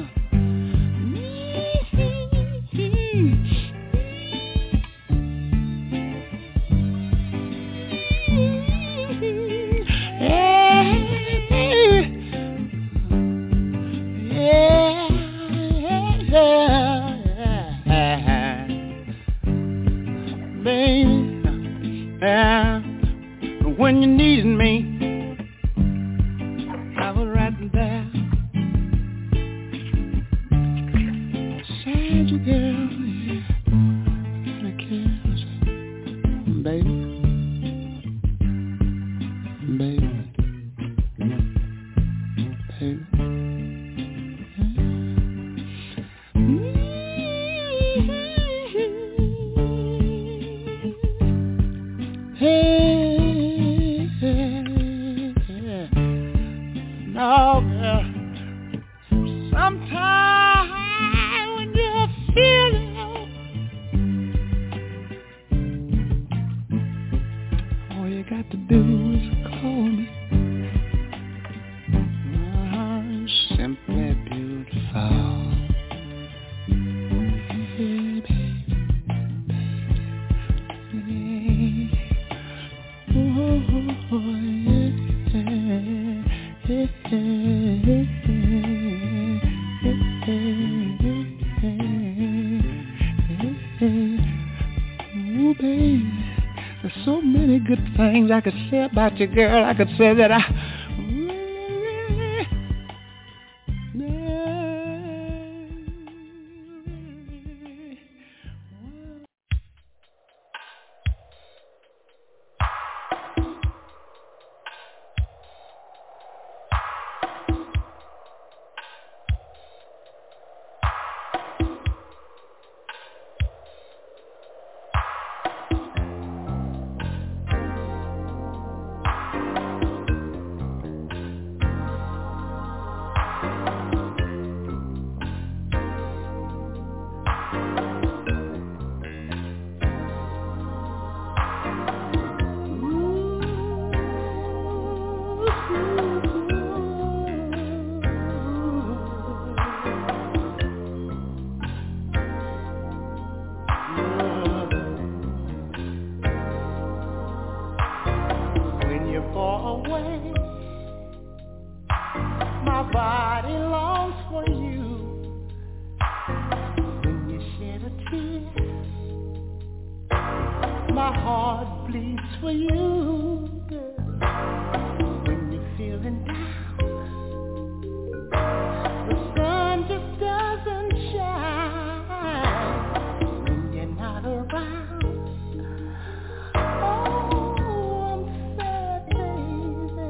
When you needed me, I was right there beside you, girl. Yeah, and I kiss, baby, baby, baby. Oh, girl. Sometimes when you feel it, all you got to do is call me. Oh, simply beautiful. Hey, baby, baby. Oh, oh, yeah. Hey, hey, ooh, baby, there's so many good things I could say about you, girl. I could say that I my heart bleeds for you. When you're feeling down, the sun just doesn't shine when you're not around. Oh, I'm sad, baby.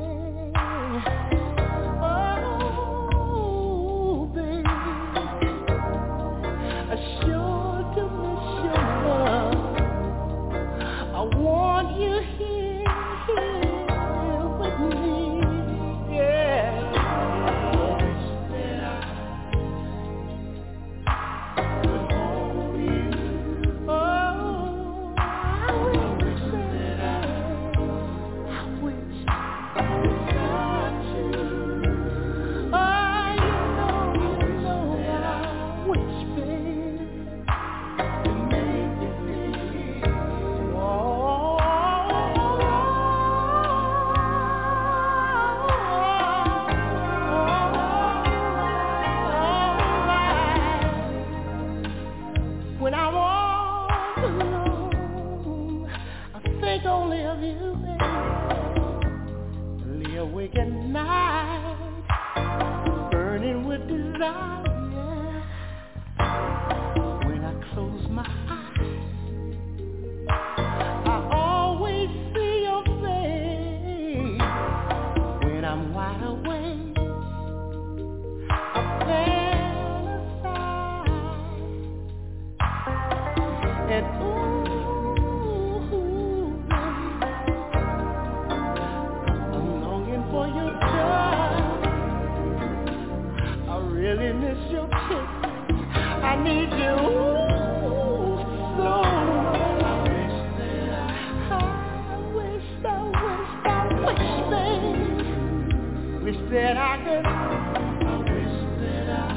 Oh, baby, I sure do miss your love. I want you here, here with me, yeah. I wish that I could hold you. Oh, I wish that I, I wish I could touch you. Oh, you know, you know that I wish, baby, to make you feel. When I'm all alone, I think only of you, baby. Lay awake at night, burning with desire. When I close my eyes, that I could. I wish that I.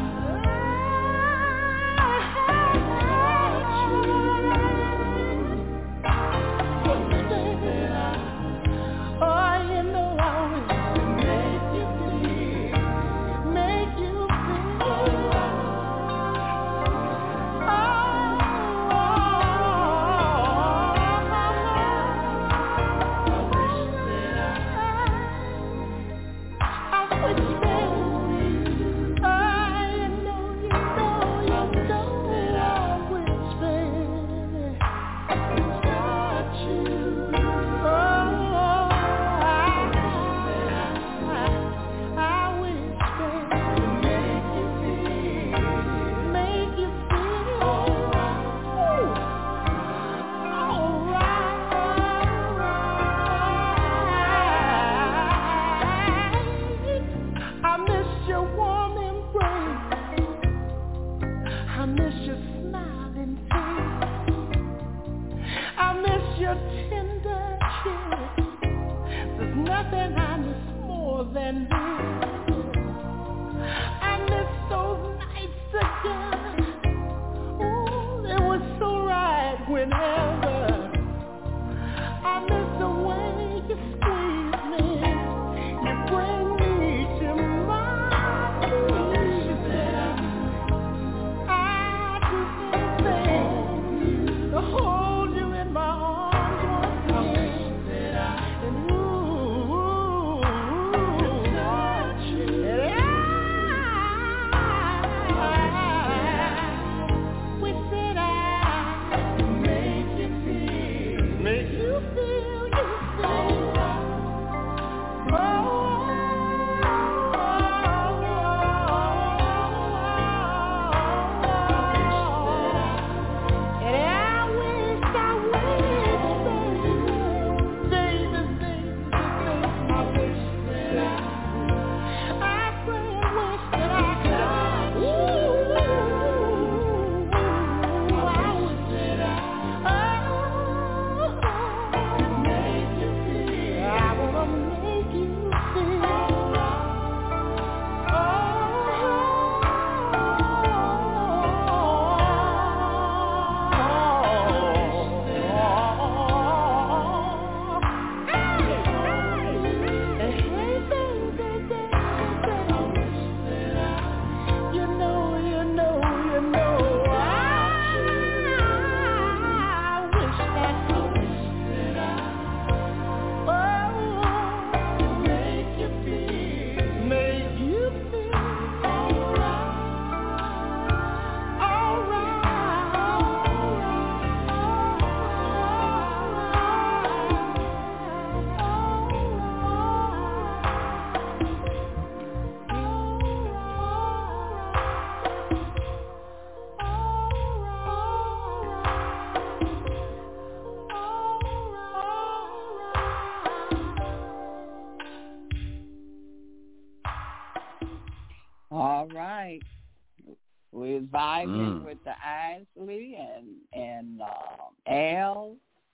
We're vibing mm. with the Isley and and uh, Al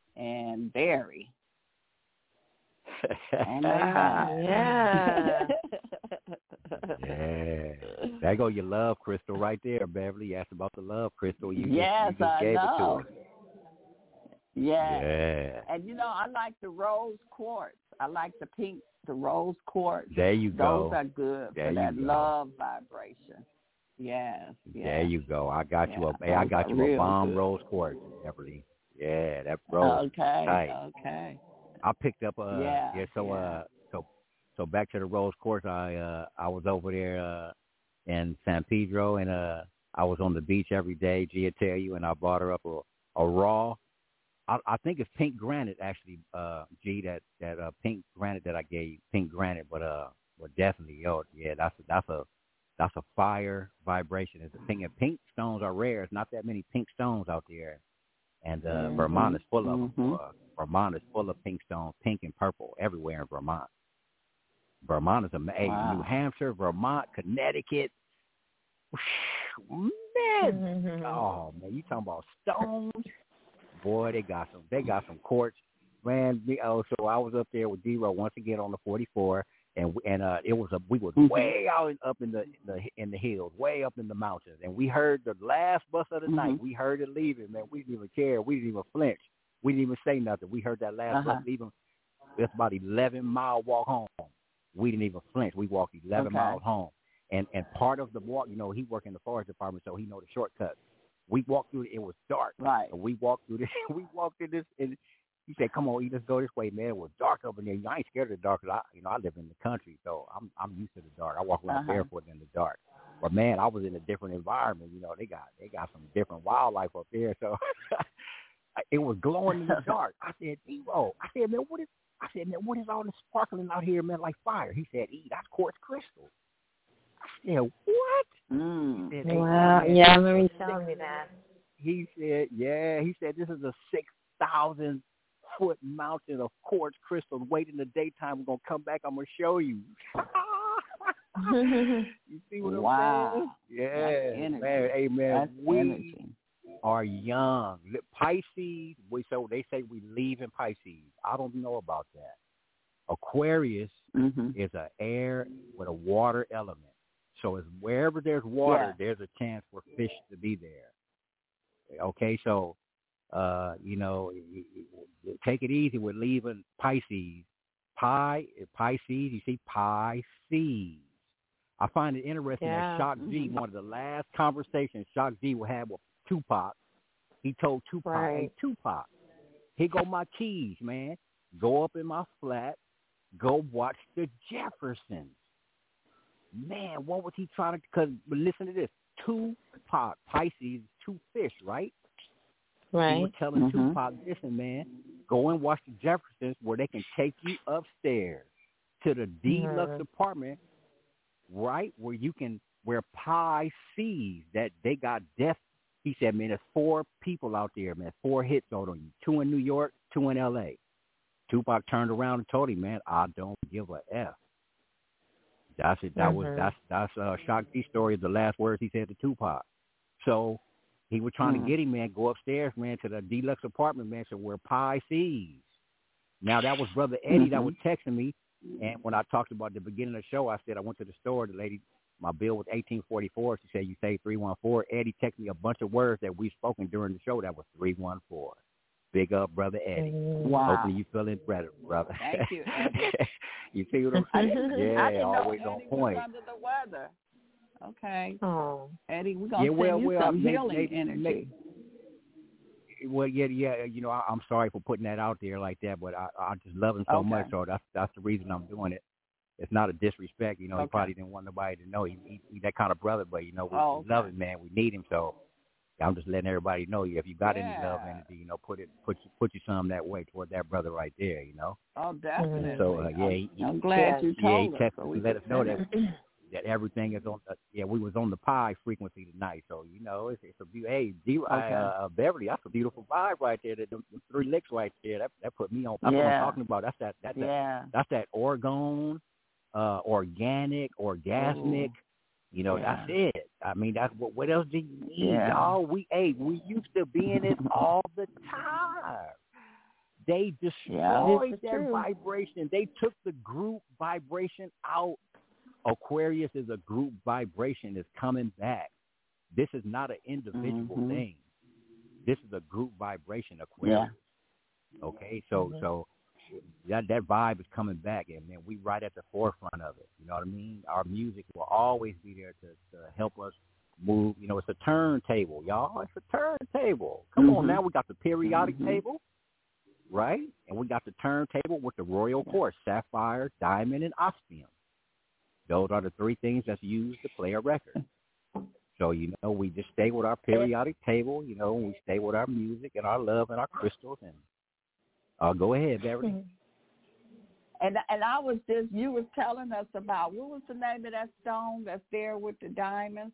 and Barry. Oh
yeah.
Yeah. There go your love crystal right there, Beverly. You asked about the love crystal. You
yes,
just, you just
I
gave
know.
it to her.
Yeah.
Yeah.
And you know, I like the rose quartz. I like the pink, the rose quartz.
There you go.
Those are good
there
for that
go.
love vibration. Yes. yes.
There you go. I got
yeah,
you a hey, I got you a bomb
good.
rose quartz, Beverly. Yeah, that rose.
Okay.
Tight.
Okay.
I picked up uh
yeah,
yeah so
yeah.
uh so so back to the rose quartz. I uh I was over there uh in San Pedro and uh I was on the beach every day, Gia tell you, and I bought her up a, a raw I, I think it's pink granite actually, uh G that that uh pink granite that I gave you, pink granite, but uh but definitely yo yeah that's a, that's a that's a fire vibration. It's a pink and pink stones are rare. It's not that many pink stones out there. And uh, mm-hmm. Vermont is full of
mm-hmm.
them. Uh, Vermont is full of pink stones, pink and purple, everywhere in Vermont. Vermont is amazing.
Wow.
New Hampshire, Vermont, Connecticut. Man, mm-hmm. oh man, you talking about stones? Boy, they got some. They got some quartz. Man, me, oh, so I was up there with D-Ro once again on the forty-four, and and uh, it was a we was
mm-hmm.
way out in, up in the, in the in the hills, way up in the mountains, and we heard the last bus of the
mm-hmm.
night. We heard it leaving, man. We didn't even care. We didn't even flinch. We didn't even say nothing. We heard that last
uh-huh.
bus leaving. It's about eleven mile walk home. We didn't even flinch. We walked eleven
okay.
miles home, and and part of the walk, you know, he worked in the forest department, so he know the shortcuts. We walked through. It was dark,
right?
And we walked through this. We walked through this, and he said, "Come on, E, let's go this way, man." It was dark over there. You know, I ain't scared of the dark, cause I, you know, I live in the country, so I'm I'm used to the dark. I walk around
uh-huh.
barefoot in the dark. But man, I was in a different environment. You know, they got they got some different wildlife up there, so it was glowing in the dark. I said, "Evo," I said, "Man, what is?" I said, "Man, what is all this sparkling out here, man, like fire?" He said, "E, that's quartz crystal." I said, "What?"
Mm.
He said,
wow,
man,
yeah, I remember you telling me that.
He said, "Yeah." He said, "This is a six thousand foot mountain of quartz crystals. Wait in the daytime. We're gonna come back. I'm gonna show you." You see what
wow.
I'm saying? Yeah, man. Hey, man,
That's
we
energy.
are young. Pisces. We so they say we leave in Pisces. I don't know about that. Aquarius
mm-hmm.
is an air with a water element. So it's wherever there's water,
yeah.
there's a chance for fish to be there. Okay, so uh, you know, take it easy with leaving Pisces. Pi, Pisces, you see Pisces. I find it interesting
yeah.
that Shock G, one of the last conversations Shock G had with Tupac, he told Tupac,
right.
"Hey, Tupac, here go my keys, man. Go up in my flat, go watch the Jeffersons." Man, what was he trying to, because listen to this, Tupac, Pisces, two fish, right?
Right.
He was telling
mm-hmm.
Tupac, "Listen, man, go and watch the Jeffersons where they can take you upstairs to the deluxe
mm-hmm.
apartment, right, where you can, where Pi sees that they got death." He said, "Man, there's four people out there, man, four hits on you, two in New York, two in L A" Tupac turned around and told him, "Man, I don't give a F." That's it. That mm-hmm. was that's that's uh, Shock G's story. The last words he said to Tupac. So he was trying mm-hmm. to get him, man, go upstairs, man, to the deluxe apartment, man, so where Pi sees. Now that was Brother Eddie mm-hmm. that was texting me, and when I talked about the beginning of the show, I said I went to the store. The lady, my bill was eighteen forty four. She said, "You say three one four." Eddie texted me a bunch of words that we spoken during the show. That was three one four. Big up, Brother Eddie.
Wow.
Hopefully you feeling better, brother.
Thank you, Eddie.
You see what I'm saying? Yeah,
I didn't
always
know
on
Eddie
point.
was under the weather. Okay.
Oh,
Eddie, we're gonna
yeah, well,
send you
well,
some
they,
healing
they,
energy.
They, well, yeah, yeah. You know, I, I'm sorry for putting that out there like that, but I, I just love him so
okay.
much, so that's that's the reason I'm doing it. It's not a disrespect, you know.
Okay.
He probably didn't want nobody to know he, he, he that kind of brother, but you know, we,
oh,
we love him, man. We need him, so I'm just letting everybody know. If you got
yeah.
any love energy, you know, put it, put you, put you some that way toward that brother right there, you know.
Oh, definitely.
So uh, yeah, he,
I'm glad you
yeah,
told
he
us.
texted
So
to let us know that that everything is on. Uh, yeah, we was on the Pi frequency tonight, so you know, it's, it's a beautiful. Hey, D,
okay.
uh, Beverly, that's a beautiful vibe right there. The, the three licks right there. That that put me on. That's
yeah.
what I'm talking about. That's that. That's
yeah.
that. That's that orgone, uh, organic, orgasmic. Ooh. You know,
yeah.
that's it. I mean, that's what. What else do you need,
yeah.
y'all? We, hey, we used to be in it all the time. They destroyed
yeah,
that true. vibration. They took the group vibration out. Aquarius is a group vibration. It's coming back. This is not an individual
mm-hmm.
thing. This is a group vibration, Aquarius.
Yeah.
Okay, so mm-hmm. so that that vibe is coming back, and man, we right at the forefront of it. You know what I mean? Our music will always be there to, to help us move. You know, it's a turntable, y'all. It's a turntable. Come mm-hmm. on now, we got the periodic mm-hmm. table, right? And we got the turntable with the royal quartz, sapphire, diamond, and osmium. Those are the three things that's used to play a record. So, you know, we just stay with our periodic table, you know, we stay with our music and our love and our crystals. And uh, go ahead, Beverly.
And and I was just, you were telling us about, what was the name of that stone that's there with the diamonds?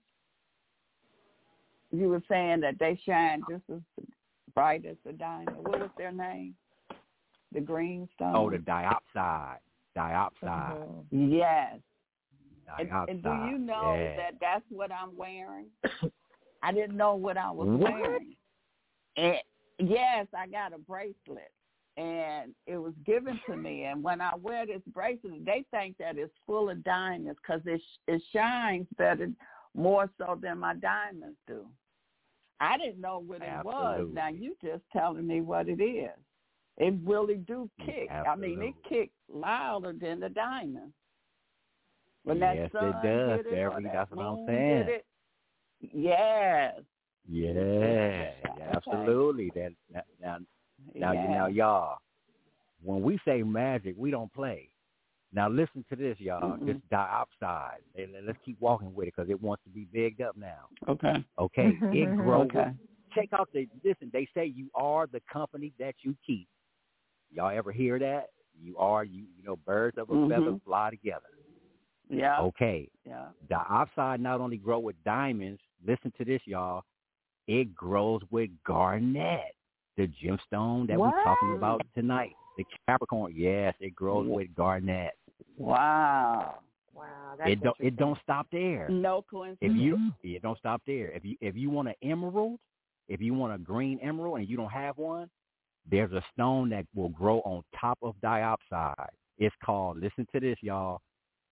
You were saying that they shine just as bright as the diamond. What was their name? The green stone?
Oh, the diopside. Diopside.
Mm-hmm. Yes. And, and do you know
yeah.
that that's what I'm wearing? I didn't know what I was
what?
wearing. And yes, I got a bracelet. and it was given to me. And when I wear this bracelet, they think that it's full of diamonds because it it shines better, more so than my diamonds do. I didn't know what it
Absolutely.
was. Now you just telling me what it is. It really do kick.
Absolutely.
I mean, it kicked louder than the diamond. When
yes,
that sun
it does,
hit it,
Beverly.
that
That's what I'm
moon
saying.
hit it, yes.
Yeah,
Okay.
absolutely. That now, now, now,
Yeah.
now, y'all. When we say magic, we don't play. Now, listen to this, y'all.
Mm-mm.
This dioxide. And let's keep walking with it because it wants to be bigged up now.
Okay.
Okay, it grows.
Okay.
Check out the listen. They say you are the company that you keep. Y'all ever hear that? You are you. You know, birds of a
Mm-hmm.
feather fly together.
Yeah.
Okay.
Yeah.
Dioxide not only grow with diamonds. Listen to this, y'all. It grows with garnet, the gemstone that
What?
we're talking about tonight. The Capricorn. Yes, it grows
Yeah.
with garnet.
Wow.
Wow, that's
It don't. It
interesting.
don't stop there.
No coincidence.
If you, it don't stop there. If you, if you want an emerald, if you want a green emerald and you don't have one, there's a stone that will grow on top of diopside. It's called. Listen to this, y'all.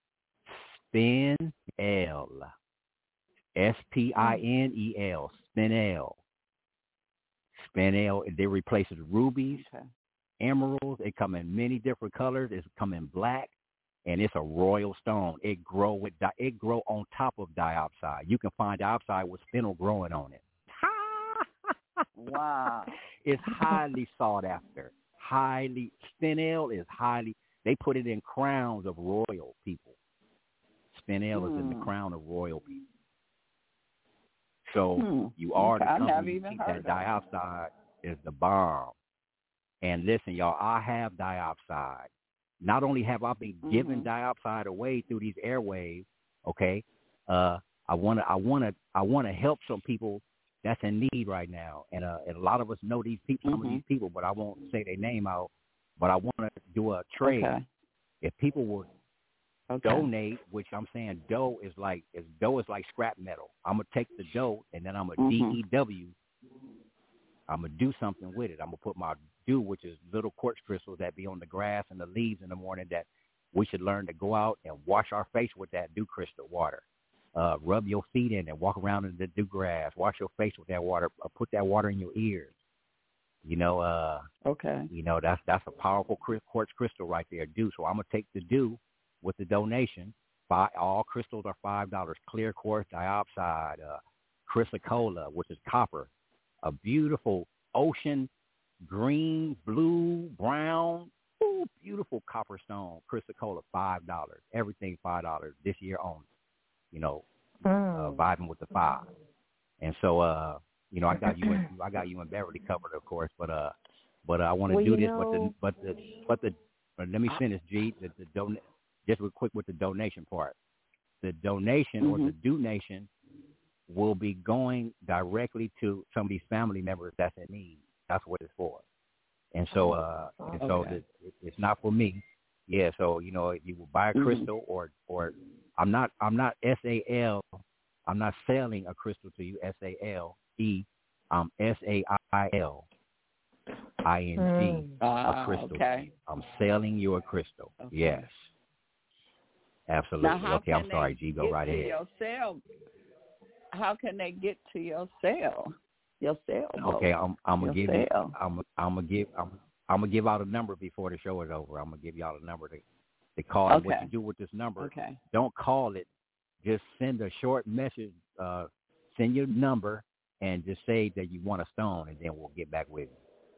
Spinel. S P I N E L. Spinel. Spinel. It replaces rubies,
Okay.
emeralds. It come in many different colors. It's come in black. And it's a royal stone. It grow with di- it grow on top of diopside. You can find diopside with spinel growing on it.
Wow.
It's highly sought after. Highly spinel is highly. They put it in crowns of royal people. Spinel is in the
Hmm.
crown of royal people. So
Hmm.
you are
Okay,
the
I never
company.
even
That
heard of it.
diopside is the bomb. And listen, y'all, I have diopside. Not only have I been giving
Mhm.
diopside away through these airwaves, okay, uh, I want to, I want to, I want to help some people that's in need right now, and uh, and a lot of us know these people, some
Mhm.
of these people, but I won't say their name out. But I want to do a trade.
Okay.
If people would
Okay.
donate, which I'm saying dough is like, is dough is like scrap metal. I'm gonna take the dough and then I'm gonna
Mhm.
D E W. I'm gonna do something with it. I'm gonna put my dew, which is little quartz crystals that be on the grass and the leaves in the morning, that we should learn to go out and wash our face with that dew crystal water. Uh, rub your feet in and walk around in the dew grass. Wash your face with that water. Uh, put that water in your ears. You know, uh,
Okay.
you know that's that's a powerful cri- quartz crystal right there, dew. So I'm gonna take the dew with the donation. Buy all crystals are five dollars. Clear quartz diopside, uh, chrysocolla, which is copper. A beautiful ocean green, blue, brown, ooh, beautiful copper stone, chrysocolla, five dollars. Everything five dollars this year only. You know, uh,
Mm.
vibing with the five. And so, uh, you know, I got you, and, I got you and Beverly covered, of course, but uh, but I want to
Well,
do
you
this,
know-
but the, but the, but the, but let me finish, G. The, the don, just real quick with the donation part. The donation or the donation will be going directly to some of these family members that's in need. That's what it's for. And so, uh, and so
Okay.
it, it's not for me. Yeah. So, you know, if you will buy a
Mhm.
crystal or, or I'm not, I'm not S A L. I'm not selling a crystal to you, S A L E. I'm S A I L I N G,
Mm.
a
Ah,
crystal.
okay.
I'm selling you a crystal.
Okay.
Yes. Absolutely.
Now, how
Okay. I'm
can
sorry,
they
G. Go
get
right
to
ahead.
your cell? How can they get to your cell? Your cell.
Okay, I'm I'm gonna
Your
give you.
cell.
I'm I'm gonna give. I'm I'm gonna give out a number before the show is over. I'm gonna give y'all a number to to call. And what
Okay.
you do with this number?
Okay.
Don't call it. Just send a short message. Uh, send your number and just say that you want a stone, and then we'll get back with you.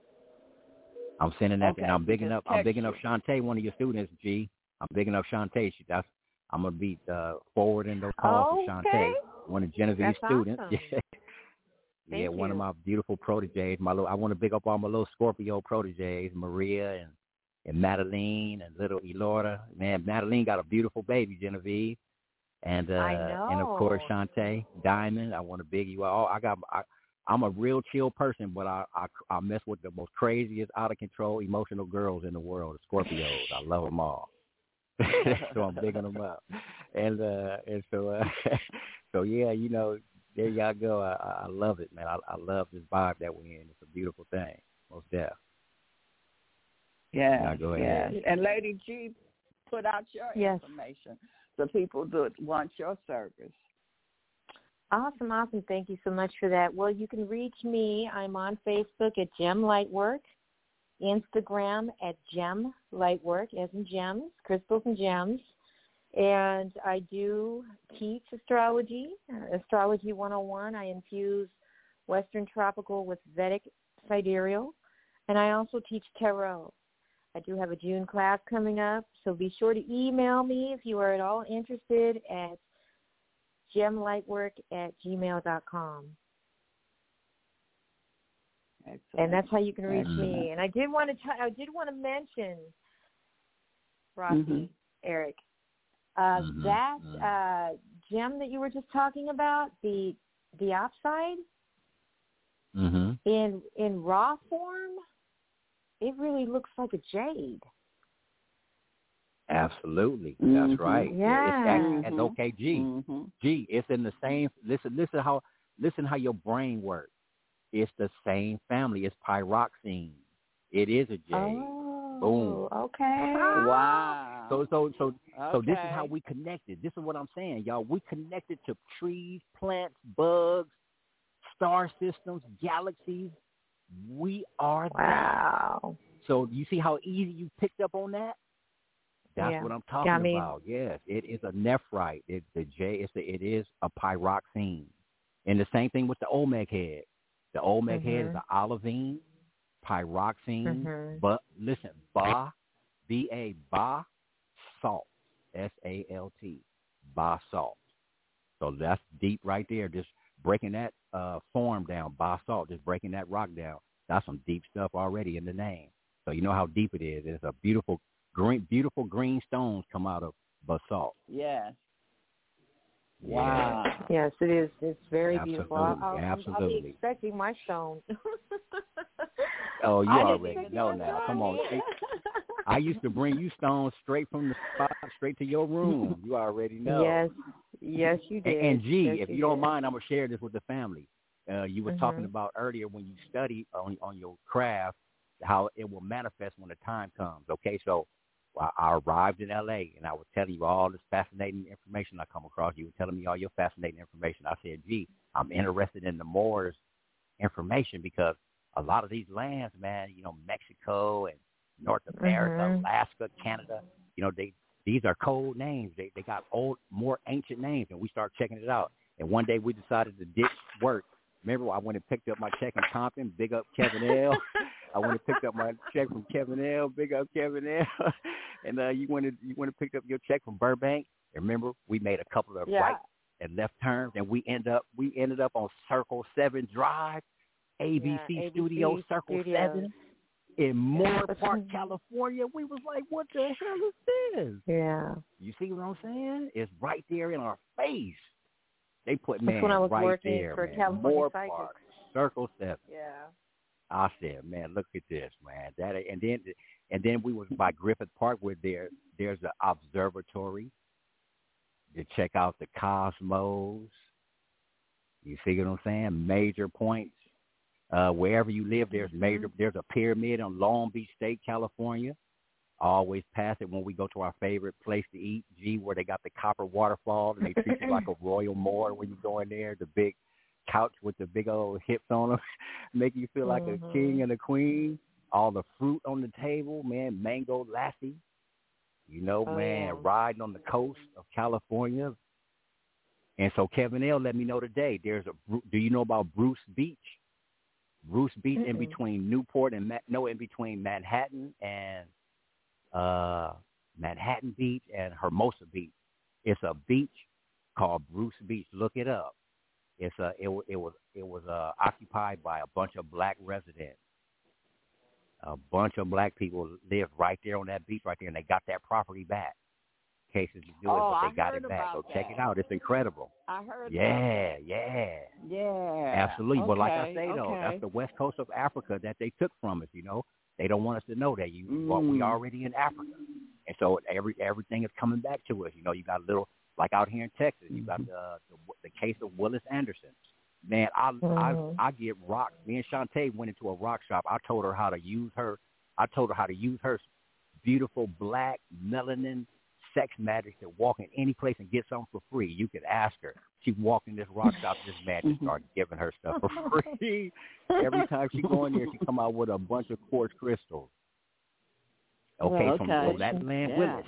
I'm sending that,
Okay,
and I'm bigging
just
up. I'm
text
bigging
you.
up Shantae, one of your students. G. I'm bigging up Shantae. She, that's I'm gonna be uh, forwarding those calls to
Okay.
Shantae, one of Genevieve's
That's
students.
awesome.
Yeah,
Thank
one of
you.
my beautiful proteges. My little, I want to big up all my little Scorpio proteges, Maria and and Madeline and little Elora. Man, Madeline got a beautiful baby, Genevieve, and uh,
I
and of course
know.
Shantae, Diamond. I want to big you all. I got. I, I'm a real chill person, but I, I I mess with the most craziest, out of control, emotional girls in the world, the Scorpios. I love them all. So I'm bigging them up, and uh, and so uh, so yeah, you know, there y'all go. I, I love it, man. I, I love this vibe that we're in. It's a beautiful thing, most deaf.
Yes,
Now go ahead.
yes. And Lady G, put out your
Yes.
information so people that want your service.
Awesome, awesome. Thank you so much for that. Well, you can reach me. I'm on Facebook at Gem Lightwork, Instagram at Gem Lightwork, as in gems, crystals and gems. And I do teach astrology, uh, Astrology one oh one. I infuse Western Tropical with Vedic Sidereal. And I also teach tarot. I do have a June class coming up, so be sure to email me if you are at all interested at gemlightwork at gmail dot com.
Excellent.
And that's how you can reach
Excellent.
me. And I did want to t- I did want to mention, Rocky,
Mhm.
Eric, uh,
Mhm,
that
mhm.
uh, gem that you were just talking about, the the opside
Mm-hmm.
in in raw form, it really looks like a jade.
Absolutely,
Mhm.
that's right.
Yeah.
It's actually, and
Mhm.
okay, G,
Mhm.
G, it's in the same. Listen, listen how listen how your brain works. It's the same family. It's pyroxene. It is a jade.
Oh,
Boom.
okay.
Wow.
So so so so this is
Okay.
how we connected. This is what I'm saying, y'all. We connected to trees, plants, bugs, star systems, galaxies. We are that.
Wow.
So you see how easy you picked up on that? That's
Yeah.
what I'm talking
I mean-
about. Yes, it is a nephrite. It, the J, it's a, it is a pyroxene. And the same thing with the Olmec head. The Olmec head is
Mhm.
an olivine, pyroxene,
Mhm.
but listen, Ba, B A, Ba, salt, S A L T, Ba salt. So that's deep right there. Just breaking that uh, form down, Ba salt, just breaking that rock down. That's some deep stuff already in the name. So you know how deep it is. It's a beautiful green, beautiful green stones come out of basalt.
Yes.
Yeah.
Wow.
Yes, it is. It's very beautiful. I'll,
Absolutely,
I'll, I'll be
absolutely.
expecting my stone.
Oh, you
I didn't
already
expect
know
you to
now.
tell
Come
me.
on. Straight, I used to bring you stones straight from the spot, straight to your room. You already know.
Yes, yes, you
And,
did.
and G,
Yes,
if you,
you
don't
did.
mind, I'm gonna share this with the family. Uh, you were talking
Mhm.
about earlier when you study on on your craft, how it will manifest when the time comes. Okay, so I, I arrived in L A and I was telling you all this fascinating information I come across. You were telling me all your fascinating information. I said, gee, I'm interested in the Moors information because a lot of these lands, man, you know, Mexico and North America,
Mhm.
Alaska, Canada, you know, they these are code names. They they got old, more ancient names, and we start checking it out. And one day we decided to ditch work. Remember, I went and picked up my check in Compton. Big up Kevin L. I went and picked up my check from Kevin L. Big up Kevin L. And uh, you went and you went and picked up your check from Burbank. And remember, we made a couple of
Yeah.
right and left turns, and we end up we ended up on Circle Seven Drive, A B C
Yeah, A B C
Studio, Circle
Studios.
Seven, in Moore
Yeah.
Park, California. We was like, what the hell is this?
Yeah.
You see what I'm saying? It's right there in our face. They put
That's
man
when I was
right
working
there,
for
man.
California
Moore
Psychics.
Park, Circle Seven.
Yeah.
I said, man, look at this, man. That and then and then we was by Griffith Park where there there's an observatory to check out the cosmos. You see what I'm saying? Major points. Uh, wherever you live, there's major. There's a pyramid on Long Beach State, California. Always pass it when we go to our favorite place to eat, G, where they got the copper waterfall and they treat you like a royal Moor when you go in there. The big couch with the big old hips on them, make you feel like
Mhm.
a king and a queen. All the fruit on the table, man, mango lassi. You know,
Oh,
man,
yeah.
riding on the coast of California. And so Kevin L. let me know today. There's a. Do you know about Bruce Beach? Bruce Beach in
Mm-mm.
between Newport and Ma- no, in between Manhattan and uh, Manhattan Beach and Hermosa Beach. It's a beach called Bruce Beach. Look it up. It's a it, wa- it was it was uh, occupied by a bunch of black residents. A bunch of black people lived right there on that beach right there, and they got that property back. Cases to do it,
Oh,
but
I
they got
heard
it back. So
about
check
that.
it out. It's incredible.
I heard
Yeah,
about
yeah.
that. Yeah.
Absolutely. But like I
Okay,
say, though,
okay.
that's the west coast of Africa that they took from us, you know. They don't want us to know that. you. But we
Mm.
already in Africa. And so every everything is coming back to us. You know, you got a little, like out here in Texas, you got the the, the case of Willis Anderson. Man, I,
Mhm.
I I get rocks. Me and Shantae went into a rock shop. I told her how to use her. I told her how to use her beautiful black melanin sex magic to walk in any place and get something for free. You could ask her. She walked in this rock shop, this man just started giving her stuff for free. Every time she go in there, she come out with a bunch of quartz crystals. Okay,
well, okay.
from so that land,
yeah.
Willis.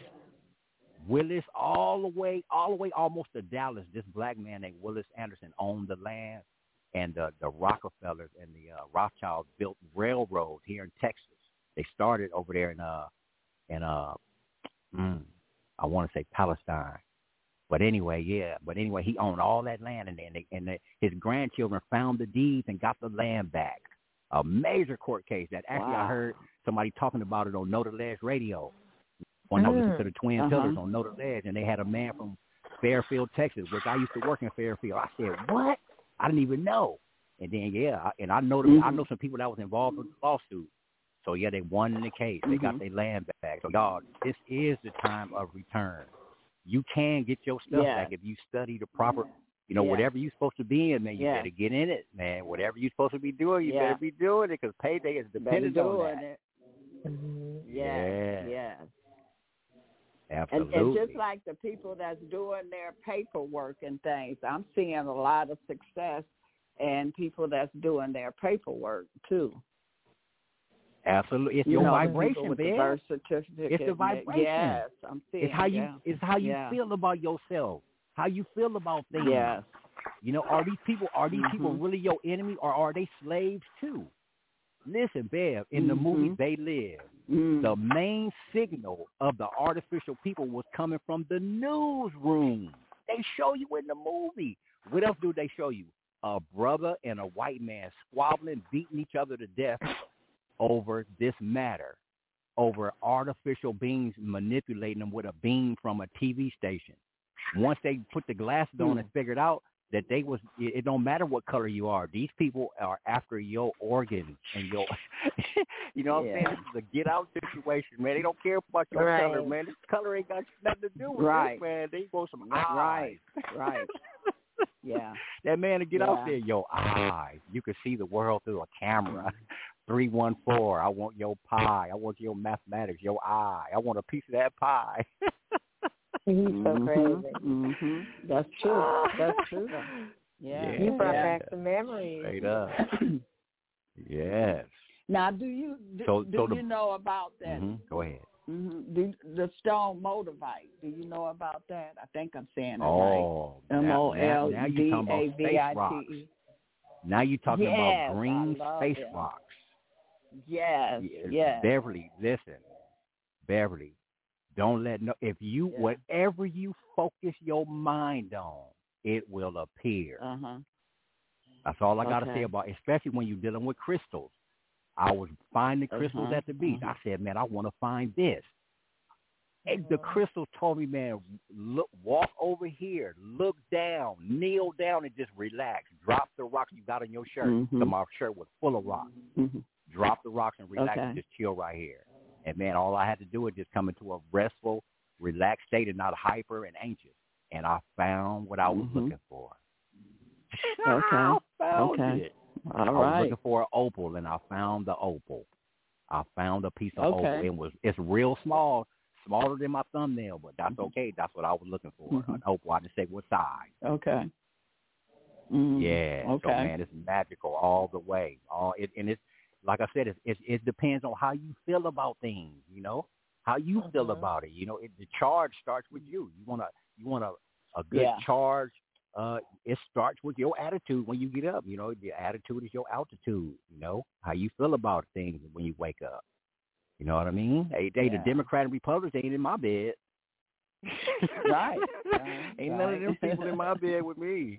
Willis all the way, all the way almost to Dallas. This black man named Willis Anderson owned the land, and uh, the Rockefellers and the uh, Rothschilds built railroads here in Texas. They started over there in, uh, in uh, mm, I want to say Palestine. But anyway, yeah. But anyway, he owned all that land, and and, they, and they, his grandchildren found the deeds and got the land back. A major court case that actually wow. I heard somebody talking about it on Know the Ledge radio. When mm. I listened to the Twin uh-huh. Pillars on Know the Ledge, and they had a man from Fairfield, Texas, which I used to work in Fairfield. I said, what? I didn't even know. And then, yeah, and I know mm-hmm. I know some people that was involved in the lawsuit. So, yeah, they won the case. They mm-hmm. got their land back. So, y'all, this is the time of return. You can get your stuff yeah. back if you study the proper, you know, yeah. whatever you're supposed to be in, man, you yeah. better get in it, man. Whatever you're supposed to be doing, you yeah. better be doing it because payday is dependent on that.
It. Mm-hmm. Yeah,
yeah.
yeah.
Absolutely.
And, and just like the people that's doing their paperwork and things, I'm seeing a lot of success in people that's doing their paperwork, too.
Absolutely, it's
you
your
know,
vibration,
with
man.
the birth certificate.
It's the vibration.
Yes, I'm seeing.
It's how you.
Yeah.
It's how you
yeah.
feel about yourself. How you feel about things.
Yes.
You know, are these people are these
mm-hmm.
people really your enemy, or are they slaves too? Listen, Bev, in
mm-hmm.
the movie They Live,
mm.
the main signal of the artificial people was coming from the newsroom. They show you in the movie. What else do they show you? A brother and a white man squabbling, beating each other to death over this matter, over artificial beings manipulating them with a beam from a T V station. Once they put the glasses on mm. and figured out that they was, it, it don't matter what color you are. These people are after your organs and your, you know what yeah. I'm saying? This is a get out situation, man. They don't care about your
right.
color, man. This color ain't got nothing to do with
right.
this, man. They want some
eyes.
Right,
right. Yeah.
That man to get
yeah.
out there, your eyes. You can see the world through a camera. three one four, I want your pie. I want your mathematics, your eye. I want a piece of that pie.
He's
mm-hmm.
so crazy.
Mm-hmm. That's true. That's true. Yeah.
yeah. You brought
yeah.
back the memories.
Straight up. Yes.
Now, do you do,
so,
do
so the,
you know about that?
Mm-hmm. Go ahead.
Mm-hmm. Do, the stone moldavite. Do you know about that? I think I'm saying it
oh,
right. M O L D A V I T E.
Now you're talking
yes,
about green space
it.
rocks.
Yes, yes.
Beverly, listen. Beverly, don't let no, if you, yeah. whatever you focus your mind on, it will appear.
Uh-huh.
That's all I got to
okay.
say about it, especially when you're dealing with crystals. I was finding crystals
uh-huh.
at the beach.
Uh-huh.
I said, man, I want to find this. And the crystals told me, man, look, walk over here, look down, kneel down, and just relax. Drop the rocks you got on your shirt.
Mm-hmm.
So my shirt was full of rocks.
Mm-hmm.
Drop the rocks and relax
okay.
and just chill right here. And, man, all I had to do was just come into a restful, relaxed state and not hyper and anxious. And I found what I was
mm-hmm.
looking for.
Okay.
I found
okay.
it.
All
I
right.
was looking for an opal, and I found the opal. I found a piece of
okay.
opal. It was it's real small, smaller than my thumbnail, but that's
mm-hmm.
okay. That's what I was looking for,
mm-hmm.
an opal. I didn't say what size.
Okay. Mm-hmm.
Yeah.
Okay.
So, man, it's magical all the way. All it, and it's, like I said, it, it, it depends on how you feel about things, you know, how you mm-hmm. feel about it. You know, it, the charge starts with you. You want to, you want a, a good
yeah.
charge. Uh, it starts with your attitude when you get up. You know, your attitude is your altitude. You know, how you feel about things when you wake up. You know what I mean? Hey, they,
yeah.
the Democrat and Republicans ain't in my bed.
right.
Ain't
right.
none of them people in my bed with me.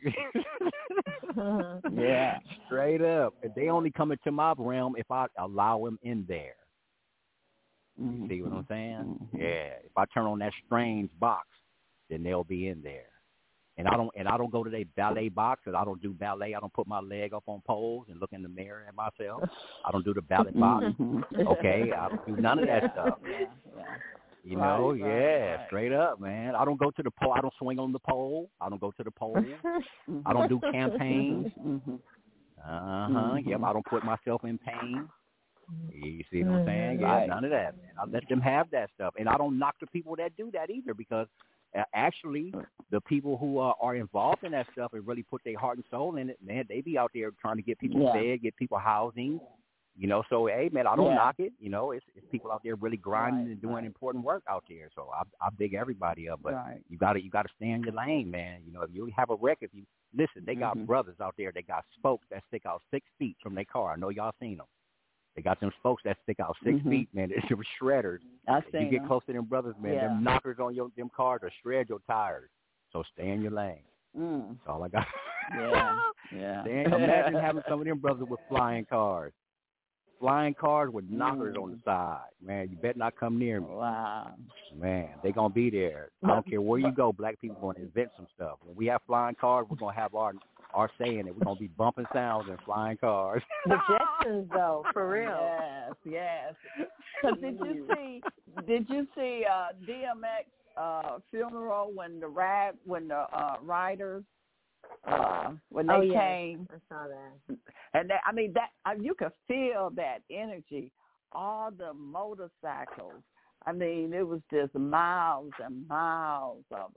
yeah.
Straight up. And they only come into my realm if I allow them in there.
Mm-hmm.
You see what I'm saying?
Mm-hmm.
Yeah. If I turn on that strange box, then they'll be in there. And I don't and I don't go to their ballet box, because I don't do ballet. I don't put my leg up on poles and look in the mirror at myself. I don't do the ballet box. Okay? I don't do none of that stuff.
Yeah, yeah.
You know,
right,
yeah,
right.
straight up, man. I don't go to the pole. I don't swing on the pole. I don't go to the pole. I don't do campaigns.
Mm-hmm.
Uh-huh.
Mm-hmm.
Yep, I don't put myself in pain. You see what I'm saying?
Right.
Yeah, none of that, man. I let them have that stuff. And I don't knock the people that do that either, because uh, actually the people who uh, are involved in that stuff and really put their heart and soul in it, man, they be out there trying to get people
Yeah.
fed, get people housing. You know, so, hey, man, I don't
Yeah.
knock it. You know, it's, it's people out there really grinding
Right,
and doing
right.
important work out there. So I, I big everybody up. But
Right.
you got to you got to stay in your lane, man. You know, if you have a wreck, if you listen, they got
Mhm.
brothers out there. They got spokes that stick out six feet from their car. I know y'all seen them. They got them spokes that stick out six
Mhm.
feet, man. They're shredders.
I
If
seen
you get
them.
close to them brothers, man,
Yeah.
them knockers on your them cars will shred your tires. So stay in your lane.
Mm.
That's all I got.
Yeah. Yeah.
Stay in- Imagine having some of them brothers with flying cars. Flying cars with knockers
Mm.
on the side. Man, you better not come near me.
Wow.
Man, they going to be there. I don't care where you go, black people going to invent some stuff. When we have flying cars, we're going to have our our say in it. We're going to be bumping sounds in flying cars.
The Jetsons, though, for real.
Yes, yes. So did you see? Did you see uh, D M X uh, funeral when the rap when the uh, riders uh, when they
Oh, yeah.
came?
I saw that.
And that, I mean that uh, you could feel that energy. All the motorcycles. I mean, it was just miles and miles of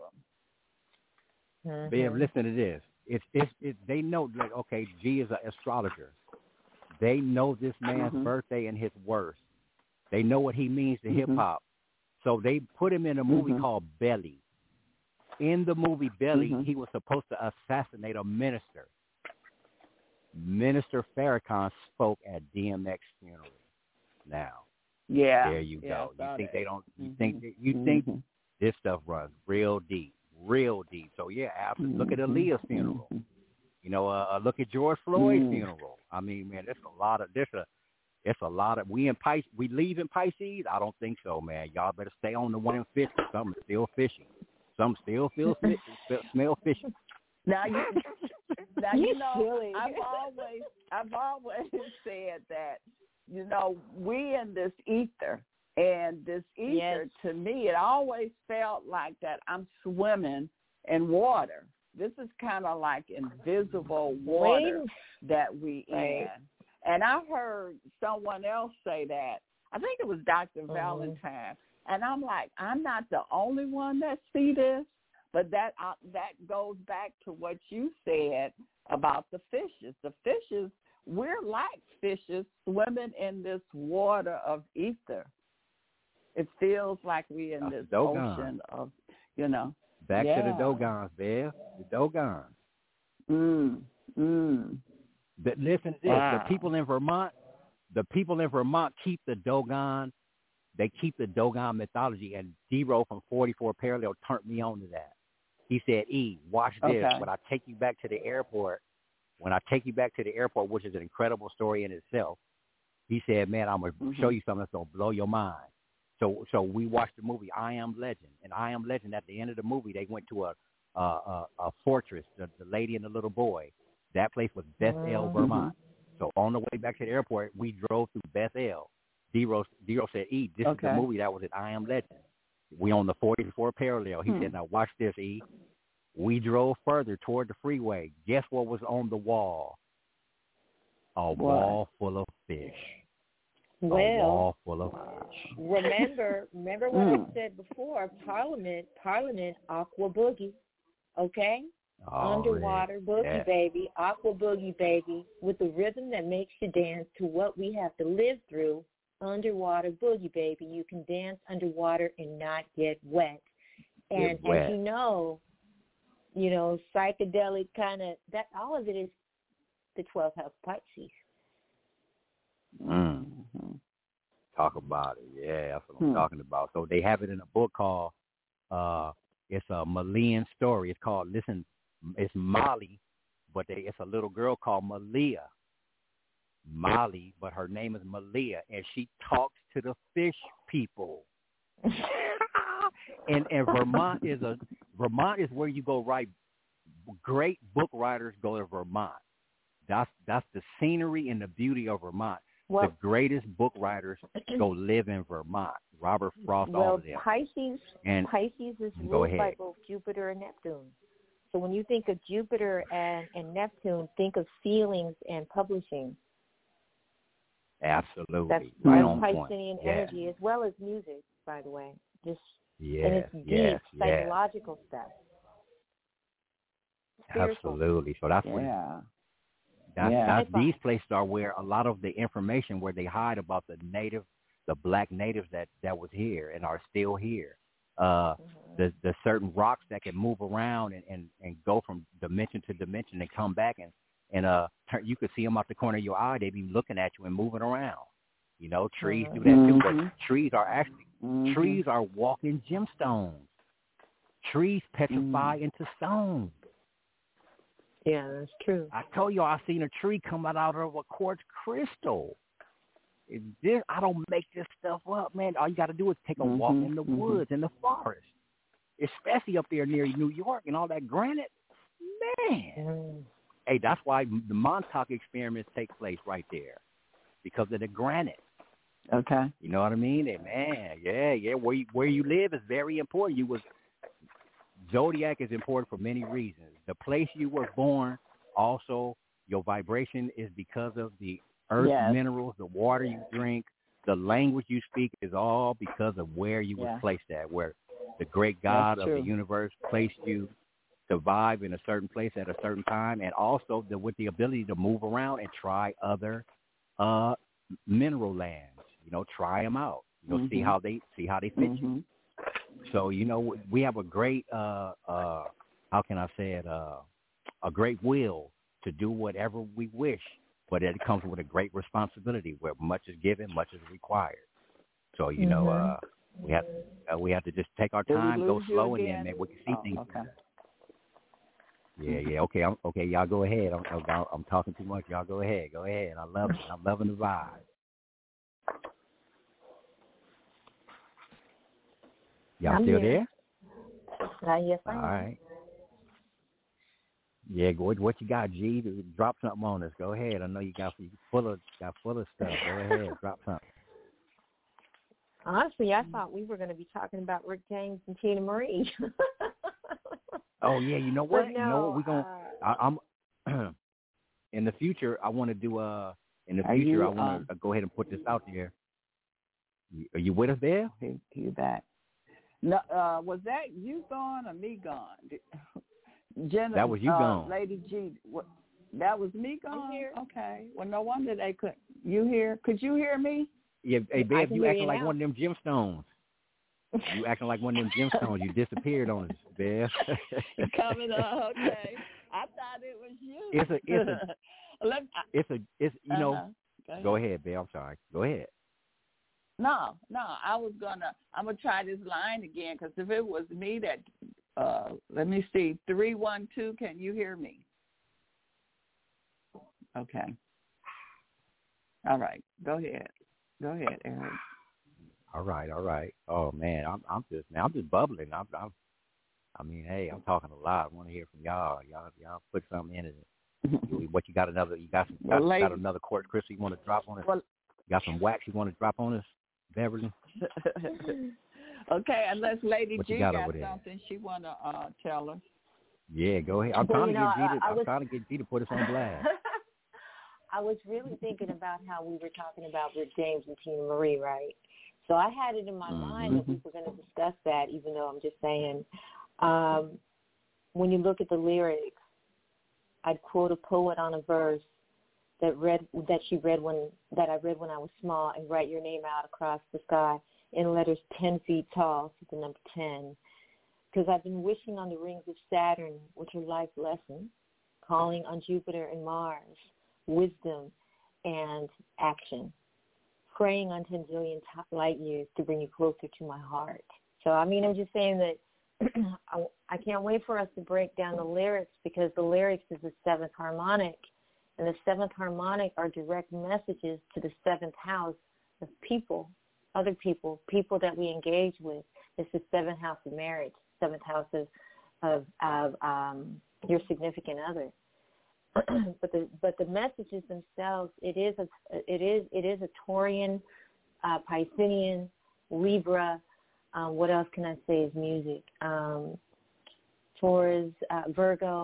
them.
Mm-hmm.
Bev, listen to this. It's it's it, they know, like, okay, G is an astrologer. They know this man's
Mhm.
birthday and his worth. They know what he means to
Mhm.
hip hop. So they put him in a movie
Mhm.
called Belly. In the movie Belly,
Mhm.
he was supposed to assassinate a minister. Minister Farrakhan spoke at D M X funeral. Now,
Yeah.
there you
Yeah, I
go.
saw
You think
that.
they don't? You
Mhm.
think that, you
Mhm.
think this stuff runs real deep, real deep. So yeah, absolutely. Look at Aaliyah's funeral.
Mhm.
You know, uh, uh, look at George Floyd's
Mm.
funeral. I mean, man, there's a lot of there's a it's a lot of we in Pisces. We leave in Pisces? I don't think so, man. Y'all better stay on the one in fish. Some still fishy. Some still feel fi- smell fishy.
Now you, now you
You
know,
silly.
I've always, I've always said that, you know, we in this ether, and this ether
Yes.
to me, it always felt like that I'm swimming in water. This is kind of like invisible water
Wait.
that we
Right.
in. And I heard someone else say that. I think it was Doctor
Mhm.
Valentine. And I'm like, I'm not the only one that see this, but that uh, that goes back to what you said about the fishes. The fishes, we're like fishes swimming in this water of ether. It feels like we're in
That's
this
the Dogon.
ocean of, you know.
Back to the
Yeah.
Dogons, Bev. The Dogons.
Mm, mm.
But listen to this.
Wow.
The people in Vermont, the people in Vermont keep the Dogon. They keep the Dogon mythology, and D-Ro from forty-four Parallel turned me on to that. He said, E, watch this.
Okay.
When I take you back to the airport, when I take you back to the airport, which is an incredible story in itself, he said, man, I'm going to
Mhm.
show you something that's going to blow your mind. So so we watched the movie I Am Legend. And I Am Legend, at the end of the movie, they went to a a, a, a fortress, the, the lady and the little boy. That place was Bethel,
Mhm.
Vermont. So on the way back to the airport, we drove through Bethel. D-Ro, D-Ro said, E, this
Okay.
is the movie that was at I Am Legend. We on the forty-four Parallel. He
Hmm.
said, now watch this, E. We drove further toward the freeway. Guess what was on the wall? A
What?
wall full of fish. a
Well,
wall full of fish.
remember, remember what
Mm.
I said before. Parliament, Parliament, Aqua Boogie, okay?
Oh,
Underwater boogie,
yeah.
baby, Aqua Boogie, baby, with the rhythm that makes you dance to what we have to live through. Underwater boogie, baby. You can dance underwater and not get wet. And
Get wet.
as you know, you know, psychedelic kind of that. All of it is the twelve house Pisces.
Mm.
Mhm.
Talk about it. Yeah, that's what I'm
Hmm.
talking about. So they have it in a book called, uh, it's a Malian story. It's called, listen, it's Molly, but they, it's a little girl called Malia. Molly, but her name is Malia, and she talks to the fish people. and and Vermont is a Vermont is where you go write. Great book writers go to Vermont. That's that's the scenery and the beauty of Vermont.
Well,
the greatest book writers go live in Vermont. Robert Frost, all
well,
of them.
Pisces,
And
Pisces is
go
ruled by
ahead.
both Jupiter and Neptune. So when you think of Jupiter and, and Neptune, think of feelings and publishing.
Absolutely.
That's
right
that's
on point.
Piscean
Yeah.
energy as well as music, by the way. Just
Yes,
and it's deep
yes, yes.
psychological stuff. Spiritual.
Absolutely. So that's what
Yeah.
that's,
Yeah.
that's these places are where a lot of the information where they hide about the native, the black natives that, that was here and are still here. Uh,
Mm-hmm.
the the certain rocks that can move around and, and, and go from dimension to dimension and come back and and uh turn, you could see them out the corner of your eye. They be looking at you and moving around. You know, trees do that too.
Mm-hmm.
But trees are actually
Mm-hmm.
trees are walking gemstones. Trees petrify
Mm-hmm.
into stone.
Yeah, that's true.
I told you I seen a tree come out of a quartz crystal. It, this, I don't make this stuff up, man. All you got to do is take a walk
Mm-hmm.
in the
Mm-hmm.
woods, in the forest, especially up there near New York and all that granite. Man,
Mm.
hey, that's why the Montauk experiments take place right there because of the granite.
Okay.
You know what I mean? And man, yeah, yeah. Where you, where you live is very important. You was zodiac is important for many reasons. The place you were born, also your vibration is because of the earth
Yes.
minerals, the water you drink, the language you speak is all because of where you
Yeah.
were placed at, where the great God
That's
of the
true.
universe placed you to vibe in a certain place at a certain time, and also the, with the ability to move around and try other uh, mineral lands. You know, try them out. You know, see
Mhm.
how they see how they fit you.
Mhm.
So, you know, we have a great, uh, uh, how can I say it, uh, a great will to do whatever we wish, but it comes with a great responsibility where much is given, much is required. So, you know, uh, we have uh, we have to just take our
Did we
time, go
lose you
slow, and then
again?
maybe we can see
Oh,
things.
okay.
Yeah, yeah, okay, I'm, okay, y'all go ahead. I'm, I'm, I'm talking too much. Y'all go ahead, go ahead. I love it. I'm loving the vibe. Y'all
I'm
still
here.
there?
Uh, yes, I
All
am.
right. Yeah, go. What you got, G? Drop something on us. Go ahead. I know you got you full of got full of stuff. Go ahead, drop something.
Honestly, I thought we were going to be talking about Rick James and Tina Marie.
Oh yeah, you know what?
But
you know what?
no,
We gonna.
uh,
I, I'm. In the future, I want to do. Uh, in the
Are
future,
you,
I want to
uh,
go ahead and put this out there. You- Are you with us there?
You, you back? No, uh, was that you gone or me gone? Did- Jenna,
That was you
uh,
gone.
Lady G. What? That was me gone.
I'm here.
Okay. Well, no wonder they could. You hear? Could you hear me?
Yeah, hey,
I
Bev,
can
you
hear
acting
you
like
now.
one of them gemstones. You acting like one of them gemstones. You disappeared on us, Bev.
Coming up. Okay. I thought it was you.
It's a, it's a,
Let,
it's a, it's you know.
uh-huh. Go ahead.
Go ahead, Bev. I'm sorry. Go ahead.
No, no, I was gonna. I'm gonna try this line again because if it was me that, uh, let me see, three one two. Can you hear me? Okay. All right. Go ahead. Go ahead, Eric.
All right, all right. Oh man, I'm, I'm just, man, I'm just bubbling. I'm, I'm, I mean, hey, I'm talking a lot. I want to hear from y'all. Y'all, y'all put something in it. You- What you got? Another? You got some?
Well,
got,
lady-
got another quartz crystal you want to drop on us?
Well,
You got some wax you want to drop on us, Beverly?
okay, unless Lady
What
G
you got
got
over there?
something she wanna uh, tell us.
Yeah, go ahead. I'm
Well,
trying
you
to
know,
get G
I-
to,
I
I'm
was-
trying to get G to put us on blast.
I was really thinking about how we were talking about Rick James and Tina Marie, right? So I had it in my
Mhm.
mind that we were going to discuss that, even though I'm just saying, um, when you look at the lyrics, I'd quote a poet on a verse that read that she read when that I read when I was small, and write your name out across the sky in letters ten feet tall, so the number ten. Because I've been wishing on the rings of Saturn, which are life lessons, calling on Jupiter and Mars, wisdom and action, praying on ten zillion t- light years to bring you closer to my heart. So, I mean, I'm just saying that I, I can't wait for us to break down the lyrics, because the lyrics is the seventh harmonic, and the seventh harmonic are direct messages to the seventh house of people, other people, people that we engage with. It's the seventh house of marriage, seventh house of, of, of um, your significant other. but the but the messages themselves, it is a it is it is a Taurian, uh, Piscean, Libra. Uh, what else can I say is music? Um, Taurus, uh, Virgo,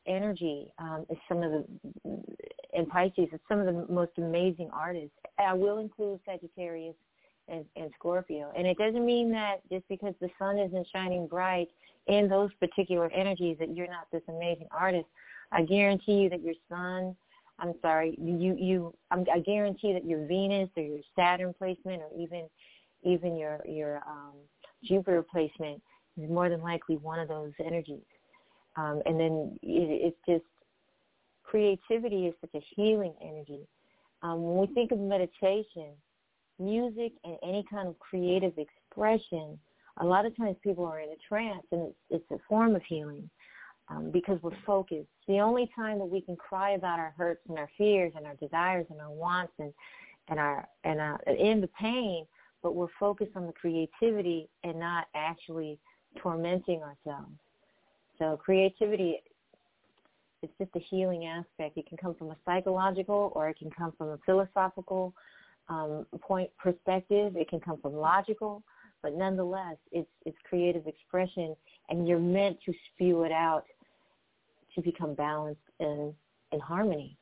energy um, is some of the, in Pisces, it's some of the most amazing artists. I will include Sagittarius and, and Scorpio. And it doesn't mean that just because the sun isn't shining bright in those particular energies that you're not this amazing artist. I guarantee you that your sun, I'm sorry, you, you, I'm, I guarantee that your Venus or your Saturn placement or even even your, your um, Jupiter placement is more than likely one of those energies. Um, and then it, it's just, creativity is such a healing energy. Um, when we think of meditation, music and any kind of creative expression, a lot of times people are in a trance, and it's, it's a form of healing um, because we're focused. The only time that we can cry about our hurts and our fears and our desires and our wants and, and our and our, in the pain, but we're focused on the creativity and not actually tormenting ourselves. So creativity, it's just a healing aspect. It can come from a psychological, or it can come from a philosophical um, point perspective. It can come from logical, but nonetheless, it's it's creative expression, and you're meant to spew it out to become balanced and in harmony.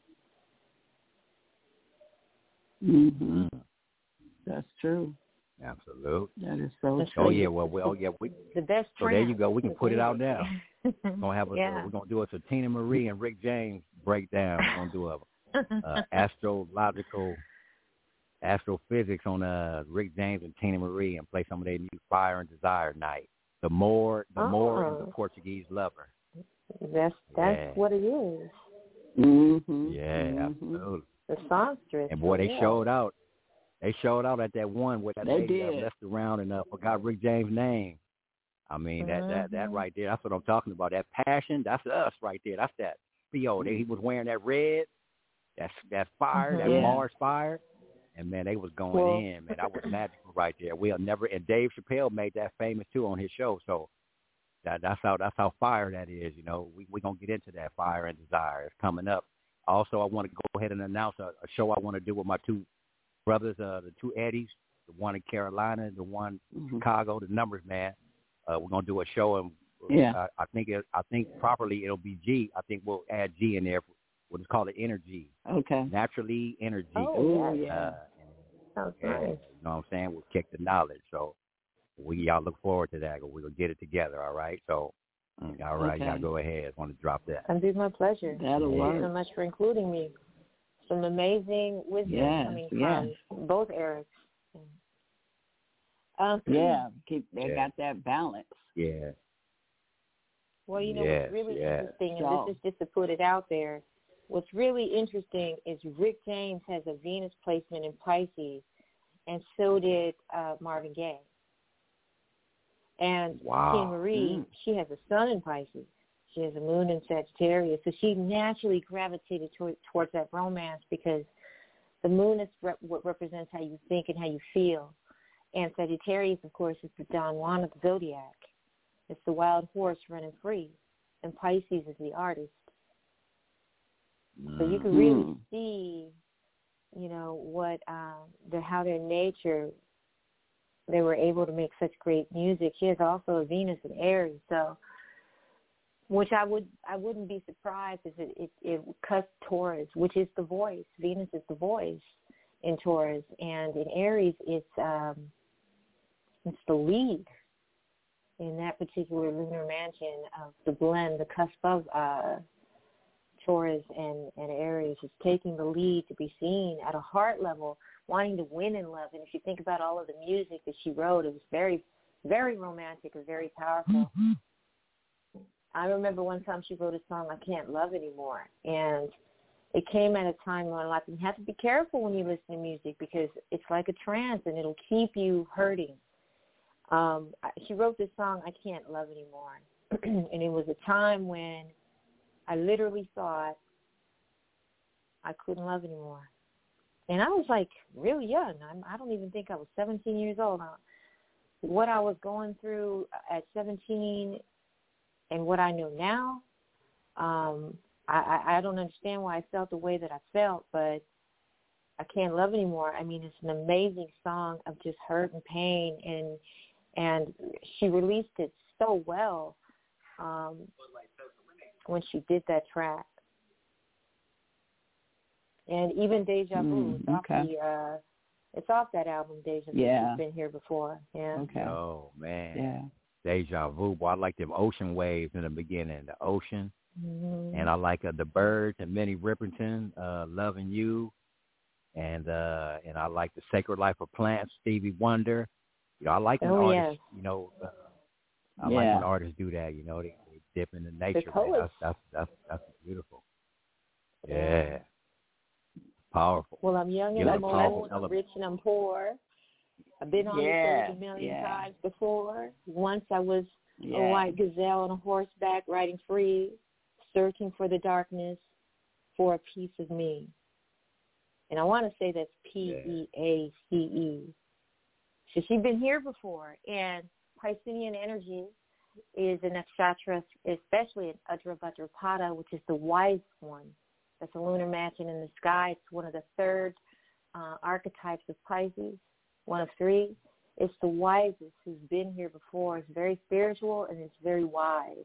Mm-hmm. That's true.
Absolutely.
That is so
That's
true.
Oh yeah, well, we, oh yeah, we.
The best.
So there you go. We can put it out now. We're gonna have a.
Yeah.
We're gonna do a, a Tina Marie and Rick James breakdown. We're gonna do a uh, astrological, astrophysics on uh Rick James and Tina Marie, and play some of their new Fire and Desire night. The more, the
oh.
more, and the Portuguese lover.
That's that's
yeah.
what it is.
Mm-hmm.
Yeah,
mm-hmm.
The
absolutely.
songstress.
And boy, they
yeah.
showed out. They showed out at that one where that
they
lady
did.
uh, messed around and uh, forgot Rick James' name. I mean, that,
mm-hmm.
that that right there, that's what I'm talking about. That passion, that's us right there. That's that. Theo, he was wearing that red, that's that fire,
mm-hmm.
that
yeah.
Mars fire. And, man, they was going
well,
in. Man, that was magical right there. We'll never, and Dave Chappelle made that famous, too, on his show. So that that's how that's how fire that is, you know. We're we going to get into that Fire and Desire. It's coming up. Also, I want to go ahead and announce a, a show I want to do with my two brothers, uh, the two Eddies, the one in Carolina, the one in
mm-hmm.
Chicago, the Numbers Man. Uh, we're gonna do a show, and
yeah.
uh, I think it, I think properly it'll be G. I think we'll add G in there. What is called the energy.
Okay.
Naturally energy.
Oh yeah.
Uh,
Sounds
yeah,
nice.
you know what I'm saying? We'll kick the knowledge. So we y'all look forward to that. We're gonna get it together. All right. So all right,
okay.
y'all go ahead. I want to drop that.
It'll be my pleasure.
That'll
Thank
work.
you so much for including me. Some amazing wisdom
yes,
coming
yes.
from both Erics. Um,
yeah, keep they
yeah.
got that balance.
Yeah.
Well, you know
yes,
what's really
yes.
interesting, and
so.
this is just to put it out there. What's really interesting is Rick James has a Venus placement in Pisces, and so did uh, Marvin Gaye. And
wow.
Tina Marie, mm. she has a sun in Pisces. She has a moon in Sagittarius, so she naturally gravitated toward, towards that romance because the moon is rep- what represents how you think and how you feel. And Sagittarius, of course, is the Don Juan of the zodiac. It's the wild horse running free. And Pisces is the artist. So you can really
mm.
see, you know, what um, the, how their nature, they were able to make such great music. She has also a Venus in Aries, so which I would I wouldn't be surprised if it it, it cuts Taurus, which is the voice. Venus is the voice in Taurus, and in Aries it's um, it's the lead in that particular lunar mansion of the blend, the cusp of uh, Taurus and, and Aries is taking the lead to be seen at a heart level, wanting to win in love. And if you think about all of the music that she wrote, it was very, very romantic and very powerful. Mm-hmm. I remember one time she wrote a song, I Can't Love Anymore. And it came at a time in my life. You have to be careful when you listen to music because it's like a trance and it'll keep you hurting. Um, she wrote this song, I Can't Love Anymore. And it was a time when I literally thought I couldn't love anymore. And I was like really young. I'm, I don't even think I was seventeen years old. What I was going through at seventeen and what I know now, um, I, I, I don't understand why I felt the way that I felt, but I Can't Love Anymore. I mean, it's an amazing song of just hurt and pain, and and she released it so well. Um, when she did that track. And even Deja Vu,
Mm,
it's, off
okay.
the, uh, it's off that album, Deja Vu.
Yeah.
She's been here before. Yeah.
Okay.
Oh, man.
Yeah.
Deja Vu. Boy, I like them ocean waves in the beginning, the ocean.
Mm-hmm.
And I like uh, the Birds and Minnie Riperton, uh, Loving You. And uh, and I like the Sacred Life of Plants, Stevie Wonder. You know, I like when
Oh,
artists,
yes.
you know, uh, I
Yeah.
like when artists do that, you know, they, they dip into nature. Man.
poets.
That's, that's, that's, that's beautiful. Yeah. Powerful.
Well, I'm young
Give
and
it
I'm
a powerful
old, I'm
element.
rich and I'm poor. I've been on
Yeah,
the stage a million
yeah.
times before. Once I was a
Yeah.
white gazelle on a horseback riding free, searching for the darkness for a piece of me. And I want to say that's P E A C E. So she's been here before. And Piscean energy is a nakshatra, especially in Uttara which is the wise one. That's a lunar mansion in the sky. It's one of the third uh, archetypes of Pisces, one of three. It's the wisest who's been here before. It's very spiritual and it's very wise.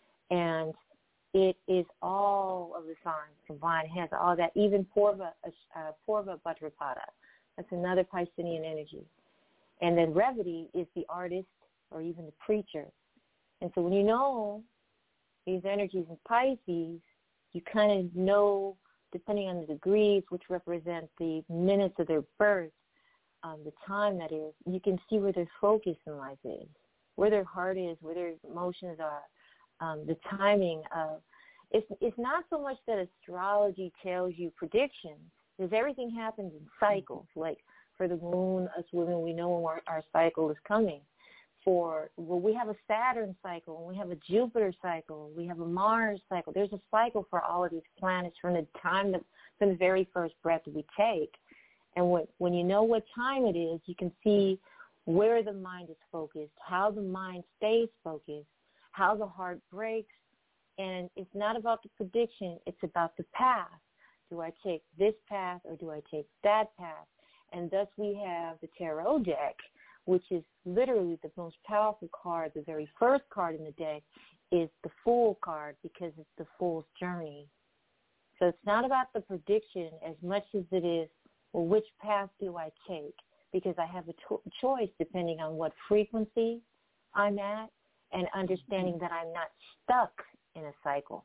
And it is all of the signs combined. It has all that, even Purva, uh, Purva Bhadrapada. That's another Piscean energy. And then Revati is the artist or even the preacher. And so when you know these energies in Pisces, you kind of know, depending on the degrees, which represent the minutes of their birth, um, the time that is, you can see where their focus in life is, where their heart is, where their emotions are, um, the timing of. It's, it's not so much that astrology tells you predictions, because everything happens in cycles. Like for the moon, us women, we know when our, our cycle is coming. For, well, we have a Saturn cycle, and we have a Jupiter cycle, we have a Mars cycle. There's a cycle for all of these planets from the time that, from the very first breath that we take. And when, when you know what time it is, you can see where the mind is focused, how the mind stays focused, how the heart breaks. And it's not about the prediction, it's about the path. Do I take this path or do I take that path? And thus we have the tarot deck, which is literally the most powerful card. The very first card in the deck is the Fool card because it's the Fool's journey. So it's not about the prediction as much as it is, well, which path do I take? Because I have a to- choice depending on what frequency I'm at and understanding that I'm not stuck in a cycle.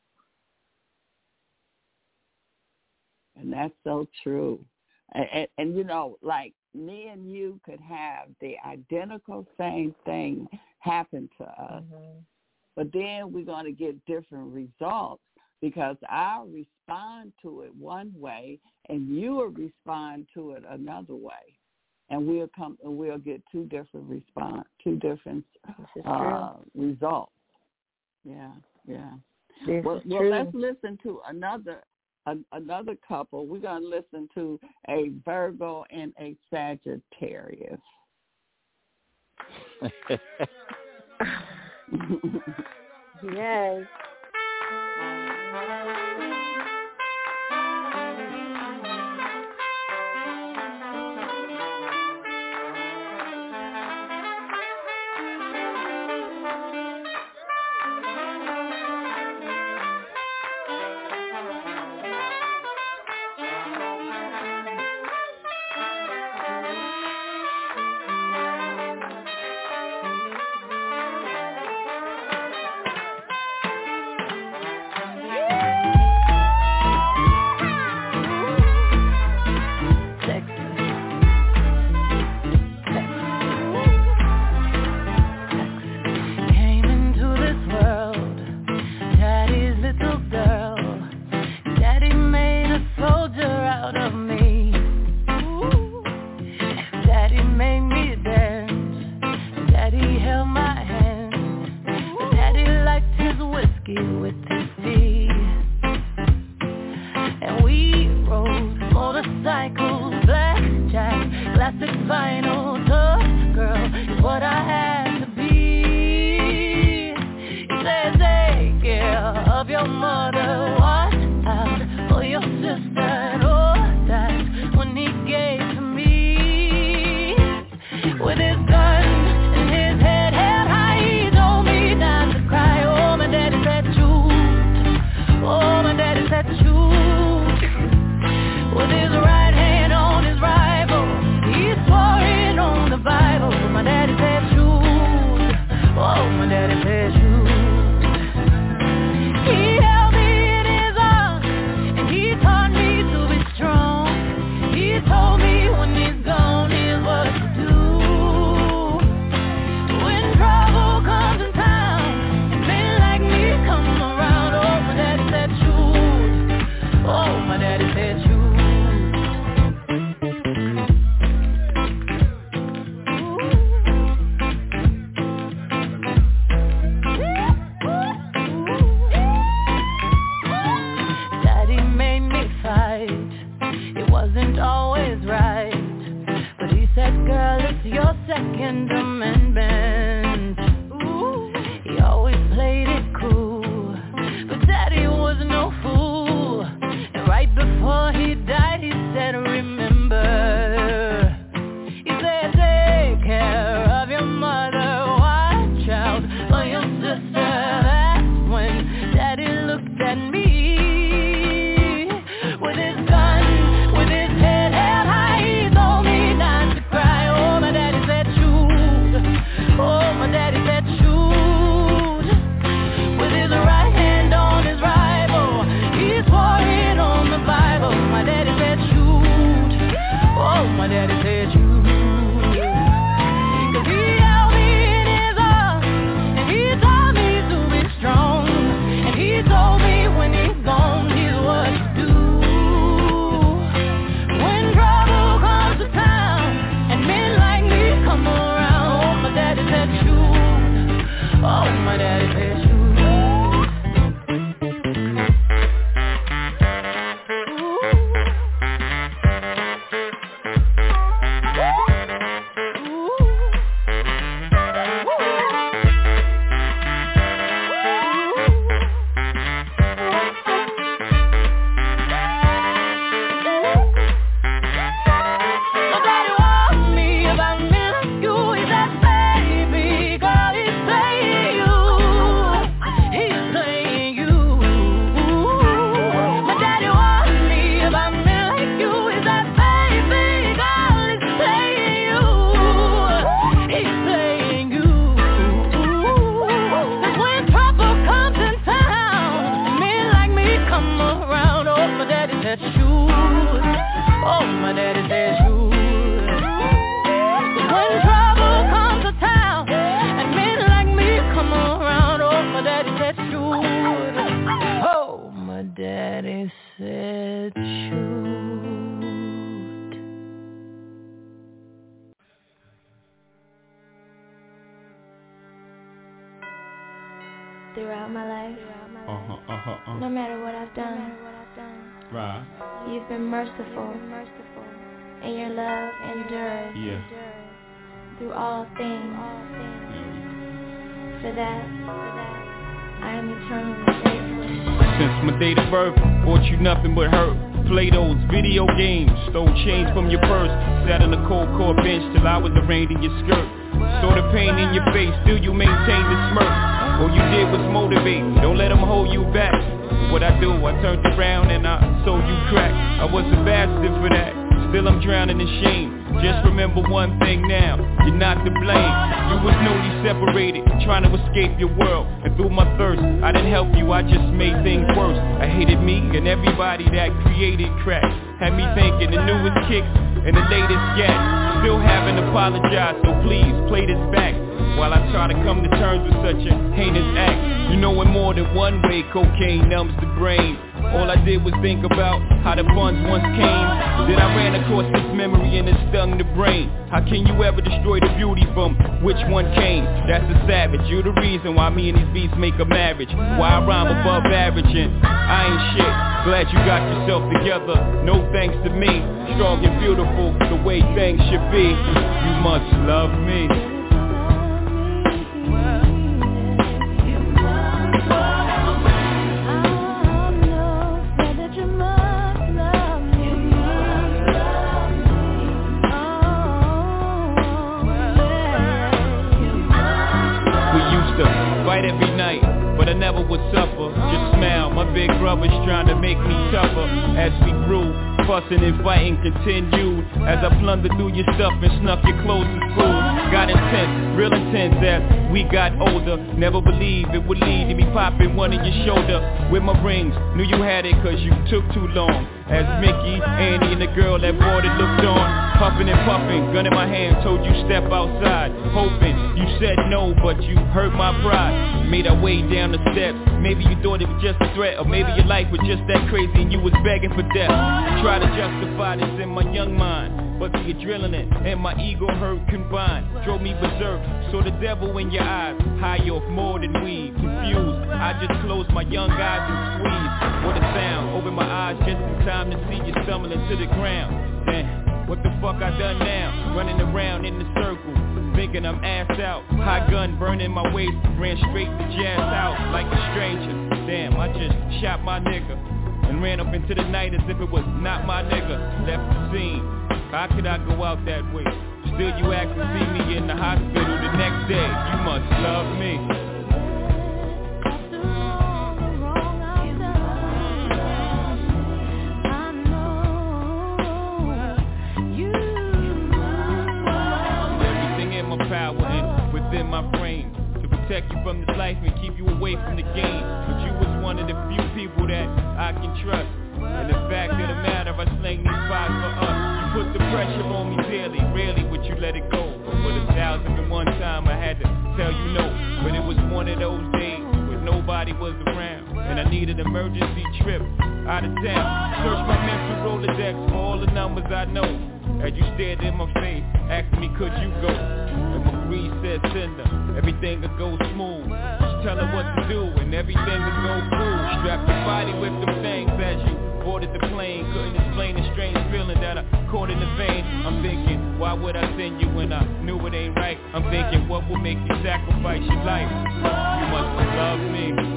And that's so true. And, and, and, you know, like me and you could have the identical same thing happen to us,
Mm-hmm.
but then we're going to get different results because I'll respond to it one way and you will respond to it another way. And we'll come and we'll get two different response, two different uh, results. Yeah, yeah.
This
well,
is
well
true.
let's listen to another a, another couple. We're going to listen to a Virgo and a Sagittarius.
Yes.
throughout my life.
Uh-huh, uh-huh, uh-huh.
No matter what I've done.
Right.
You've been merciful. And your love endures.
Yeah.
Through all things. For that, I am eternally grateful.
Since my date of birth, brought you nothing but hurt. Play-Dohs, video games, stole change from your purse. Sat on the cold core bench till I was arraigned in your skirt. Saw the pain in your face, still you maintained the smirk. All you did was motivate, don't let them hold you back. What I do, I turned around and I sold you crack. I was a bastard for that, still I'm drowning in shame. Just remember one thing now, you're not to blame. You was newly separated, trying to escape your world. And through my thirst, I didn't help you, I just made things worse. I hated me and everybody that created crack. Had me thinking the newest kicks and the latest gas. Still haven't apologized, so please play this back. While I try to come to terms with such a heinous act. You know in more than one way cocaine numbs the brain. All I did was think about how the funds once came. Then I ran across this memory and it stung the brain. How can you ever destroy the beauty from which one came? That's the savage, you're the reason why me and these beats make a marriage. Why I rhyme above average and I ain't shit. Glad you got yourself together, no thanks to me. Strong and beautiful, the way things should be. You must love me. Every night, but I never would suffer. Just smile, my big brother's trying to make me tougher. As we grew, fussing and fighting continued. As I plundered through your stuff and snuck your clothes to school. Got intense, real intense as we got older. Never believed it would lead to me popping one in your shoulder. With my rings, knew you had it cause you took too long. As Mickey, Annie and the girl that bought it looked on. Puffing and puffing, gun in my hand, told you step outside. Hoping, you said no, but you hurt my pride. Made our way down the steps. Maybe you thought it was just a threat, or maybe your life was just that crazy and you was begging for death. Try to justify this in my young mind, but the adrenaline and my ego hurt combined drove me berserk. Saw the devil in your eyes, high off more than weed. Confused, I just closed my young eyes and squeezed. What a sound, open my eyes just in time to see you stumbling to the ground. Damn, what the fuck I done now? Running around in the circle, thinking I'm ass out. High gun burning my waist, ran straight to Jazz House like a stranger. Damn, I just shot my nigga and ran up into the night as if it was not my nigga. Left the scene, how could I go out that way? Still you ask to see me in the hospital the next day. You must love me. Power and within my brain to protect you from this life and keep you away from the game. But you was one of the few people that I can trust. And the fact of the matter, I slang these vibes for us. You put the pressure on me daily, rarely would you let it go. But for the thousand and one time I had to tell you no. But it was one of those days when nobody was around and I needed an emergency trip out of town. Search my mental Rolodex for all the numbers I know. As you stared in my face, asked me could you go. And my greed said send her, everything will go smooth. Just tell her what to do and everything will go cool. Strap your body with them things as you boarded the plane. Couldn't explain the strange feeling that I caught in the vein. I'm thinking, why would I send you when I knew it ain't right? I'm thinking, what will make you sacrifice your life? You must love me.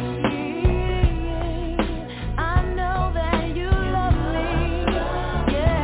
Yeah.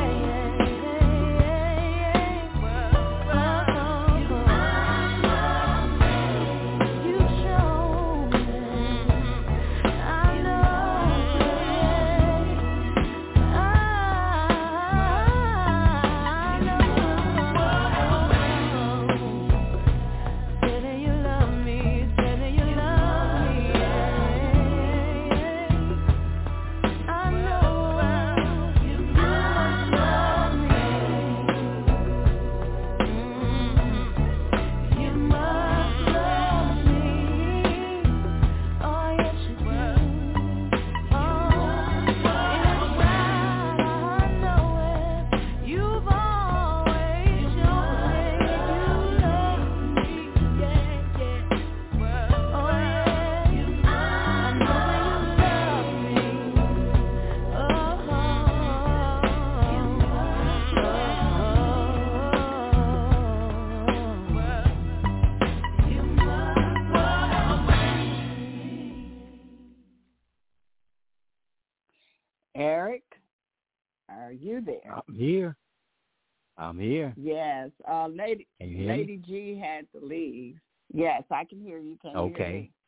Are you there?
I'm here. I'm here.
Yes. Uh, Lady
Can you hear
Lady
me?
G had to leave. Yes, I can hear you. Can you
Okay.
hear me?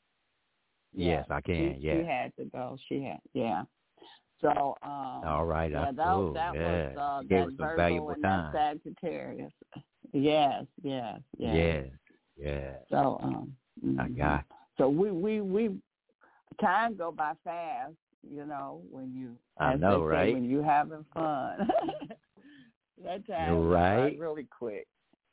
Yes, I can.
She,
Yeah.
she had to go. She had, yeah. So, um,
All right.
yeah,
That's
that,
cool.
that
yeah.
was uh,
You gave
that
us some
Virgo
valuable
and
time.
that Sagittarius. Yes, yes, yes.
Yeah. Yeah.
So, um,
I
mhm.
got.
So we we we time go by fast, you know, when you
I
as
know,
they say,
right?
when you having fun. That time
You're
goes by
right.
really quick.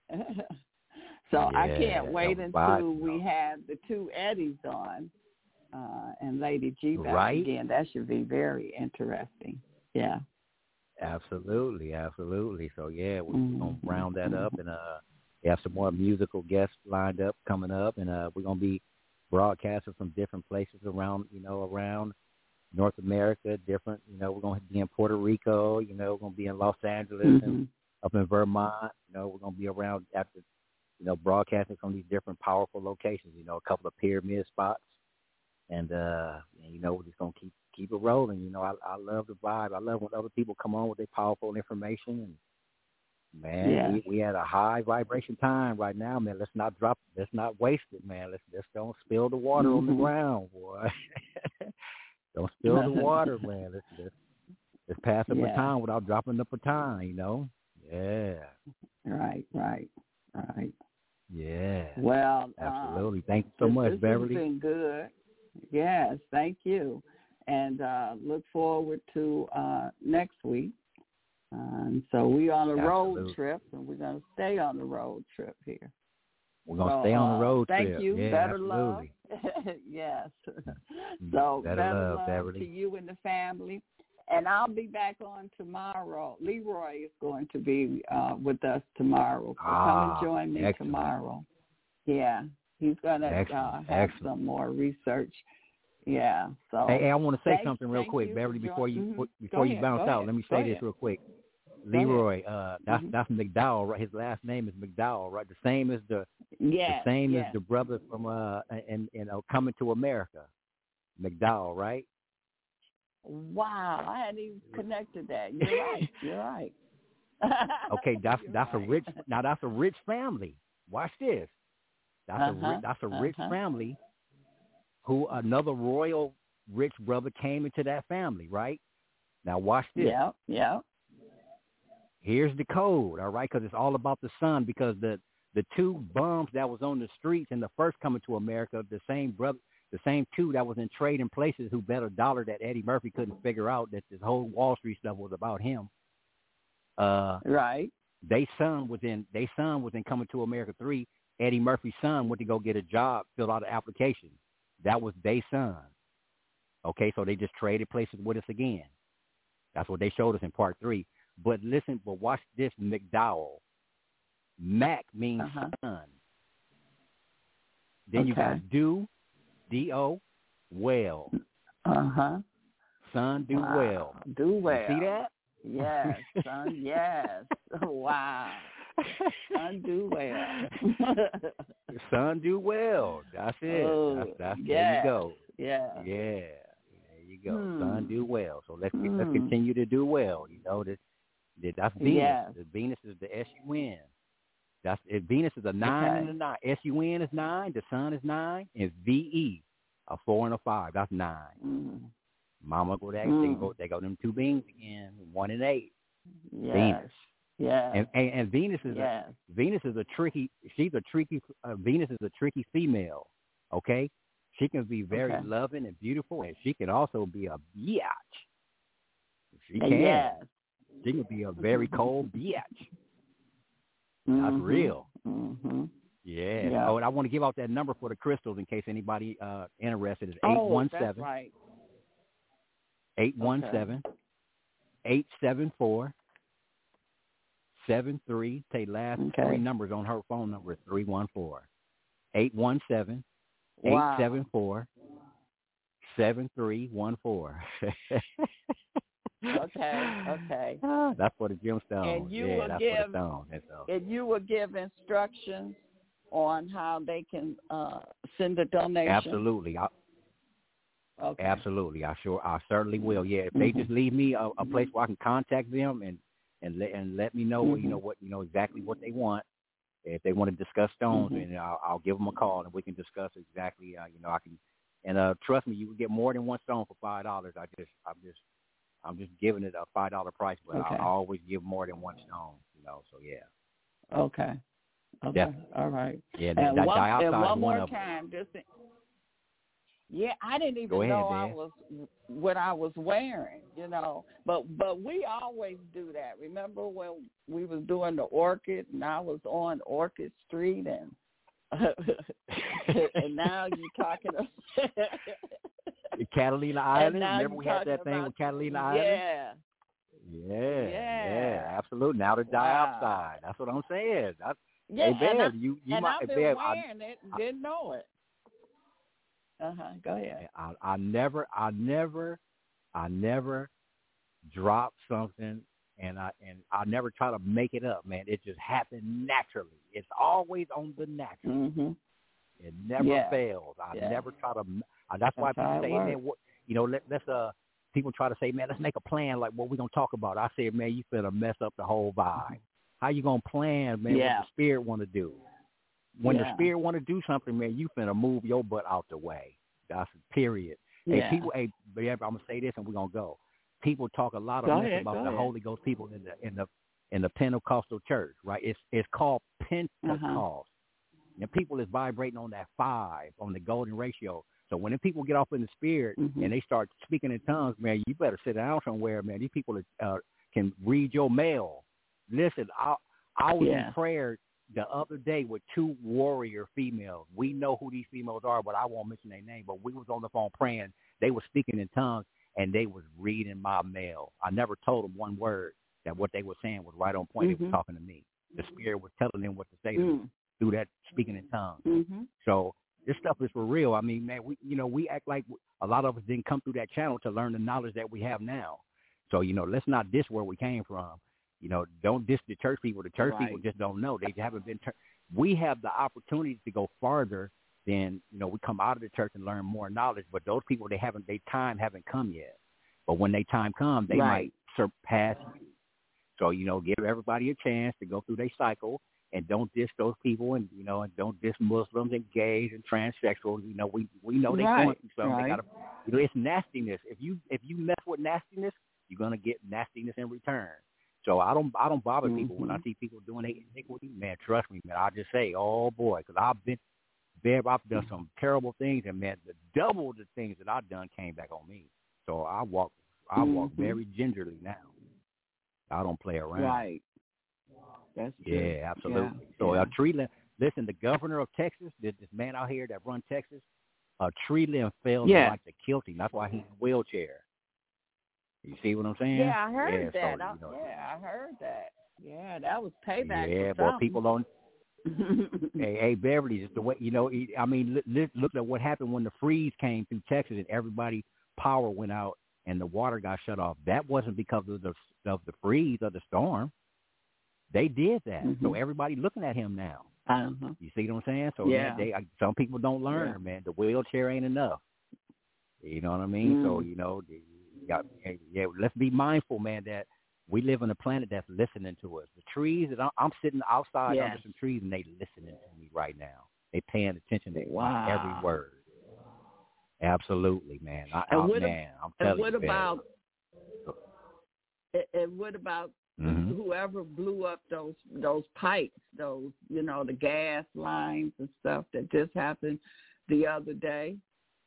So I
Yeah,
can't wait
that
until
vibe,
we have the two Eddies on uh, and Lady G back
Right?
again. That should be very interesting. Yeah.
Absolutely, absolutely. So yeah, we're
Mhm.
gonna round that up, and uh, we have some more musical guests lined up coming up, and uh, we're gonna be broadcasting from different places around, you know, around North America. Different, you know, we're gonna be in Puerto Rico. You know, we're gonna be in Los Angeles
Mhm.
and up in Vermont. You know, we're gonna be around after, you know, broadcasting from these different powerful locations. You know, a couple of pyramid spots, and uh, and, you know, we're just gonna keep. Keep it rolling. You know, I I love the vibe. I love when other people come on with their powerful information. And man,
Yeah.
we we had a high vibration time right now, man. Let's not drop. Let's not waste it, man. Let's just don't spill the water on the
Mhm.
ground, boy. Don't spill the water, man. Let's let's, let's pass the
Yeah.
baton without dropping the baton. You know? Yeah.
Right, right, right.
Yeah.
Well,
Absolutely.
Um,
Thank you so
this,
much,
this
Beverly.
has been good. Yes, thank you. And uh, look forward to uh, next week. Um, so we're on a road
Absolutely.
trip, and we're going to stay on the road trip here.
We're gonna
So,
stay on
uh,
the road
thank
trip.
you.
Yeah,
Better
absolutely.
love. Yes. So
Better
better,
love,
love
Beverly.
to you and the family. And I'll be back on tomorrow. Leroy is going to be uh, with us tomorrow. So
Ah,
come and join me
excellent.
tomorrow. Yeah, he's going to uh,
Excellent,
have
excellent.
some more research. Yeah. So
Hey, hey, I want to say
thank-
something real
thank
quick,
you
Beverly,
for
before you
joining- Mhm.
before
Go
you
ahead,
bounce
go
out.
ahead,
Let me
go
say this
ahead.
real quick.
Go ahead.
Leroy, uh, that's
Mhm.
that's McDowell, right? His last name is McDowell, right? The same as the
Yes,
the same
yes.
as the brother from uh and you know Coming to America, McDowell, right?
Wow, I hadn't even connected that. You're right. You're right.
Okay, that's
You're
that's a
right.
rich now that's a rich family. Watch this. That's a
Uh-huh,
ri- that's a rich
uh-huh.
family who another royal rich brother came into that family, right? Now watch this.
Yeah, yeah.
Here's the code, all right, because it's all about the son. Because the the two bums that was on the streets in the first Coming to America, the same brother, the same two that was in Trading Places who bet a dollar that Eddie Murphy couldn't figure out that this whole Wall Street stuff was about him. Uh,
right.
They son was in. They son was in Coming to America three. Eddie Murphy's son went to go get a job, filled out an application. That was their son. Okay, so they just traded places with us again. That's what they showed us in part three. But listen, but watch this, McDowell. Mac means
Uh-huh.
son. Then you
Okay.
got do, D O, well.
Uh-huh.
Son, do
Wow.
well.
Do well.
You see that?
Yes, son, yes. Wow. Son, do well.
Son, do well. That's it.
Oh,
that's, that's
yes.
There you go.
Yeah.
Yeah. There you go.
Hmm.
Son, do well. So let's
Hmm.
let's continue to do well. You know that, that that's Venus.
Yes.
The Venus is the S U N. That's it. Venus is a nine
Okay.
and a nine. S U N is nine. The sun is nine, and V E a four and a five. That's nine.
Mm.
Mama go that
Mm.
they go they go them two beans again. One and eight.
Yes.
Venus.
Yes.
And, and and Venus is
Yes.
a Venus is a tricky. She's a tricky. Uh, Venus is a tricky female. Okay, she can be very
Okay.
loving and beautiful, and she can also be a biatch. She
Uh,
can.
yes.
She can be a very cold biatch.
Mhm.
That's real.
Mhm.
Yeah.
Yeah.
Oh, and I want to give out that number for the crystals in case anybody uh interested. It's eight
Oh,
one
that's
seven
right.
eight one seven eight seven four seven three. Take last
Okay.
three numbers on her phone number is three one four eight one seven eight
Wow.
seven four seven three one four.
Okay. Okay.
That's for the gemstone.
And you
yeah,
will
that's
give
for the stone. And so,
and you will give instructions on how they can uh, send a donation.
absolutely. I,
Okay.
Absolutely. I sure, I certainly will. Yeah, if they
Mm-hmm.
just leave me a, a place where I can contact them and and let and let me know,
Mm-hmm.
you know what, you know exactly what they want. If they want to discuss stones,
Mm-hmm.
and I'll, I'll give them a call and we can discuss exactly. Uh, you know, I can, and uh, trust me, you can get more than one stone for five dollars. I just, I'm just, I'm just giving it a five dollar price, but
Okay.
I always give more than one stone. You know, so yeah.
Okay. Okay.
Definitely.
All right.
Yeah,
And
that
one,
dioxide
and one
is one
more
of them.
time, just in- yeah, I didn't even
Go ahead,
know I
man.
was what I was wearing, you know. But but we always do that. Remember when we was doing the Orchid and I was on Orchid Street and and now you're talking about
Catalina Island.
now
Remember
you're
we had
talking
that thing
about-
with Catalina Island?
Yeah.
Yeah,
Yeah.
yeah, absolutely. Now the
Wow.
dioxide. That's what I'm saying. That's,
Yeah,
hey,
and, I,
Bev, you, you
and
might,
I've been
Bev, I,
wearing it, didn't know it. Uh-huh, go ahead.
I, I never, I never, I never drop something, and I and I never try to make it up, man. It just happened naturally. It's always on the natural.
Mm-hmm.
It never
Yeah.
fails. I
Yeah.
never try to. Uh, that's why
That's how
people
it
say, hey, man,
works.
what, you know, let, let's uh, people try to say, man, let's make a plan. Like what we gonna talk about? I said, man, you finna mess up the whole vibe. How you gonna plan, man?
Yeah.
What the spirit want to do? When
Yeah.
the spirit want to do something, man, you finna move your butt out the way. That's period.
Yeah.
Hey, people, hey, yeah, I'm gonna say this and we're gonna go. People talk a lot of
Go
mess
ahead,
about
go
the
ahead.
Holy Ghost people in the in the in the Pentecostal church, right? It's it's called Pentecost.
Uh-huh.
And people is vibrating on that five, on the golden ratio. So when the people get off in the spirit
Mhm.
and they start speaking in tongues, man, you better sit down somewhere, man. These people uh, can read your mail. Listen, I, I was
Yeah.
in prayer the other day with two warrior females. We know who these females are, but I won't mention their name. But we was on the phone praying. They were speaking in tongues, and they was reading my mail. I never told them one word that what they were saying was right on point. They
Mhm.
were talking to me. The spirit was telling them what to say to
Mm.
me through that speaking in tongues.
Mm-hmm.
So this stuff is for real. I mean, man, we you know we act like a lot of us didn't come through that channel to learn the knowledge that we have now. So you know, let's not diss where we came from. You know, don't diss the church people. The church
Right.
people just don't know. They haven't been. Tur- we have the opportunity to go farther than you know. We come out of the church and learn more knowledge, but those people they haven't. Their time haven't come yet. But when their time comes, they
Right.
might surpass you. So you know, give everybody a chance to go through their cycle. And don't diss those people, and you know, and don't diss Muslims and gays and transsexuals. You know, we we know they're
Right,
going through something.
right.
They gotta, you know, it's nastiness. If you if you mess with nastiness, you're gonna get nastiness in return. So I don't I don't bother people when I
Mhm.
see people doing their iniquity. Man, trust me, man. I just say, oh boy, because I've been there. I've done some terrible things, and man, the double the things that I've done came back on me. So I walk I walk
Mhm.
very gingerly now. I don't play around.
Right. That's true.
Yeah, absolutely.
Yeah,
So
yeah.
a tree limb. Listen, the governor of Texas, this, this man out here that run Texas, a tree limb fell
Yeah.
like to kill him. That's why he's in a wheelchair. You see what I'm saying?
Yeah, I heard
yeah,
that.
So,
I,
you know,
yeah, I heard that. Yeah, that was payback.
yeah,
for
boy,
something.
people don't. hey, hey, Beverly, just the way you know. he- I mean, look, look look at what happened when the freeze came through Texas and everybody power went out and the water got shut off. That wasn't because of the of the freeze or the storm. They did that. So
Mhm.
everybody looking at him now.
Uh-huh.
You see what I'm saying? So
Yeah.
man, they I- some people don't learn,
Yeah.
man. The wheelchair ain't enough. You know what I mean? So
Mm.
you know, the- you got, hey, yeah. Let's be mindful, man, that we live on a planet that's listening to us. The trees that I'm, I'm sitting outside
Yes.
under some trees, and they listening to me right now. They paying attention to
Wow.
my every word. Absolutely, man. I,
And
I,
what,
man, I'm
and
telling
what
you, man.
about? And- And what about
Mhm.
whoever blew up those those pipes, those you know the gas lines and stuff that just happened the other day?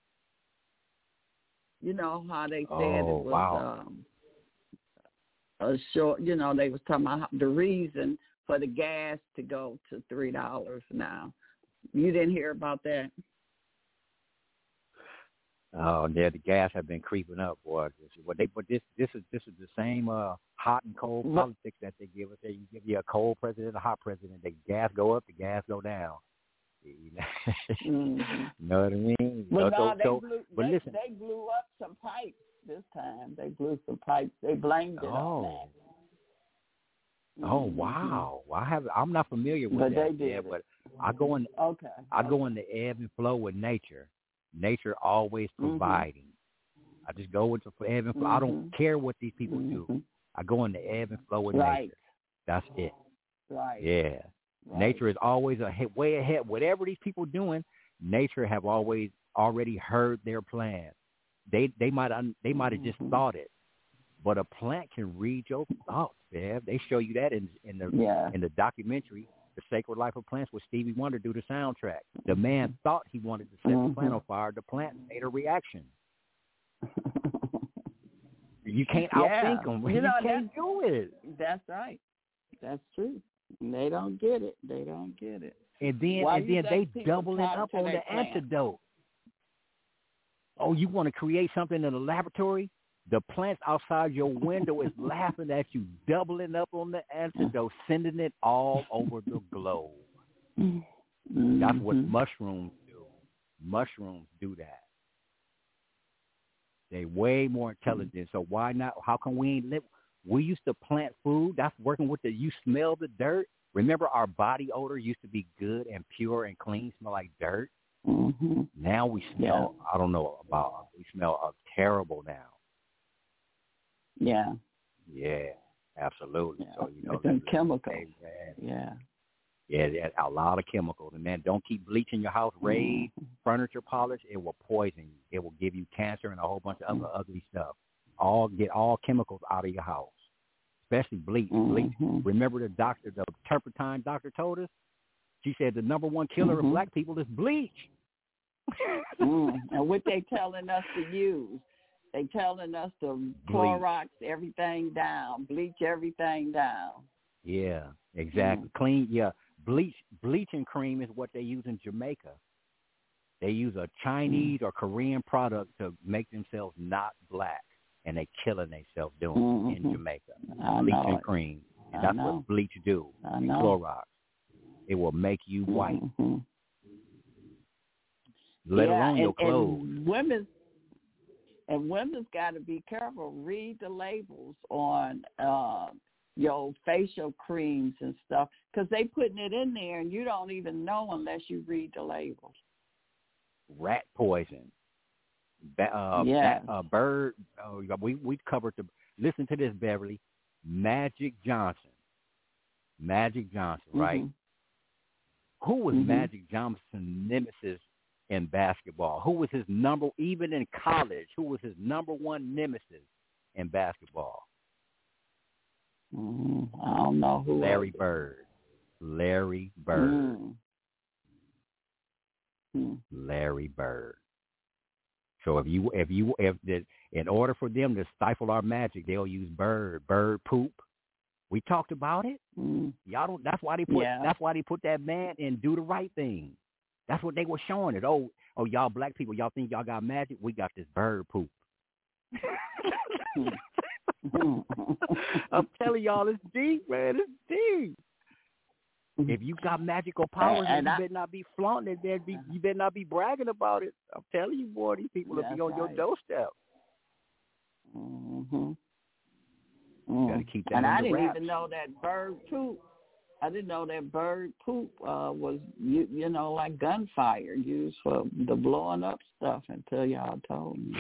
You know how they said
Oh,
it was
wow.
um, a short. You know they was talking about how- the reason for the gas to go to three dollars now. You didn't hear about that?
Oh, yeah, the gas have been creeping up, boy. This is what they, but this, this is, this is the same uh, hot and cold
But-
politics that they give us. They give you a cold president, a hot president. The gas go up, the gas go down. You know,
Mhm.
know what I mean?
Well,
so,
no, they
so,
blew.
but
They,
listen.
they blew up some pipes this time. They blew some pipes. They blamed it on
Oh,
that.
oh,
Mhm.
wow. Well, I have. I'm not familiar with
But they
that.
did
Yeah,
it.
but I go in.
Okay.
I go in the ebb and flow with nature. Nature always
Mhm.
providing. I just go with the ebb and flow. Mm-hmm. I don't care what these people mm-hmm. do. I go in the ebb and flow with
right.
nature. That's it.
Right.
Yeah.
Right.
Nature is always a hit, way ahead. Whatever these people doing, nature have always already heard their plan. They they might they might have just mm-hmm. thought it, but a plant can read your thoughts. Yeah, they show you that in in the
yeah.
in the documentary, The Sacred Life of Plants, where Stevie Wonder do the soundtrack. The man thought he wanted to set mm-hmm. the plant on fire. The plant made a reaction. You can't
yeah.
outthink them. You,
you know,
you can't do it.
That's right. That's true. They don't get it. They don't get it.
And then
Why
and then they doubling up on the plant? Antidote. Oh, you want to create something in the laboratory? The plants outside your window is laughing at you, doubling up on the antidote, sending it all over the globe. Mm-hmm. That's what mushrooms do. Mushrooms do that. They way more intelligent. Mm-hmm. So why not? How come we ain't live? We used to plant food. That's working with the, you smell the dirt. Remember our body odor used to be good and pure and clean, smell like dirt.
Mm-hmm.
Now we smell, yeah. I don't know about, we smell uh, terrible now.
Yeah.
Yeah, absolutely.
Yeah.
So, you know.
It's chemicals.
Yeah. Yeah, yeah, a lot of chemicals. And then don't keep bleaching your house, raised, mm-hmm. furniture polish. It will poison you. It will give you cancer and a whole bunch of other mm-hmm. ugly stuff. All Get all chemicals out of your house, especially bleach.
Mm-hmm.
Bleach. Remember the doctor, the turpentine doctor told us? She said the number one killer mm-hmm. of black people is bleach.
mm. And what they telling us to use? They telling us to Clorox everything down, bleach everything down.
Yeah, exactly. Mm. Clean, yeah. Bleach, bleaching cream is what they use in Jamaica. They use a Chinese mm. or Korean product to make themselves not black, and they killing themselves doing mm-hmm. it in Jamaica.
I
bleaching
know
cream.
I
That's
know.
what bleach do.
I know.
Clorox. It will make you white.
Mm-hmm.
Let
yeah,
alone
and,
your clothes.
And women's and women's got to be careful. Read the labels on uh, your facial creams and stuff, because they putting it in there and you don't even know unless you read the labels.
Rat poison. Ba- uh,
yeah.
ba- uh, bird. Uh, we we covered the. Listen to this, Beverly. Magic Johnson. Magic Johnson,
mm-hmm.
right? Who was
mm-hmm.
Magic Johnson's nemesis in basketball? Who was his number, even in college, who was his number one nemesis in basketball?
Mm, I don't know who.
Larry Bird. Larry Bird.
Mm. Mm.
Larry Bird. So if you if you if the, in order for them to stifle our magic, they'll use bird bird poop. We talked about it.
Mm.
Y'all don't. That's why they put.
Yeah.
That's why they put that man in Do the Right Thing. That's what they were showing it. Oh, oh, y'all black people, y'all think y'all got magic? We got this bird poop. I'm telling y'all, it's deep, man. It's deep. If you got magical powers,
and, and
you
I,
better not be flaunting it. Better be, you better not be bragging about it. I'm telling you, boy, these people will be on
right.
your doorstep.
Mm-hmm.
You got to keep that
And I didn't
wraps.
even know that bird poop. I didn't know that bird poop uh, was, you, you know, like gunfire used for the blowing up stuff until y'all told me.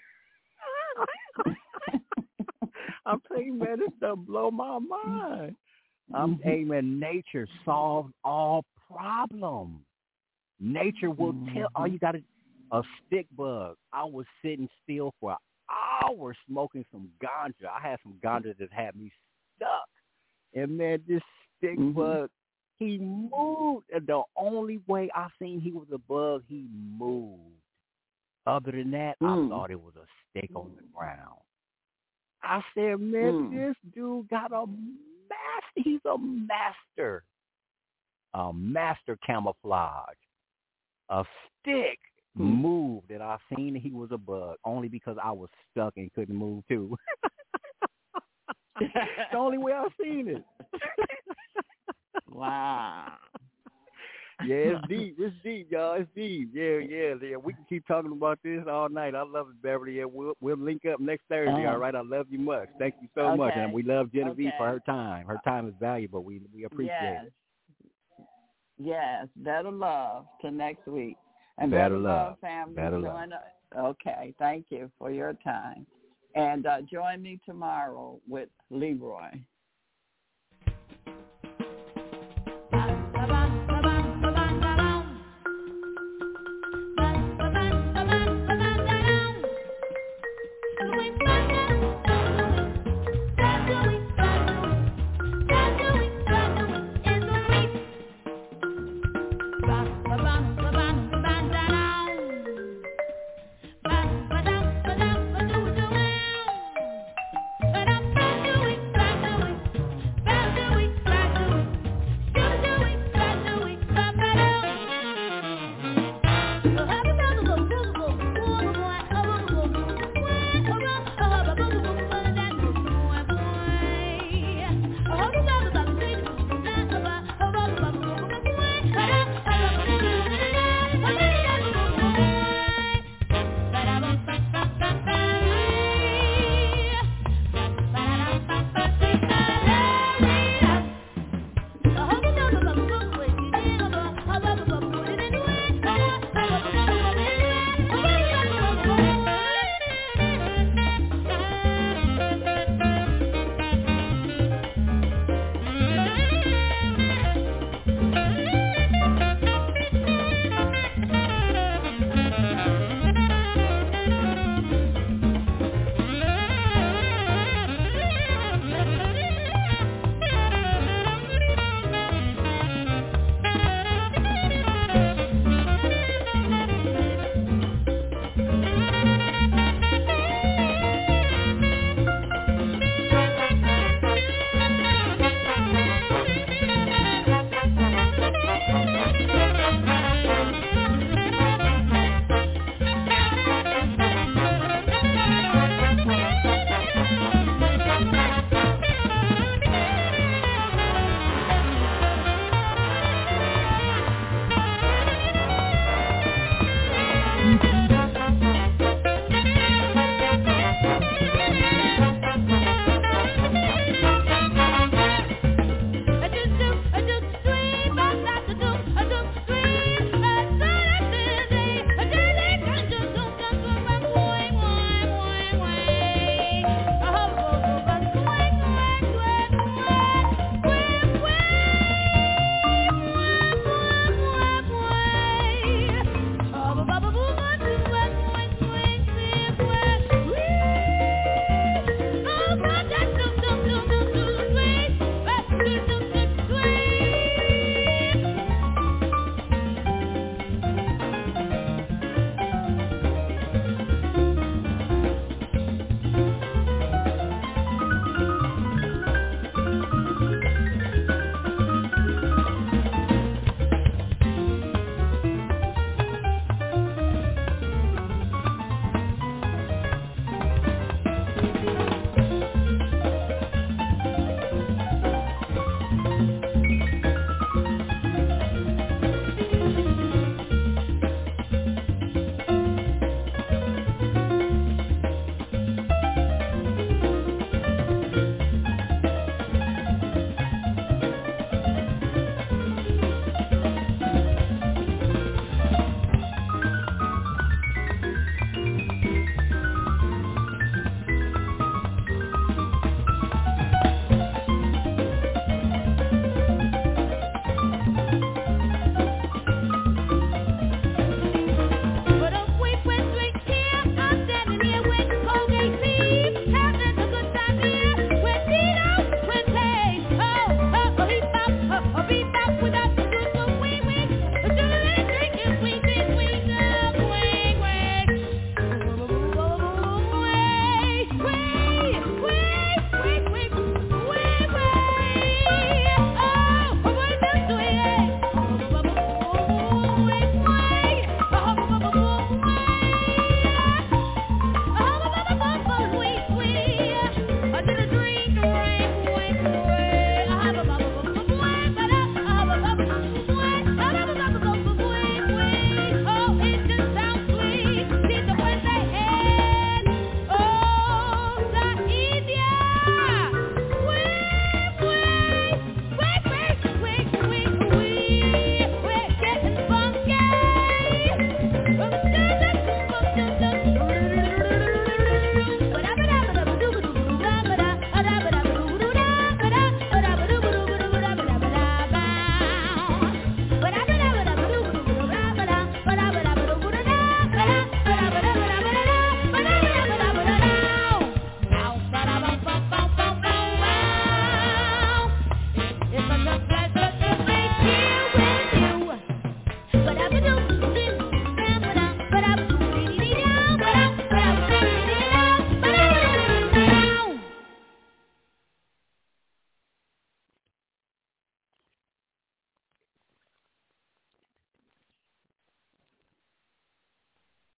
I'm telling you, man, this stuff blow my mind. I'm mm-hmm. hey, man, nature solves all problems. Nature will mm-hmm. tell. All you got is a stick bug. I was sitting still for hours smoking some ganja. I had some ganja that had me stuck. And, man, this stick mm-hmm. bug, he moved. And the only way I seen he was a bug, he moved. Other than that, mm. I thought it was a stick on the ground. I said, man, mm. this dude got a master. He's a master. A master camouflage. A stick mm. moved that I seen he was a bug only because I was stuck and couldn't move too. The only way I seen it.
Wow.
Yeah, it's deep. It's deep, y'all. It's deep. Yeah, yeah, yeah. We can keep talking about this all night. I love it, Beverly. Yeah, we'll we'll link up next Thursday. Uh-huh. All right. I love you much. Thank you so
okay.
much, and we love Genevieve
okay.
for her time. Her time is valuable. We we appreciate
yes.
it.
Yes, better love till next week. And
better,
better
love,
love family.
Better
join
love.
Us, Okay, thank you for your time. And uh, join me tomorrow with Leroy.